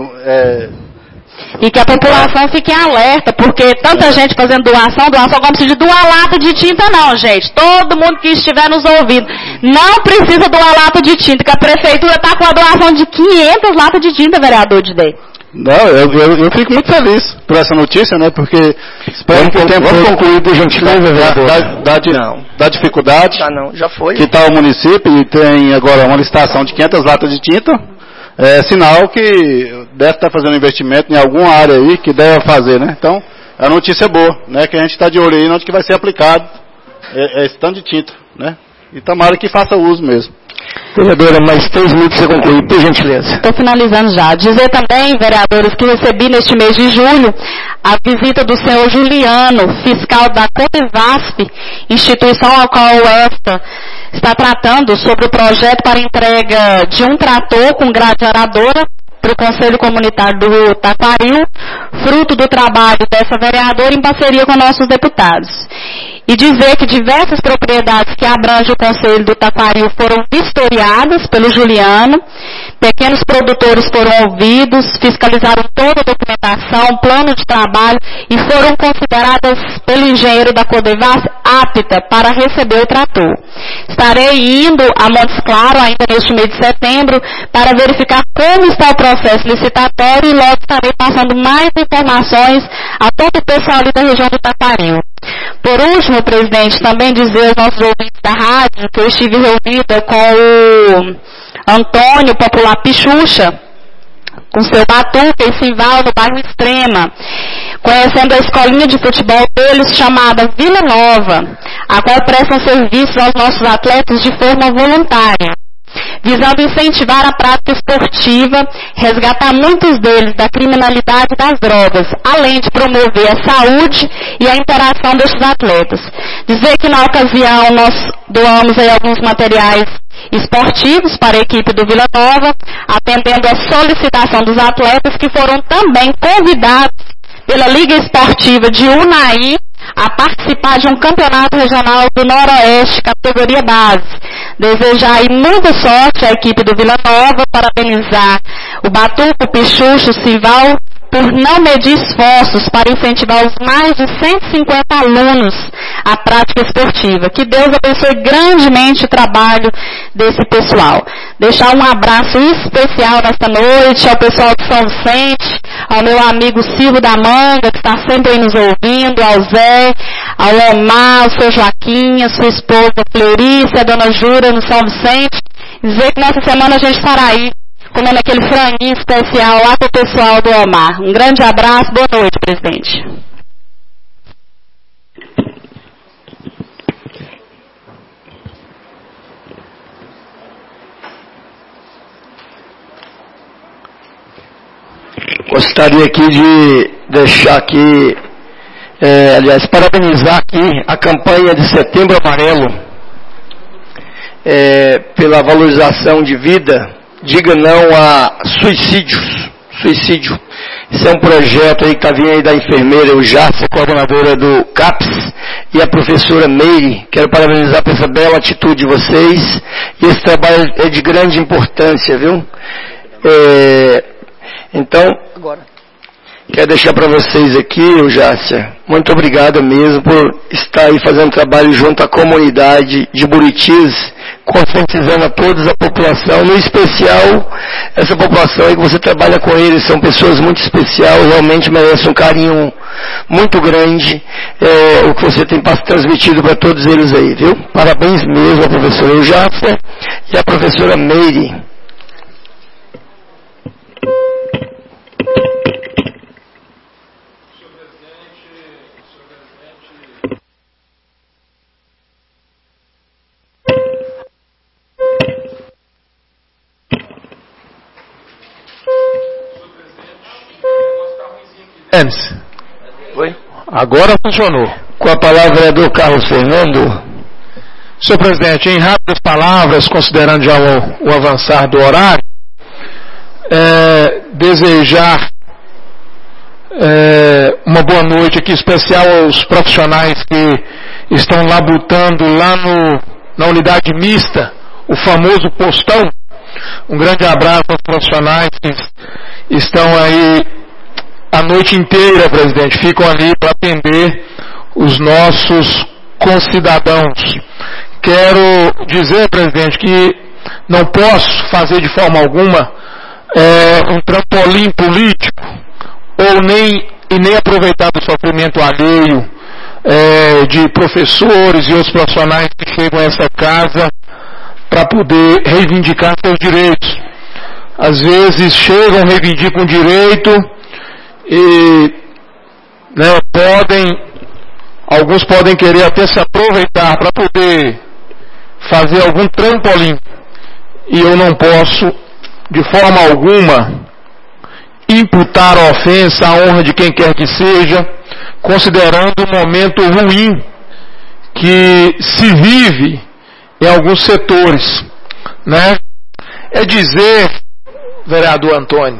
E que a população fique em alerta, porque tanta gente fazendo doação como precisa de uma lata de tinta não, gente. Todo mundo que estiver nos ouvindo não precisa de uma lata de tinta, que a prefeitura está com a doação de 500 latas de tinta, vereador Didei. Não, eu fico muito feliz por essa notícia, né, porque espero que o tempo concluir por gentileza, vereador. Da dificuldade já foi. Que está o município e tem agora uma licitação de 500 latas de tinta. É sinal que deve estar fazendo investimento em alguma área aí que deve fazer, né? Então, a notícia é boa, né? Que a gente está de olho aí onde que vai ser aplicado esse tanto de tinta, né? E tomara que faça uso mesmo. Vereadora, mais 3 minutos para você concluir, por gentileza. Estou finalizando já. Dizer também, vereadores, que recebi neste mês de julho a visita do senhor Juliano, fiscal da Codevasp, instituição a qual esta está tratando sobre o projeto para entrega de um trator com grade aradora para o Conselho Comunitário do Taquaril, fruto do trabalho dessa vereadora em parceria com nossos deputados. E dizer que diversas propriedades que abrangem o Conselho do Taquaril foram vistoriadas pelo Juliano, pequenos produtores foram ouvidos, fiscalizaram toda a documentação, plano de trabalho e foram consideradas pelo engenheiro da Codevasp apta para receber o trator. Estarei indo a Montes Claros ainda neste mês de setembro para verificar como está o processo licitatório e logo estarei passando mais informações a todo o pessoal ali da região do Taquaril. Por último, presidente, também dizer aos nossos ouvintes da rádio que eu estive reunida com o Antônio Popular Pichucha, com seu Batuca e Simval no bairro Extrema, conhecendo a escolinha de futebol deles chamada Vila Nova, a qual prestam serviços aos nossos atletas de forma voluntária, visando incentivar a prática esportiva, resgatar muitos deles da criminalidade e das drogas, além de promover a saúde e a interação destes atletas. Dizer que na ocasião nós doamos aí alguns materiais esportivos para a equipe do Vila Nova, atendendo à solicitação dos atletas que foram também convidados pela Liga Esportiva de Unai a participar de um campeonato regional do Noroeste, categoria base. Desejar aí muita sorte à equipe do Vila Nova, parabenizar o Batuco, o Pichucho, o Sival, por não medir esforços para incentivar os mais de 150 alunos à prática esportiva. Que Deus abençoe grandemente o trabalho desse pessoal. Deixar um abraço especial nesta noite ao pessoal de São Vicente, ao meu amigo Silvio da Manga, que está sempre aí nos ouvindo, ao Zé, ao Omar, ao seu Joaquim, a sua esposa Fleurícia, a dona Jura no São Vicente. Dizer que nessa semana a gente estará aí comendo aquele franguinho especial lá com o pessoal do Omar. Um grande abraço, boa noite, presidente. Gostaria aqui de deixar aqui, parabenizar aqui a campanha de Setembro Amarelo, pela valorização de vida. Diga não a suicídio. Esse é um projeto aí que está vindo aí da enfermeira, o Jácia, coordenadora do CAPS, e a professora Meire. Quero parabenizar por essa bela atitude de vocês. E esse trabalho é de grande importância, viu? Então, quero deixar para vocês aqui, Jácia, muito obrigado mesmo por estar aí fazendo trabalho junto à comunidade de Buritis, conscientizando a toda a população, no especial essa população aí que você trabalha com eles, são pessoas muito especiais, realmente merecem um carinho muito grande, o que você tem transmitido para todos eles aí, viu? Parabéns mesmo à professora Jácia e à professora Meire. Oi? Agora funcionou. Com a palavra do Carlos Fernando. Senhor presidente, em rápidas palavras, considerando já o avançar do horário, desejar uma boa noite aqui especial aos profissionais que estão labutando lá na unidade mista, o famoso postão. Um grande abraço aos profissionais que estão aí a noite inteira, presidente, ficam ali para atender os nossos concidadãos. Quero dizer, presidente, que não posso fazer de forma alguma um trampolim político e nem aproveitar do sofrimento alheio de professores e outros profissionais que chegam a essa casa para poder reivindicar seus direitos. Às vezes chegam, reivindicam direito e alguns podem querer até se aproveitar para poder fazer algum trampolim, e eu não posso de forma alguma imputar a ofensa à honra de quem quer que seja, considerando o momento ruim que se vive em alguns setores, né? É dizer, vereador Antônio,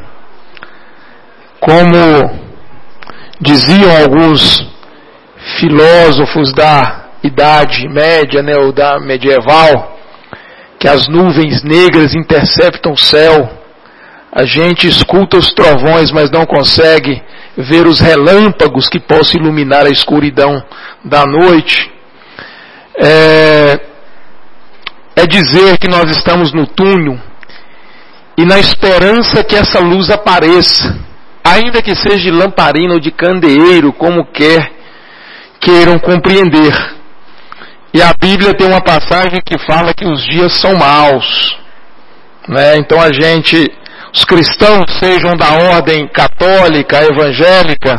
como diziam alguns filósofos da Idade Média, né, ou da medieval, que as nuvens negras interceptam o céu, a gente escuta os trovões, mas não consegue ver os relâmpagos que possam iluminar a escuridão da noite. É dizer que nós estamos no túnel e na esperança que essa luz apareça, ainda que seja de lamparina ou de candeeiro, como queiram compreender. E a Bíblia tem uma passagem que fala que os dias são maus, né? Então os cristãos, sejam da ordem católica, evangélica,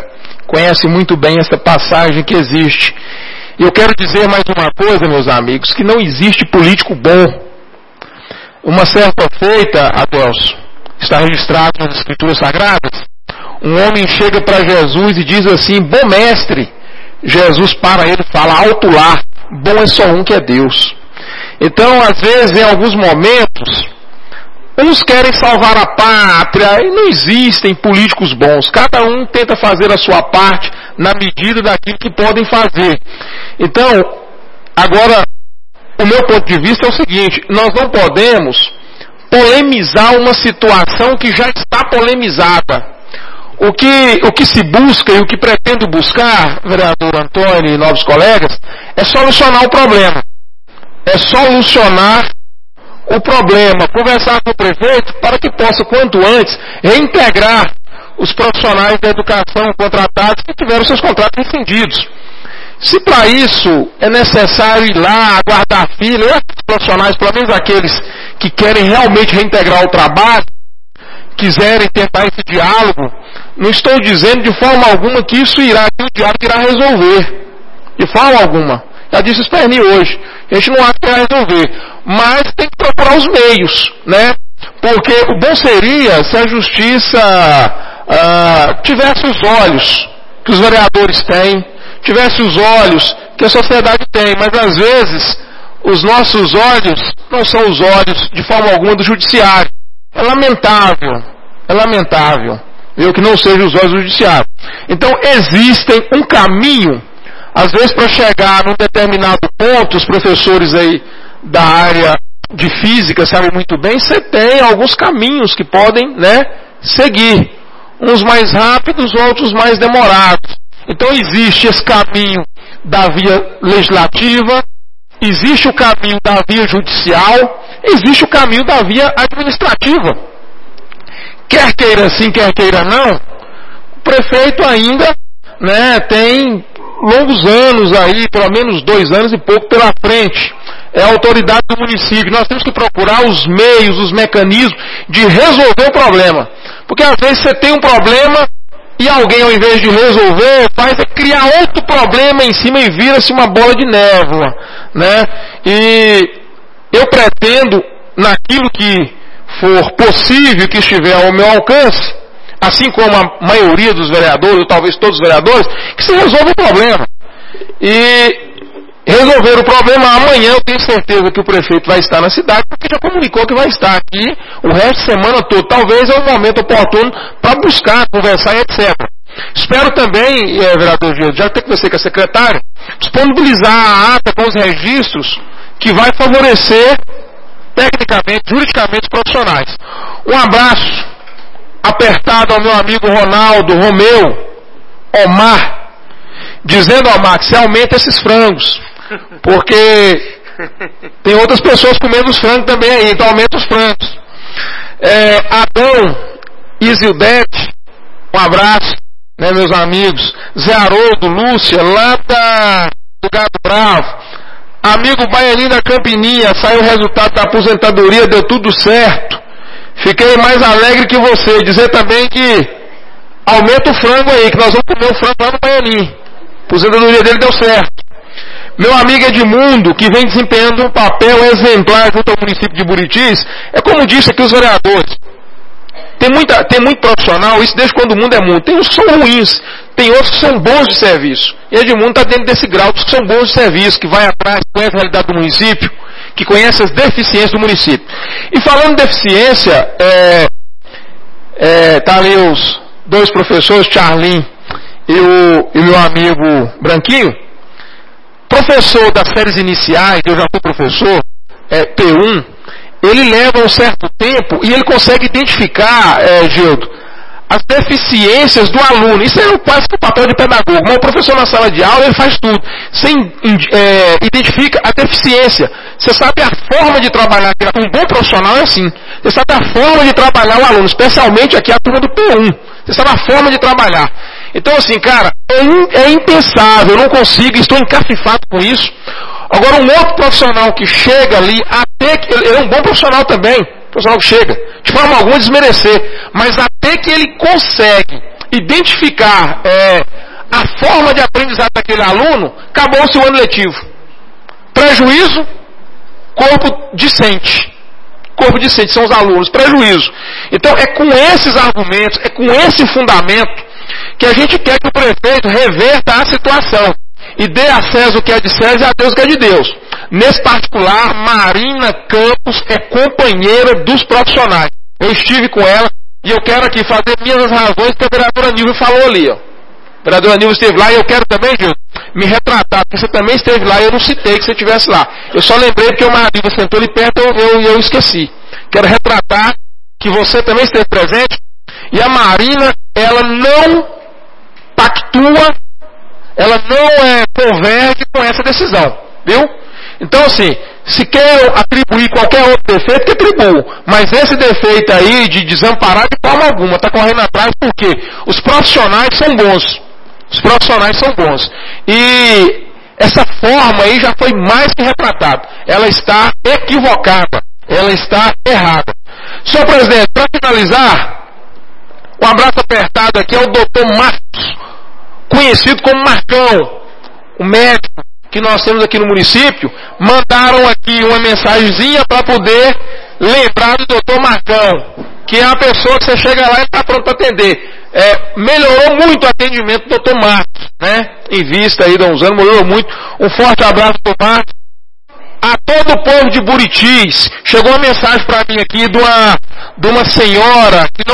conhece muito bem essa passagem que existe. E eu quero dizer mais uma coisa, meus amigos, que não existe político bom. Uma certa feita, Adelso, está registrado nas Escrituras Sagradas, um homem chega para Jesus e diz assim: bom mestre. Jesus para ele e fala: alto lá, bom é só um, que é Deus. Então, às vezes, em alguns momentos, uns querem salvar a pátria, e não existem políticos bons. Cada um tenta fazer a sua parte na medida daquilo que podem fazer. Então, agora, o meu ponto de vista é o seguinte: nós não podemos polemizar uma situação que já está polemizada. O que se busca e o que pretendo buscar, vereador Antônio e novos colegas, é solucionar o problema. É solucionar o problema, conversar com o prefeito para que possa, quanto antes, reintegrar os profissionais da educação contratados que tiveram seus contratos rescindidos. Se para isso é necessário ir lá, aguardar fila, os profissionais, pelo menos aqueles que querem realmente reintegrar o trabalho, quiserem tentar esse diálogo, não estou dizendo de forma alguma que isso irá, que o diálogo irá resolver. De forma alguma. Já disse isso para mim hoje. A gente não acha que vai resolver. Mas tem que procurar os meios, né? Porque o bom seria se a justiça tivesse os olhos que os vereadores têm, tivesse os olhos que a sociedade tem, mas às vezes os nossos olhos não são os olhos de forma alguma do judiciário. É lamentável, eu que não seja os olhos do judiciário. Então existem um caminho, às vezes para chegar num determinado ponto, os professores aí da área de física sabem muito bem, você tem alguns caminhos que podem, né, seguir. Uns mais rápidos, outros mais demorados. Então existe esse caminho da via legislativa, existe o caminho da via judicial, existe o caminho da via administrativa. Quer queira sim, quer queira não, o prefeito ainda, né, tem longos anos aí, pelo menos 2 anos e pouco pela frente. É a autoridade do município. Nós temos que procurar os meios, os mecanismos de resolver o problema. Porque às vezes você tem um problema e alguém, ao invés de resolver, faz criar outro problema em cima e vira-se uma bola de névoa, né? E eu pretendo, naquilo que for possível, que estiver ao meu alcance, assim como a maioria dos vereadores, ou talvez todos os vereadores, que se resolva o problema. E resolver o problema amanhã, eu tenho certeza que o prefeito vai estar na cidade, porque já comunicou que vai estar aqui o resto de semana todo. Talvez é um momento oportuno para buscar, conversar, etc. Espero também, vereador Gildo, já que tem que você que é secretário, disponibilizar a ata com os registros que vai favorecer tecnicamente, juridicamente os profissionais. Um abraço apertado ao meu amigo Ronaldo Romeu Omar, dizendo, Omar, que você aumenta esses frangos, porque tem outras pessoas comendo os frangos também aí, então aumenta os frangos. Adão Isildete, um abraço, né, meus amigos. Zé Haroldo, Lúcia, lá do Gado Bravo. Amigo Baianinho da Campininha, saiu o resultado da aposentadoria, deu tudo certo. Fiquei mais alegre que você. Dizer também que aumenta o frango aí, que nós vamos comer o frango lá no Baianinho. A aposentadoria dele deu certo. Meu amigo Edmundo, que vem desempenhando um papel exemplar junto ao município de Buritis, é como disse aqui os vereadores. Tem muito profissional, isso desde quando o mundo é mundo. Tem uns que são ruins, tem outros que são bons de serviço. E Edmundo está dentro desse grau, dos que são bons de serviço, que vai atrás, conhece a realidade do município, que conhece as deficiências do município. E falando de deficiência, tá ali os 2 professores, Charlin e o meu amigo Branquinho. Professor das séries iniciais, eu já fui professor, P1, ele leva um certo tempo e ele consegue identificar, Gildo, as deficiências do aluno. Isso é quase que o papel de pedagogo. Mas o professor na sala de aula, ele faz tudo. Você identifica a deficiência. Você sabe a forma de trabalhar. Um bom profissional é assim. Você sabe a forma de trabalhar o aluno, especialmente aqui a turma do P1. Você sabe a forma de trabalhar. Então assim, cara, é impensável, eu não consigo, estou encafifado com isso. Agora um outro profissional que chega ali, até que ele é um bom profissional também, profissional que chega, de forma alguma desmerecer, mas até que ele consegue identificar a forma de aprendizado daquele aluno, acabou-se o ano letivo. Prejuízo, corpo discente. Corpo discente são os alunos, prejuízo. Então é com esses argumentos, é com esse fundamento que a gente quer que o prefeito reverta a situação e dê a César o que é de César e a Deus o que é de Deus. Nesse particular, Marina Campos é companheira dos profissionais. Eu estive com ela e eu quero aqui fazer minhas razões que a vereadora Nilva falou ali. Ó. A vereadora Nilva esteve lá e eu quero também, Gil, me retratar, porque você também esteve lá e eu não citei que você estivesse lá. Eu só lembrei porque o Marina sentou ali perto e eu esqueci. Quero retratar que você também esteve presente e a Marina, ela não pactua, ela não converge com essa decisão, viu? Então assim, se quer atribuir qualquer outro defeito, que atribuo. Mas esse defeito aí de desamparar de forma alguma, está correndo atrás porque os profissionais são bons. Os profissionais são bons. E essa forma aí já foi mais que retratada. Ela está equivocada. Ela está errada. Senhor presidente, para finalizar, um abraço apertado aqui ao Dr. Marcos, conhecido como Marcão, o médico que nós temos aqui no município. Mandaram aqui uma mensagenzinha para poder lembrar do Dr. Marcão, que é a pessoa que você chega lá e está pronto para atender. Melhorou muito o atendimento do Dr. Marcos, né? Em vista aí de uns anos, melhorou muito. Um forte abraço, Dr. Marcos. A todo o povo de Buritis, chegou uma mensagem para mim aqui de uma senhora que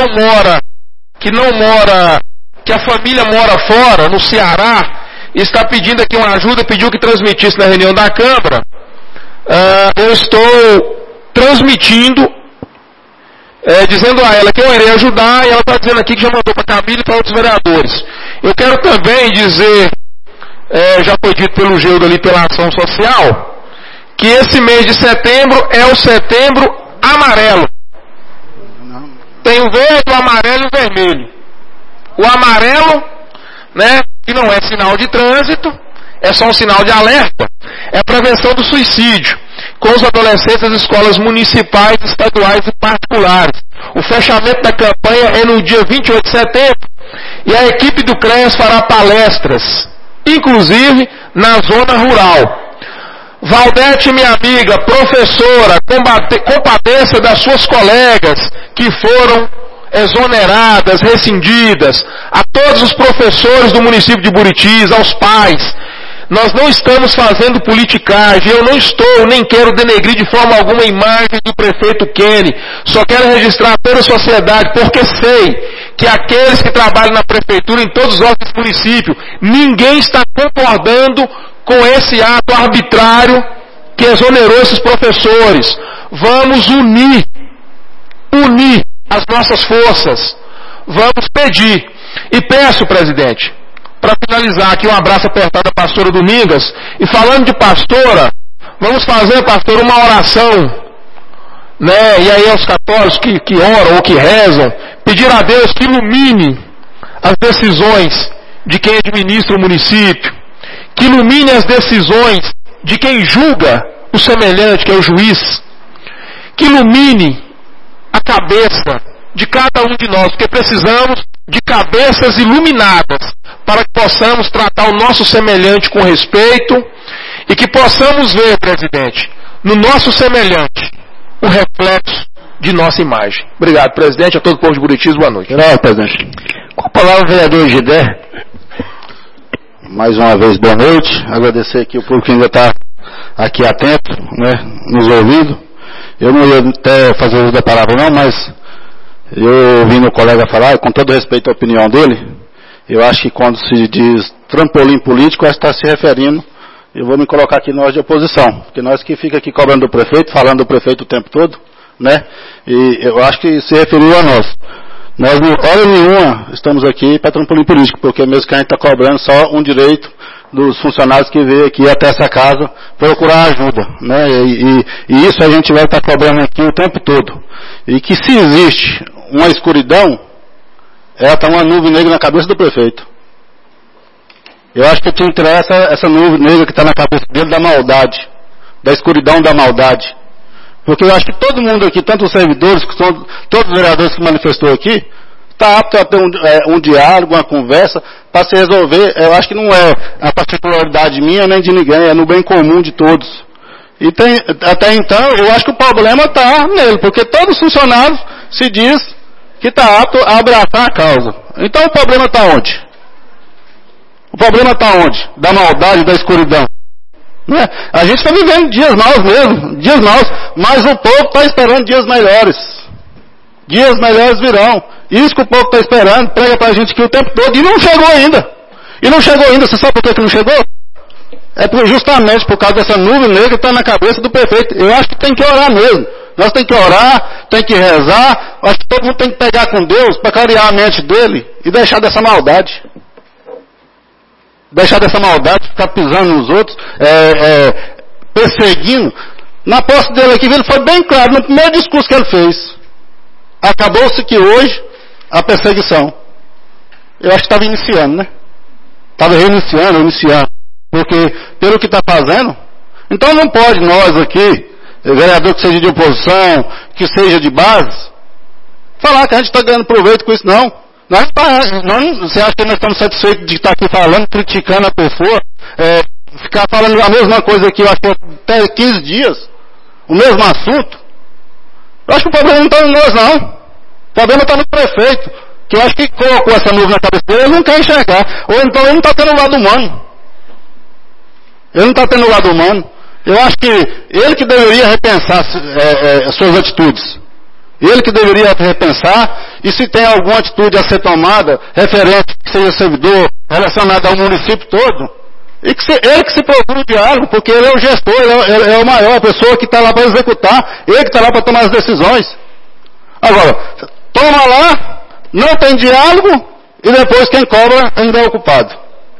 a família mora fora, no Ceará, e está pedindo aqui uma ajuda, pediu que transmitisse na reunião da Câmara. Eu estou transmitindo, dizendo a ela que eu irei ajudar, e ela está dizendo aqui que já mandou para a Camila e para outros vereadores. Eu quero também dizer, já foi dito pelo Geudo ali pela ação social, que esse mês de setembro é o setembro amarelo. Tem o verde, o amarelo e o vermelho. O amarelo, né, que não é sinal de trânsito, é só um sinal de alerta, é a prevenção do suicídio com os adolescentes das escolas municipais, estaduais e particulares. O fechamento da campanha é no dia 28 de setembro e a equipe do CREAS fará palestras, inclusive na zona rural. Valdete, minha amiga, professora, compadeça das suas colegas que foram exoneradas, rescindidas, a todos os professores do município de Buritis, aos pais. Nós não estamos fazendo politicagem, eu não estou, nem quero denegrir de forma alguma a imagem do prefeito Kenny, só quero registrar a toda a sociedade, porque sei que aqueles que trabalham na prefeitura, em todos os nossos municípios, ninguém está concordando com esse ato arbitrário que exonerou esses professores. Vamos unir as nossas forças, vamos pedir, e peço, presidente, para finalizar aqui um abraço apertado à pastora Domingas, e falando de pastora, vamos fazer, pastor, uma oração, né, e aí aos católicos que oram ou que rezam, pedir a Deus que ilumine as decisões de quem administra o município, que ilumine as decisões de quem julga o semelhante, que é o juiz, que ilumine a cabeça de cada um de nós, porque precisamos de cabeças iluminadas para que possamos tratar o nosso semelhante com respeito e que possamos ver, presidente, no nosso semelhante o reflexo de nossa imagem. Obrigado, presidente, a todo o povo de Buritis, boa noite. Obrigado, presidente. Com a palavra, vereador Gidé. Mais uma vez, boa noite. Agradecer aqui o público que ainda está aqui atento, né, nos ouvindo. Eu não ia até fazer uso da palavra não, mas eu ouvi meu colega falar, e com todo respeito à opinião dele, eu acho que quando se diz trampolim político, está se referindo, eu vou me colocar aqui nós de oposição, porque nós que fica aqui cobrando do prefeito, falando do prefeito o tempo todo, né, e eu acho que se referiu a nós. Nós, hora nenhuma, estamos aqui para trampolim político, porque mesmo que a gente está cobrando só um direito dos funcionários que veio aqui até essa casa procurar ajuda, né? E isso a gente vai estar cobrando aqui o tempo todo. E que se existe uma escuridão, ela está uma nuvem negra na cabeça do prefeito. Eu acho que tinha que tirar essa nuvem negra que está na cabeça dele da maldade, da escuridão da maldade. Porque eu acho que todo mundo aqui, tanto os servidores, que são todos os vereadores que manifestou aqui, está apto a ter um diálogo, uma conversa, para se resolver, eu acho que não é a particularidade minha nem de ninguém, é no bem comum de todos. E até então, eu acho que o problema está nele, porque todos os funcionários se diz que está apto a abraçar a causa. Então o problema está onde? O problema está onde? Da maldade, da escuridão. Né? A gente está vivendo dias maus mesmo, dias maus, mas o povo está esperando dias melhores. Dias melhores virão. Isso que o povo está esperando, prega para a gente aqui o tempo todo, e não chegou ainda. E não chegou ainda, você sabe por que não chegou? É justamente por causa dessa nuvem negra que está na cabeça do prefeito. Eu acho que tem que orar mesmo. Nós tem que orar, tem que rezar, acho que todo mundo tem que pegar com Deus para clarear a mente dele e deixar dessa maldade. Deixar dessa maldade, ficar pisando nos outros, perseguindo. Na posse dele aqui, ele foi bem claro, no primeiro discurso que ele fez. Acabou-se que hoje, a perseguição. Eu acho que estava iniciando, né? Estava iniciando. Porque, pelo que está fazendo, então não pode nós aqui, vereador que seja de oposição, que seja de base, falar que a gente está ganhando proveito com isso, não. Você acha que nós estamos satisfeitos de estar aqui falando, criticando a pessoa, ficar falando a mesma coisa aqui, eu acho que até 15 dias, o mesmo assunto? Eu acho que o problema não está em nós, não. O problema está no prefeito, que eu acho que colocou essa nuvem na cabeça dele, ele não quer enxergar. Ou então ele não está tendo o lado humano. Ele não está tendo o lado humano. Eu acho que ele que deveria repensar suas atitudes. Ele que deveria repensar, e se tem alguma atitude a ser tomada, referente, que seja servidor, relacionada ao município todo, e que ele que se procure o diálogo, porque ele é o gestor, ele é o maior, a pessoa que está lá para executar, ele que está lá para tomar as decisões. Agora, toma lá, não tem diálogo, e depois quem cobra ainda é o culpado.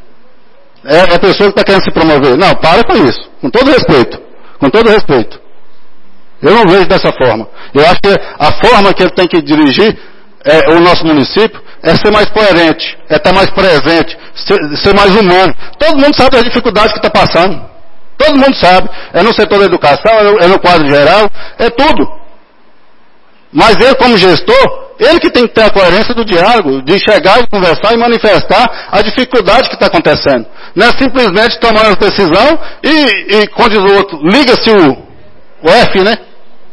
É a pessoa que está querendo se promover. Não, para com isso. Com todo respeito. Com todo respeito. Eu não vejo dessa forma. Eu acho que a forma que ele tem que dirigir o nosso município é ser mais coerente, é estar mais presente, ser mais humano. Todo mundo sabe as dificuldades que está passando. Todo mundo sabe. É no setor da educação, é no quadro geral, é tudo. Mas ele, como gestor, ele que tem que ter a coerência do diálogo, de chegar e conversar e manifestar a dificuldade que está acontecendo. Não é simplesmente tomar uma decisão e como diz o outro, liga-se o F, né?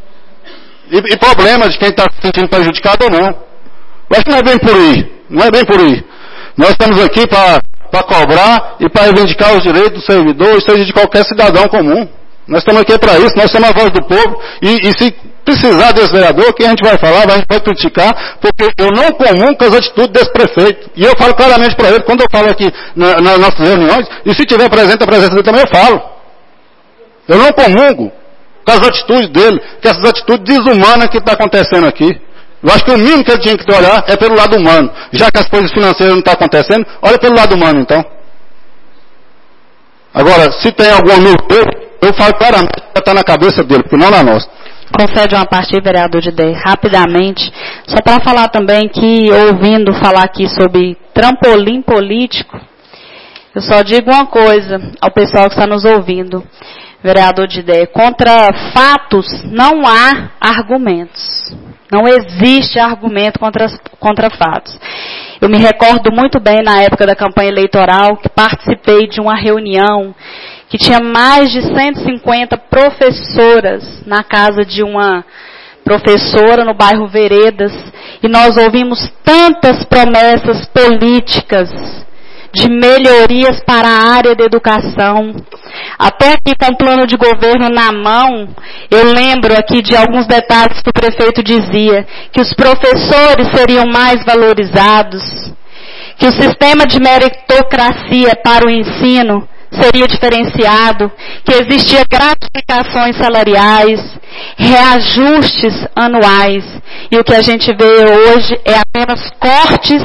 E problema de quem está se sentindo prejudicado ou não. Eu acho que não é bem por aí. Não é bem por aí. Nós estamos aqui para cobrar e para reivindicar os direitos do servidor, seja de qualquer cidadão comum. Nós estamos aqui para isso, nós somos a voz do povo, e se precisar desse vereador, que a gente vai falar, a gente vai criticar, porque eu não comungo com as atitudes desse prefeito. E eu falo claramente para ele, quando eu falo aqui nas nossas reuniões, e se tiver presente a presença dele também, eu falo. Eu não comungo com as atitudes dele, com essas atitudes desumanas que está acontecendo aqui. Eu acho que o mínimo que ele tinha que olhar é pelo lado humano. Já que as coisas financeiras não estão acontecendo, olha pelo lado humano, então. Agora, se tem algum amigo dele, eu falo claramente que está na cabeça dele, porque não na nossa. Concede uma parte aí, vereador de ideia, rapidamente, só para falar também que, ouvindo falar aqui sobre trampolim político, eu só digo uma coisa ao pessoal que está nos ouvindo, vereador de ideia, contra fatos não há argumentos. Não existe argumento contra fatos. Eu me recordo muito bem na época da campanha eleitoral que participei de uma reunião que tinha mais de 150 professoras na casa de uma professora no bairro Veredas, e nós ouvimos tantas promessas políticas de melhorias para a área da educação. Até aqui com o plano de governo na mão, eu lembro aqui de alguns detalhes que o prefeito dizia, que os professores seriam mais valorizados, que o sistema de meritocracia para o ensino seria diferenciado, que existia gratificações salariais, reajustes anuais, e o que a gente vê hoje é apenas cortes,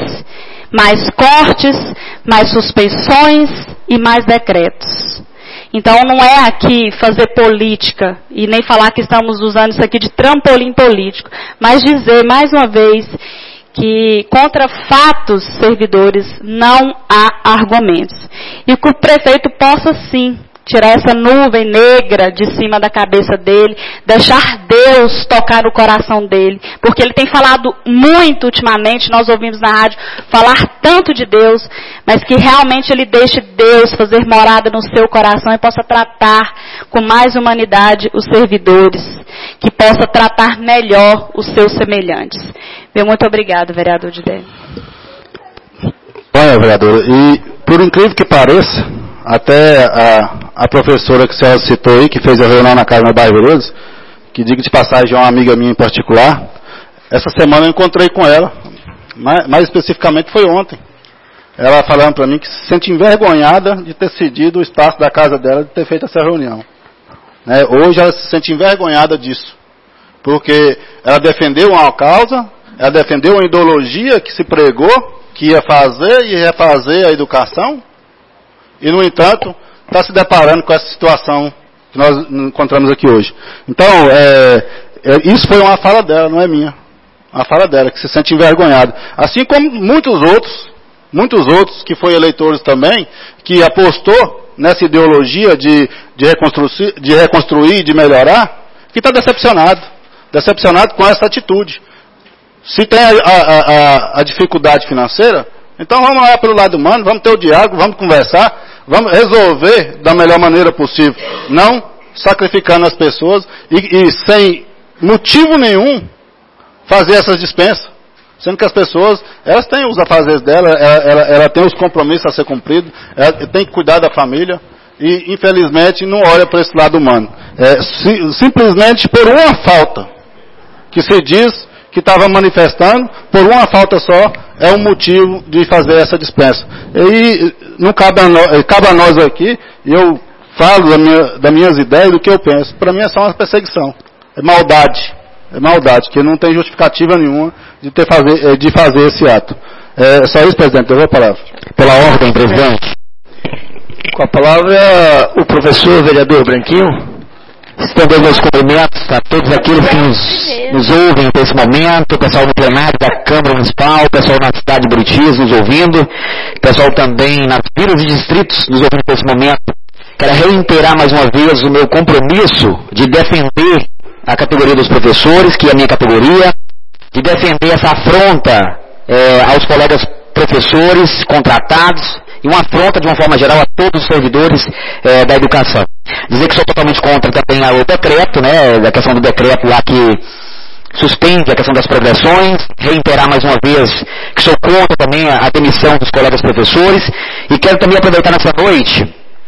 mais suspensões e mais decretos. Então não é aqui fazer política e nem falar que estamos usando isso aqui de trampolim político, mas dizer mais uma vez que contra fatos servidores não há argumentos. E que o prefeito possa sim tirar essa nuvem negra de cima da cabeça dele, deixar Deus tocar no coração dele, porque ele tem falado muito ultimamente, nós ouvimos na rádio falar tanto de Deus, mas que realmente ele deixe Deus fazer morada no seu coração e possa tratar com mais humanidade os servidores, que possa tratar melhor os seus semelhantes. Meu muito obrigado, vereador Didélio. Olha, vereador, e por incrível que pareça, até a professora que a senhora citou aí, que fez a reunião na casa do bairro Veredas, que diga de passagem é uma amiga minha em particular, essa semana eu encontrei com ela, mais especificamente foi ontem. Ela falando para mim que se sente envergonhada de ter cedido o espaço da casa dela, de ter feito essa reunião. Né? Hoje ela se sente envergonhada disso, porque ela defendeu uma causa, ela defendeu uma ideologia que se pregou, que ia fazer e refazer a educação, e, no entanto, está se deparando com essa situação que nós encontramos aqui hoje. Então, isso foi uma fala dela, não é minha. Uma fala dela, que se sente envergonhada. Assim como muitos outros que foram eleitores também, que apostou nessa ideologia de reconstruir, de melhorar, que está decepcionado com essa atitude. Se tem a dificuldade financeira, então vamos olhar pelo lado humano, vamos ter o diálogo, vamos conversar, vamos resolver da melhor maneira possível, não sacrificando as pessoas e sem motivo nenhum fazer essas dispensas, sendo que as pessoas, elas têm os afazeres dela, ela tem os compromissos a ser cumpridos, ela tem que cuidar da família e infelizmente não olha para esse lado humano. Simplesmente por uma falta que se diz que estava manifestando, por uma falta só, é um motivo de fazer essa dispensa. E não cabe a nós aqui, e eu falo das minhas ideias, do que eu penso. Para mim é só uma perseguição. É maldade, que não tem justificativa nenhuma de fazer esse ato. É só isso, presidente. Eu vou a palavra. Pela ordem, presidente. Com a palavra, o professor vereador Branquinho. Estendo meus cumprimentos a todos aqueles que nos ouvem nesse momento, o pessoal no plenário da Câmara Municipal, o pessoal na cidade de Buritis nos ouvindo, o pessoal também nas vilas e distritos nos ouvindo nesse momento. Quero reiterar mais uma vez o meu compromisso de defender a categoria dos professores, que é a minha categoria, de defender essa afronta aos colegas professores contratados, e uma afronta, de uma forma geral, a todos os servidores da educação. Dizer que sou totalmente contra também o decreto, né, da questão do decreto lá que suspende a questão das progressões, reiterar mais uma vez que sou contra também a demissão dos colegas professores, e quero também aproveitar nessa noite,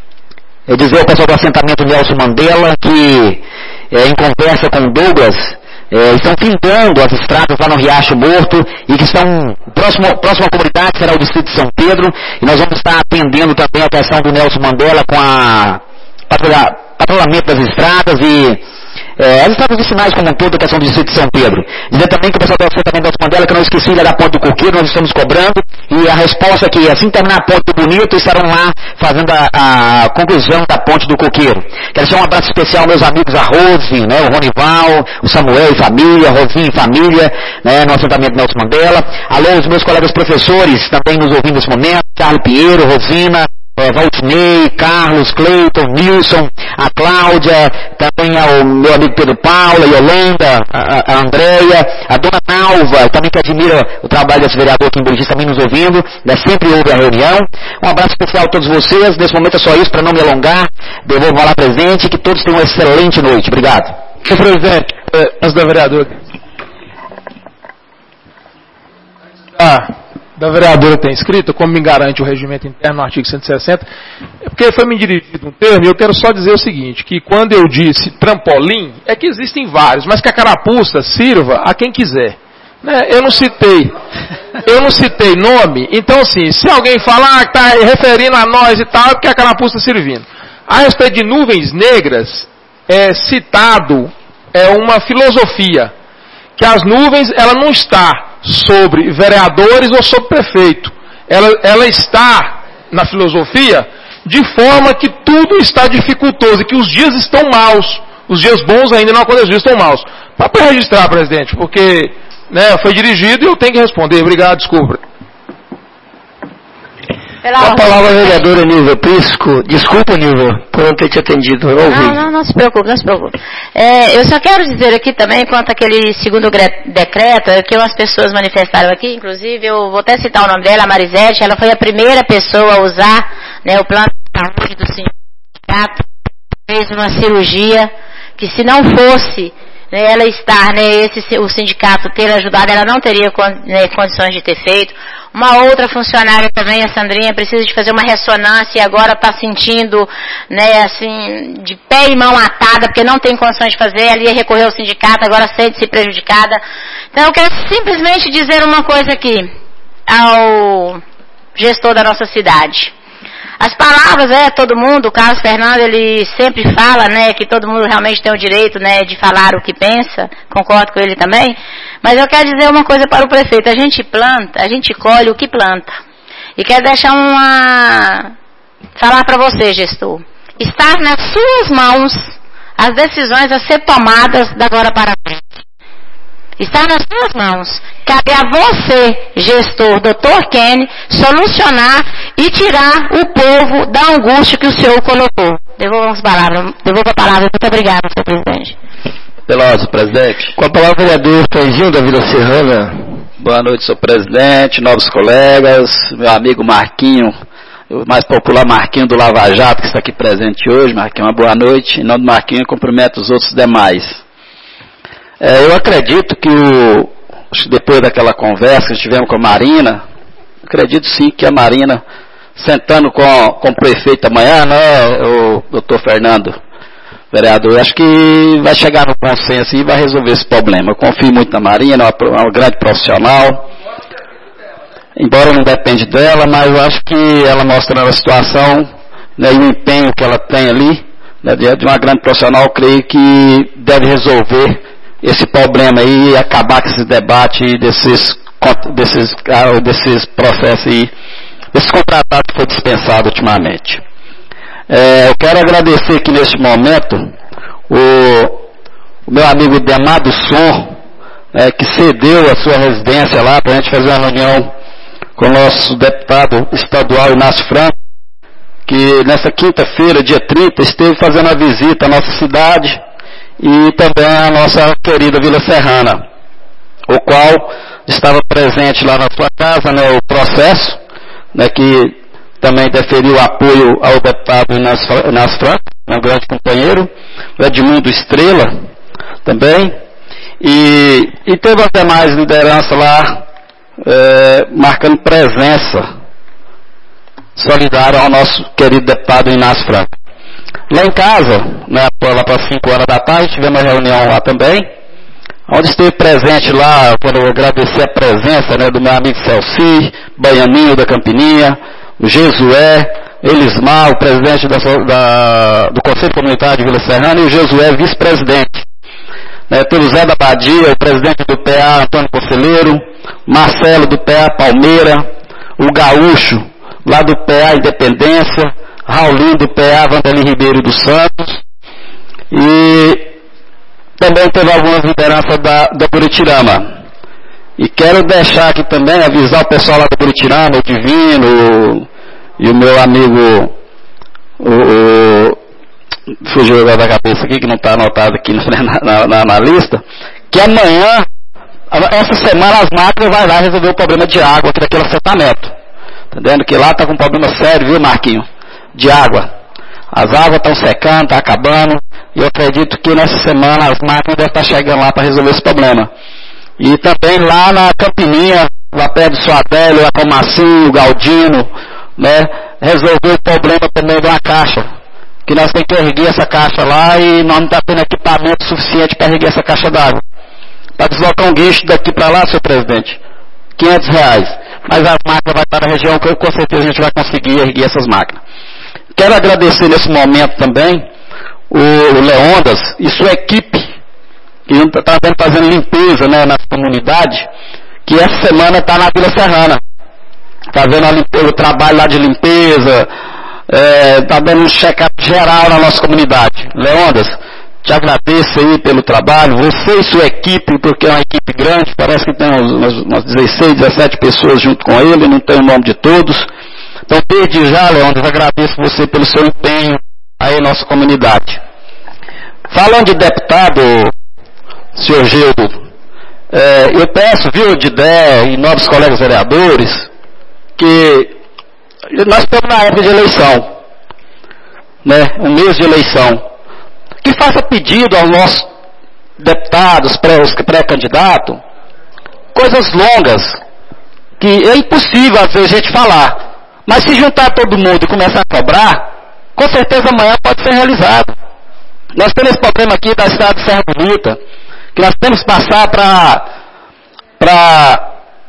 dizer ao pessoal do assentamento Nelson Mandela que, em conversa com o Douglas, estão pintando as estradas lá no Riacho Morto e que estão, próxima comunidade será o distrito de São Pedro, e nós vamos estar atendendo também a questão do Nelson Mandela com a patrulhamento das estradas e as estradas vicinais como um todo, a questão do distrito de São Pedro. Dizer também que o pessoal do assentamento Nelson Mandela, que eu não esqueci, da ponte do Coqueiro, nós estamos cobrando, e a resposta é que assim terminar a ponte do Bonito, estarão lá fazendo a conclusão da ponte do Coqueiro. Quero deixar um abraço especial aos meus amigos, a Rose, né, o Ronival, o Samuel e família, Rosinha e família, né, no assentamento Nelson Mandela. Alô, os meus colegas professores também nos ouvindo nesse momento, Carlos Pinheiro, Rosina, Valdinei, Carlos, Cleiton, Nilson, a Cláudia, também ao meu amigo Pedro Paulo, a Yolanda, a Andréia, a dona Nalva, também que admira o trabalho desse vereador aqui em Buritis, também nos ouvindo, né, sempre ouve a reunião. Um abraço especial a todos vocês, nesse momento é só isso, para não me alongar, devolvo lá presente, que todos tenham uma excelente noite. Obrigado. Senhor presidente, antes da vereadora. Da vereadora tem escrito, como me garante o regimento interno no artigo 160, é porque foi me dirigido um termo, e eu quero só dizer o seguinte, que quando eu disse trampolim, é que existem vários, mas que a carapuça sirva a quem quiser. Né? Eu não citei nome, então assim, se alguém falar que está referindo a nós e tal, é porque a carapuça servindo. A respeito de nuvens negras, citado uma filosofia, que as nuvens, ela não está sobre vereadores ou sobre prefeito. Ela está, na filosofia, de forma que tudo está dificultoso e que os dias estão maus. Os dias bons ainda não acontecem, os dias estão maus. Para registrar, presidente, porque foi dirigido e eu tenho que responder. Obrigado, desculpa. Com a palavra, vereadora Nilva Prisco. Desculpa, Nilva, por não ter te atendido. Eu ouvi. Não se preocupe, não se preocupe. Eu só quero dizer aqui também, quanto àquele segundo decreto, que umas pessoas manifestaram aqui, inclusive, eu vou até citar o nome dela, a Marisete, ela foi a primeira pessoa a usar, né, o plano de saúde do sindicato, fez uma cirurgia, que se não fosse, né, ela estar, né, o sindicato ter ajudado, ela não teria condições de ter feito. Uma outra funcionária também, a Sandrinha, precisa de fazer uma ressonância e agora está sentindo, né, assim, de pé e mão atada, porque não tem condições de fazer, ela ia recorrer ao sindicato, agora sente-se prejudicada. Então eu quero simplesmente dizer uma coisa aqui, ao gestor da nossa cidade. As palavras, todo mundo, o Carlos Fernando, ele sempre fala, né, que todo mundo realmente tem o direito, né, de falar o que pensa, concordo com ele também, mas eu quero dizer uma coisa para o prefeito, a gente planta, a gente colhe o que planta. E quero deixar falar para você, gestor, estar nas suas mãos as decisões a ser tomadas da agora para frente. Está nas suas mãos. Cabe a você, gestor, Dr. Kenny, solucionar e tirar o povo da angústia que o senhor colocou. Devolvo a palavra. Muito obrigada, senhor presidente. Peloso, presidente. Com a palavra, vereador Toizinho da Vila Serrana. Boa noite, senhor presidente, novos colegas, meu amigo Marquinho, o mais popular Marquinho do Lava Jato, que está aqui presente hoje. Marquinho, uma boa noite. Em nome do Marquinho, eu cumprimento os outros demais. Eu acredito que depois daquela conversa que tivemos com a Marina, acredito sim que a Marina, sentando com o prefeito amanhã, né, o doutor Fernando, vereador, acho que vai chegar no consenso e vai resolver esse problema. Eu confio muito na Marina, é uma grande profissional, embora não depende dela, mas eu acho que ela mostrando a situação, né, e o empenho que ela tem ali, né, de uma grande profissional, eu creio que deve resolver esse problema aí e acabar com esse debate desses processos aí, desses contratados que foi dispensado ultimamente. Eu quero agradecer aqui neste momento o meu amigo Demado Som, que cedeu a sua residência lá para a gente fazer uma reunião com o nosso deputado estadual Inácio Franco, que nessa quinta-feira, dia 30, esteve fazendo a visita à nossa cidade e também a nossa querida Vila Serrana, o qual estava presente lá na sua casa, né, o processo, né, que também deferiu apoio ao deputado Inácio Franco, um grande companheiro, o Edmundo Estrela também, e teve as demais lideranças lá, marcando presença solidária ao nosso querido deputado Inácio Franco. Lá em casa, né, lá para 5 horas da tarde, tivemos uma reunião lá também, onde esteve presente lá, quando eu agradeci a presença, né, do meu amigo Celci, Baianinho da Campininha, o Jesué, Elismar, o presidente do Conselho Comunitário de Vila Serrana, e o Jesué, vice-presidente. Teve o Zé da Badia, o presidente do PA, Antônio Conselheiro, Marcelo do PA Palmeira, o Gaúcho, lá do PA Independência, Raulinho do PA Vanderlei Ribeiro dos Santos, e também teve algumas lideranças da Buritirama. E quero deixar aqui também, avisar o pessoal lá do Buritirama, o Divino, e o meu amigo, fugiu agora da cabeça aqui, que não está anotado aqui na lista, que amanhã, essa semana, as máquinas vão lá resolver o problema de água aqui daquele assentamento. Entendendo? Que lá está com um problema sério, viu, Marquinho? De água. As águas estão secando, está acabando, e eu acredito que nessa semana as máquinas devem estar chegando lá para resolver esse problema. E também lá na Campininha, lá perto do Suadélio, lá com o Massinho, o Galdino, né, resolver o problema também de uma caixa. Que nós temos que erguer essa caixa lá e nós não estamos tendo equipamento suficiente para erguer essa caixa d'água. Para deslocar um guincho daqui para lá, senhor presidente, R$500. Mas as máquinas vão estar na região que com certeza a gente vai conseguir erguer essas máquinas. Quero agradecer nesse momento também o Leondas e sua equipe, que está fazendo limpeza, né, na comunidade, que essa semana está na Vila Serrana. Está vendo o trabalho lá de limpeza, está dando um check-up geral na nossa comunidade. Leondas, te agradeço aí pelo trabalho, você e sua equipe, porque é uma equipe grande, parece que tem umas 16, 17 pessoas junto com ele, não tenho o nome de todos, Então, desde já, Leandro, eu agradeço você pelo seu empenho aí na nossa comunidade. Falando de deputado, senhor Gildo, eu peço, viu, Didé e novos colegas vereadores, que nós estamos na época de eleição, né, um mês de eleição, que faça pedido aos nossos deputados, pré-candidatos, coisas longas, que é impossível às vezes a gente falar, mas se juntar todo mundo e começar a cobrar, com certeza amanhã pode ser realizado. Nós temos esse problema aqui da cidade de Serra Bonita, que nós temos que passar para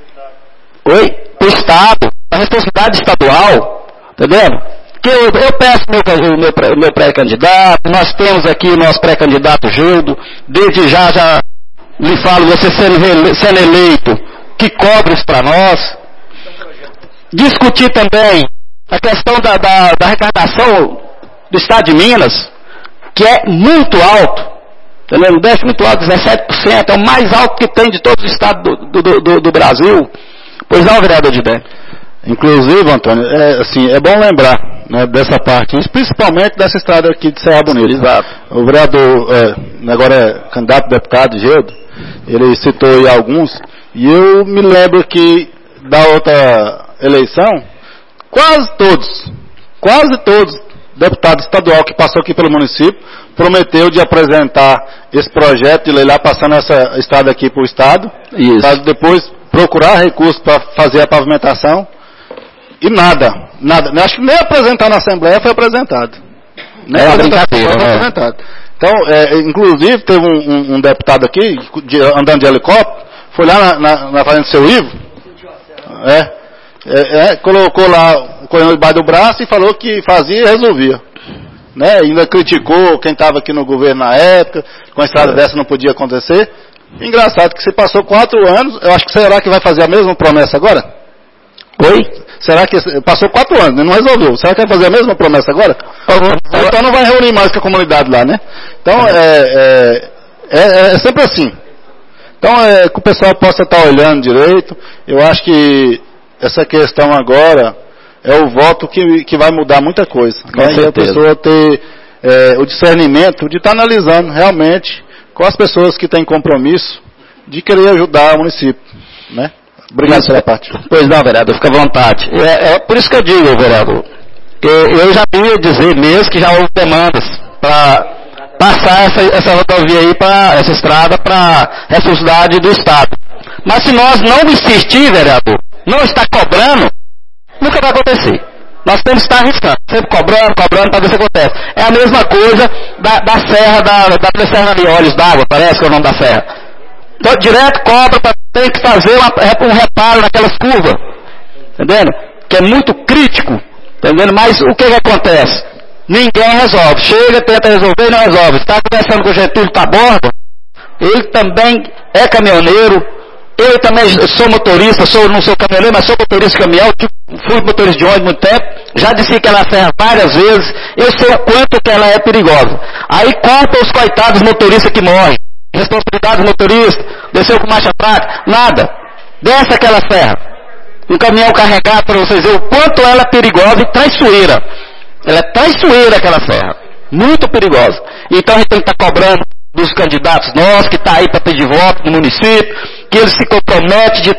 o Estado, a responsabilidade estadual, entendeu? Que eu peço meu pré-candidato, nós temos aqui o nosso pré-candidato Gildo, desde já lhe falo, você sendo eleito, que cobre isso para nós. Discutir também a questão da arrecadação do Estado de Minas, que é muito alto, entendeu? Um déficit muito alto, 17%, é o mais alto que tem de todos os estados do Brasil. Pois não, vereador Didé? Inclusive, Antônio, é bom lembrar, né, dessa parte, principalmente dessa estrada aqui de Serra Bonita. Exato. O vereador, agora é candidato a deputado, Gildo, ele citou aí alguns, e eu me lembro que da outra eleição, quase todos, deputado estadual que passou aqui pelo município, prometeu de apresentar esse projeto de lei lá, passando essa estrada aqui para o Estado, para depois procurar recursos para fazer a pavimentação, e nada, acho que nem apresentar na Assembleia foi apresentado. Nem brincadeira, foi apresentado. Então, inclusive, teve um deputado aqui, andando de helicóptero, foi lá na fazenda do seu Ivo, colocou lá o coelho debaixo do braço e falou que fazia e resolvia. Né? Ainda criticou quem estava aqui no governo na época, com a estrada dessa não podia acontecer. Engraçado que você passou 4 anos, eu acho que será que vai fazer a mesma promessa agora? Oi? Será que passou 4 anos, não resolveu? Será que vai fazer a mesma promessa agora? Então não vai reunir mais com a comunidade lá, né? Então é sempre assim. Então que o pessoal possa estar olhando direito. Eu acho que essa questão agora é o voto que vai mudar muita coisa. Né? E a pessoa ter o discernimento de estar analisando realmente com as pessoas que têm compromisso de querer ajudar o município, né? Obrigado pela parte. Pois não, vereador, fica à vontade. É por isso que eu digo, vereador, eu já ia dizer mesmo que já houve demandas para passar essa rodovia aí, essa estrada para a responsabilidade do Estado. Mas se nós não insistir, vereador, não está cobrando, nunca vai acontecer. Nós temos que estar arriscando, sempre cobrando para ver se acontece. É a mesma coisa da serra, da Serra de Olhos d'Água, parece que é o nome da serra. Então, direto cobra, tem que fazer um reparo naquelas curvas, entendendo? Que é muito crítico, entendendo? Mas o que acontece? Ninguém resolve. Chega, tenta resolver e não resolve. Está conversando com o Getúlio Taborda, ele também é caminhoneiro. Eu também sou motorista, não sou caminhoneiro, mas sou motorista de caminhão, fui motorista de ônibus há muito tempo, já disse que ela serra várias vezes, eu sei o quanto que ela é perigosa. Aí conta os coitados motoristas que morrem, responsabilidade do motorista, desceu com marcha fraca, nada, desce aquela serra, um caminhão carregado para vocês verem o quanto ela é perigosa e traiçoeira. Ela é traiçoeira aquela serra, muito perigosa. Então a gente tem que estar cobrando dos candidatos nossos, que está aí para pedir voto no município, que eles se comprometem de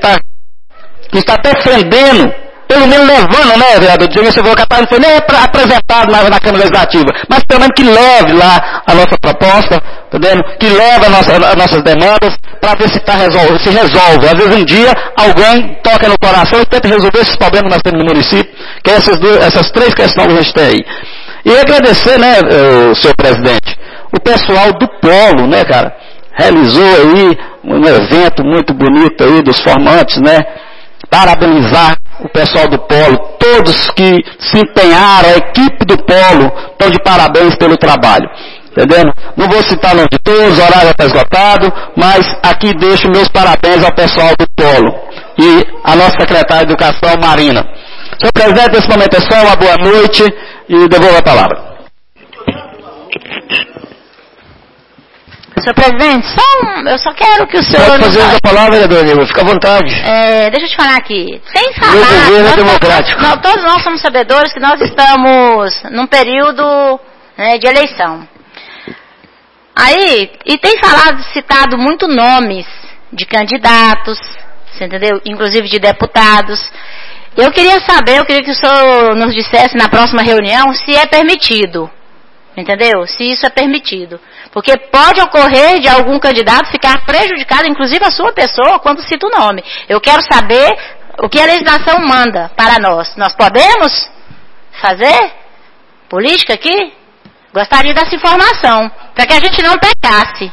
estar defendendo, pelo menos levando, né, vereador, dizendo que eu vou capaz de ser nem apresentado na Câmara Legislativa, mas pelo menos que leve lá a nossa proposta, entendendo? Que leve as nossas demandas, para ver se resolve. Às vezes um dia alguém toca no coração e tenta resolver esses problemas que nós temos no município, que é essas 3 questões que a gente tem aí. E agradecer, né, senhor presidente, o pessoal do Polo, né, cara, realizou aí um evento muito bonito aí dos formantes, né, parabenizar o pessoal do Polo, todos que se empenharam, a equipe do Polo, estão de parabéns pelo trabalho, entendendo? Não vou citar o nome de todos, o horário está esgotado, mas aqui deixo meus parabéns ao pessoal do Polo e a nossa secretária de Educação, Marina. Senhor presidente, nesse momento é só uma boa noite e devolvo a palavra. Senhor presidente, eu só quero que o senhor... Pode fazer essa palavra, vereador Nilma, fica à vontade. Deixa eu te falar aqui. Sem falar... Meu governo é democrático. Todos nós somos sabedores que nós estamos num período, né, de eleição. Aí, e tem citado muito nomes de candidatos, você entendeu? Inclusive de deputados. Eu queria que o senhor nos dissesse na próxima reunião se é permitido. Entendeu? Se isso é permitido. Porque pode ocorrer de algum candidato ficar prejudicado, inclusive a sua pessoa, quando cita o nome. Eu quero saber o que a legislação manda para nós. Nós podemos fazer política aqui? Gostaria dessa informação, para que a gente não pecasse.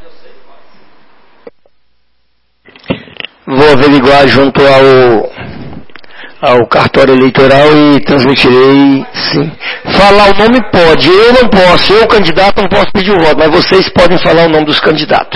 Vou averiguar junto ao cartório eleitoral e transmitirei, sim. Falar o nome pode, eu não posso, eu candidato não posso pedir o voto, mas vocês podem falar o nome dos candidatos.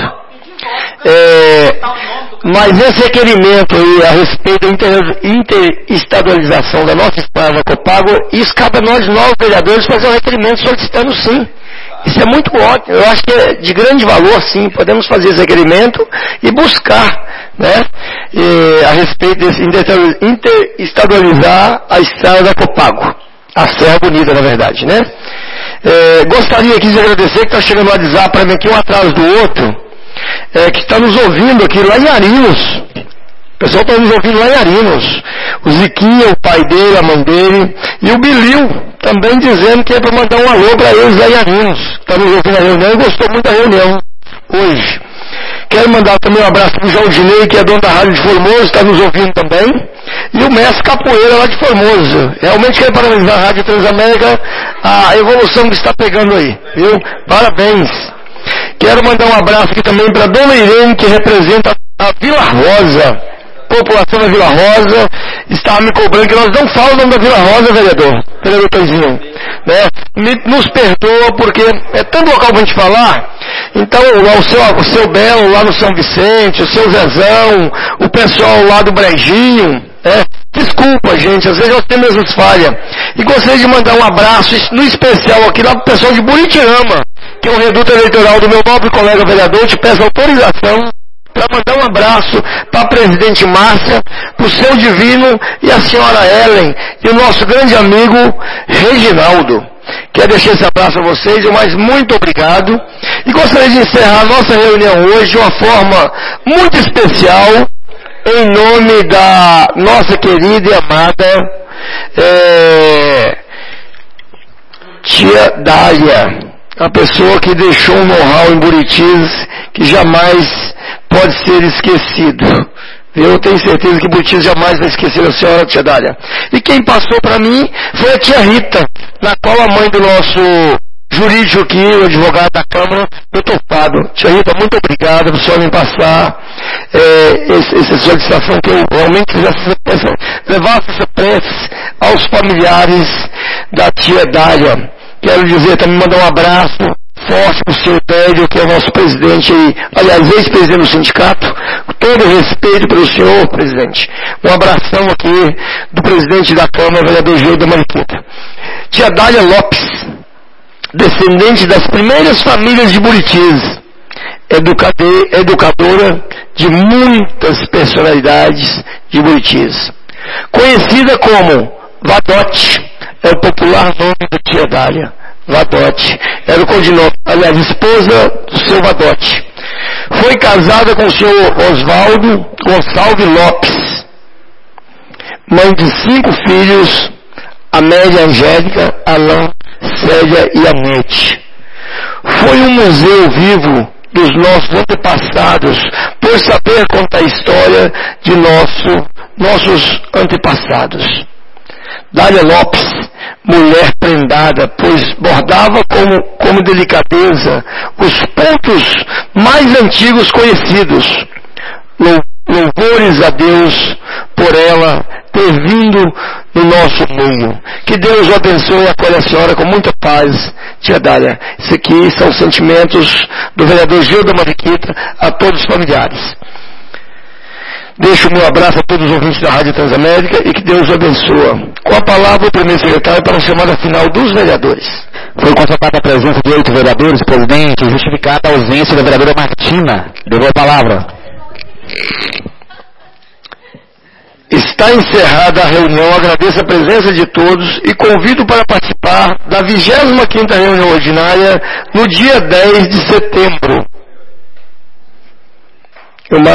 Mas esse requerimento aí a respeito da interestadualização da nossa estrada Copago, isso cabe a nós vereadores fazer um requerimento solicitando sim. Isso é muito ótimo, eu acho que é de grande valor sim, podemos fazer esse requerimento e buscar, né, a respeito desse interestadualizar a estrada da Copago, a Serra Bonita na verdade, né. Gostaria aqui de agradecer que está chegando no WhatsApp para mim aqui um atrás do outro, que está nos ouvindo aqui lá em Arinos. O pessoal está nos ouvindo lá em Arinos. O Ziquinha, o pai dele, a mãe dele, e o Bilil também dizendo que é para mandar um alô para eles lá em Arinos. Está nos ouvindo na reunião e gostou muito da reunião hoje. Quero mandar também um abraço para o Jaldinei, que é dono da Rádio de Formoso, está nos ouvindo também. E o mestre Capoeira lá de Formoso. Realmente quero parabenizar a Rádio Transamérica, a evolução que está pegando aí. Viu? Parabéns. Quero mandar um abraço aqui também para a Dona Irene, que representa a Vila Rosa. População da Vila Rosa estava me cobrando que nós não falamos o nome da Vila Rosa, vereador Toizinho, né? Nos perdoa porque é tanto local pra gente falar. Então o seu Belo lá no São Vicente, o seu Zezão, o pessoal lá do Brejinho, né? Desculpa, gente, às vezes eu tenho mesmo falhas. E gostaria de mandar um abraço no especial aqui lá pro pessoal de Buritirama, que é o reduto eleitoral do meu nobre colega vereador. Eu te peço autorização para mandar um abraço para a presidente Márcia, para o seu Divino e a senhora Ellen e o nosso grande amigo Reginaldo. Quero deixar esse abraço a vocês, mas muito obrigado. E gostaria de encerrar a nossa reunião hoje de uma forma muito especial, em nome da nossa querida e amada tia Dália, a pessoa que deixou um know-how em Buritis que jamais pode ser esquecido. Eu tenho certeza que Buritis jamais vai esquecer a senhora, tia Dália. E quem passou para mim foi a tia Rita, na qual a mãe do nosso jurídico aqui, o advogado da Câmara, doutor Fábio. Tia Rita, muito obrigado por senhora me passar essa solicitação que eu realmente levasse essa prece aos familiares da tia Dália. Quero dizer, também mandar um abraço forte para o senhor Tédio, que é o nosso presidente aí, aliás, ex-presidente do sindicato, com todo o respeito pelo senhor, presidente. Um abração aqui do presidente da Câmara, vereador Gildo da Mariquita. Tia Dália Lopes, descendente das primeiras famílias de Buritis, educadora de muitas personalidades de Buritis. Conhecida como Vadote, é o popular nome da tia Dália. Vadote, era o codinome, aliás, esposa do seu Vadote. Foi casada com o senhor Oswaldo Gonçalves Lopes, mãe de 5 filhos, Amélia Angélica, Alain, Célia e Anete. Foi um museu vivo dos nossos antepassados, por saber contar a história de nossos antepassados. Dália Lopes, mulher prendada, pois bordava como delicadeza os pontos mais antigos conhecidos. Louvores a Deus por ela ter vindo no nosso meio. Que Deus o abençoe e acolhe a senhora com muita paz, tia Dália. Isso aqui são sentimentos do vereador Gildo da Mariquita a todos os familiares. Deixo o meu abraço a todos os ouvintes da Rádio Transamérica e que Deus os abençoe. Com a palavra, o primeiro secretário para a chamada final dos vereadores. Foi constatada a presença de 8 vereadores, presidente, e justificada a ausência da vereadora Martina. Devolvo a palavra. Está encerrada a reunião, agradeço a presença de todos e convido para participar da 25ª reunião ordinária no dia 10 de setembro.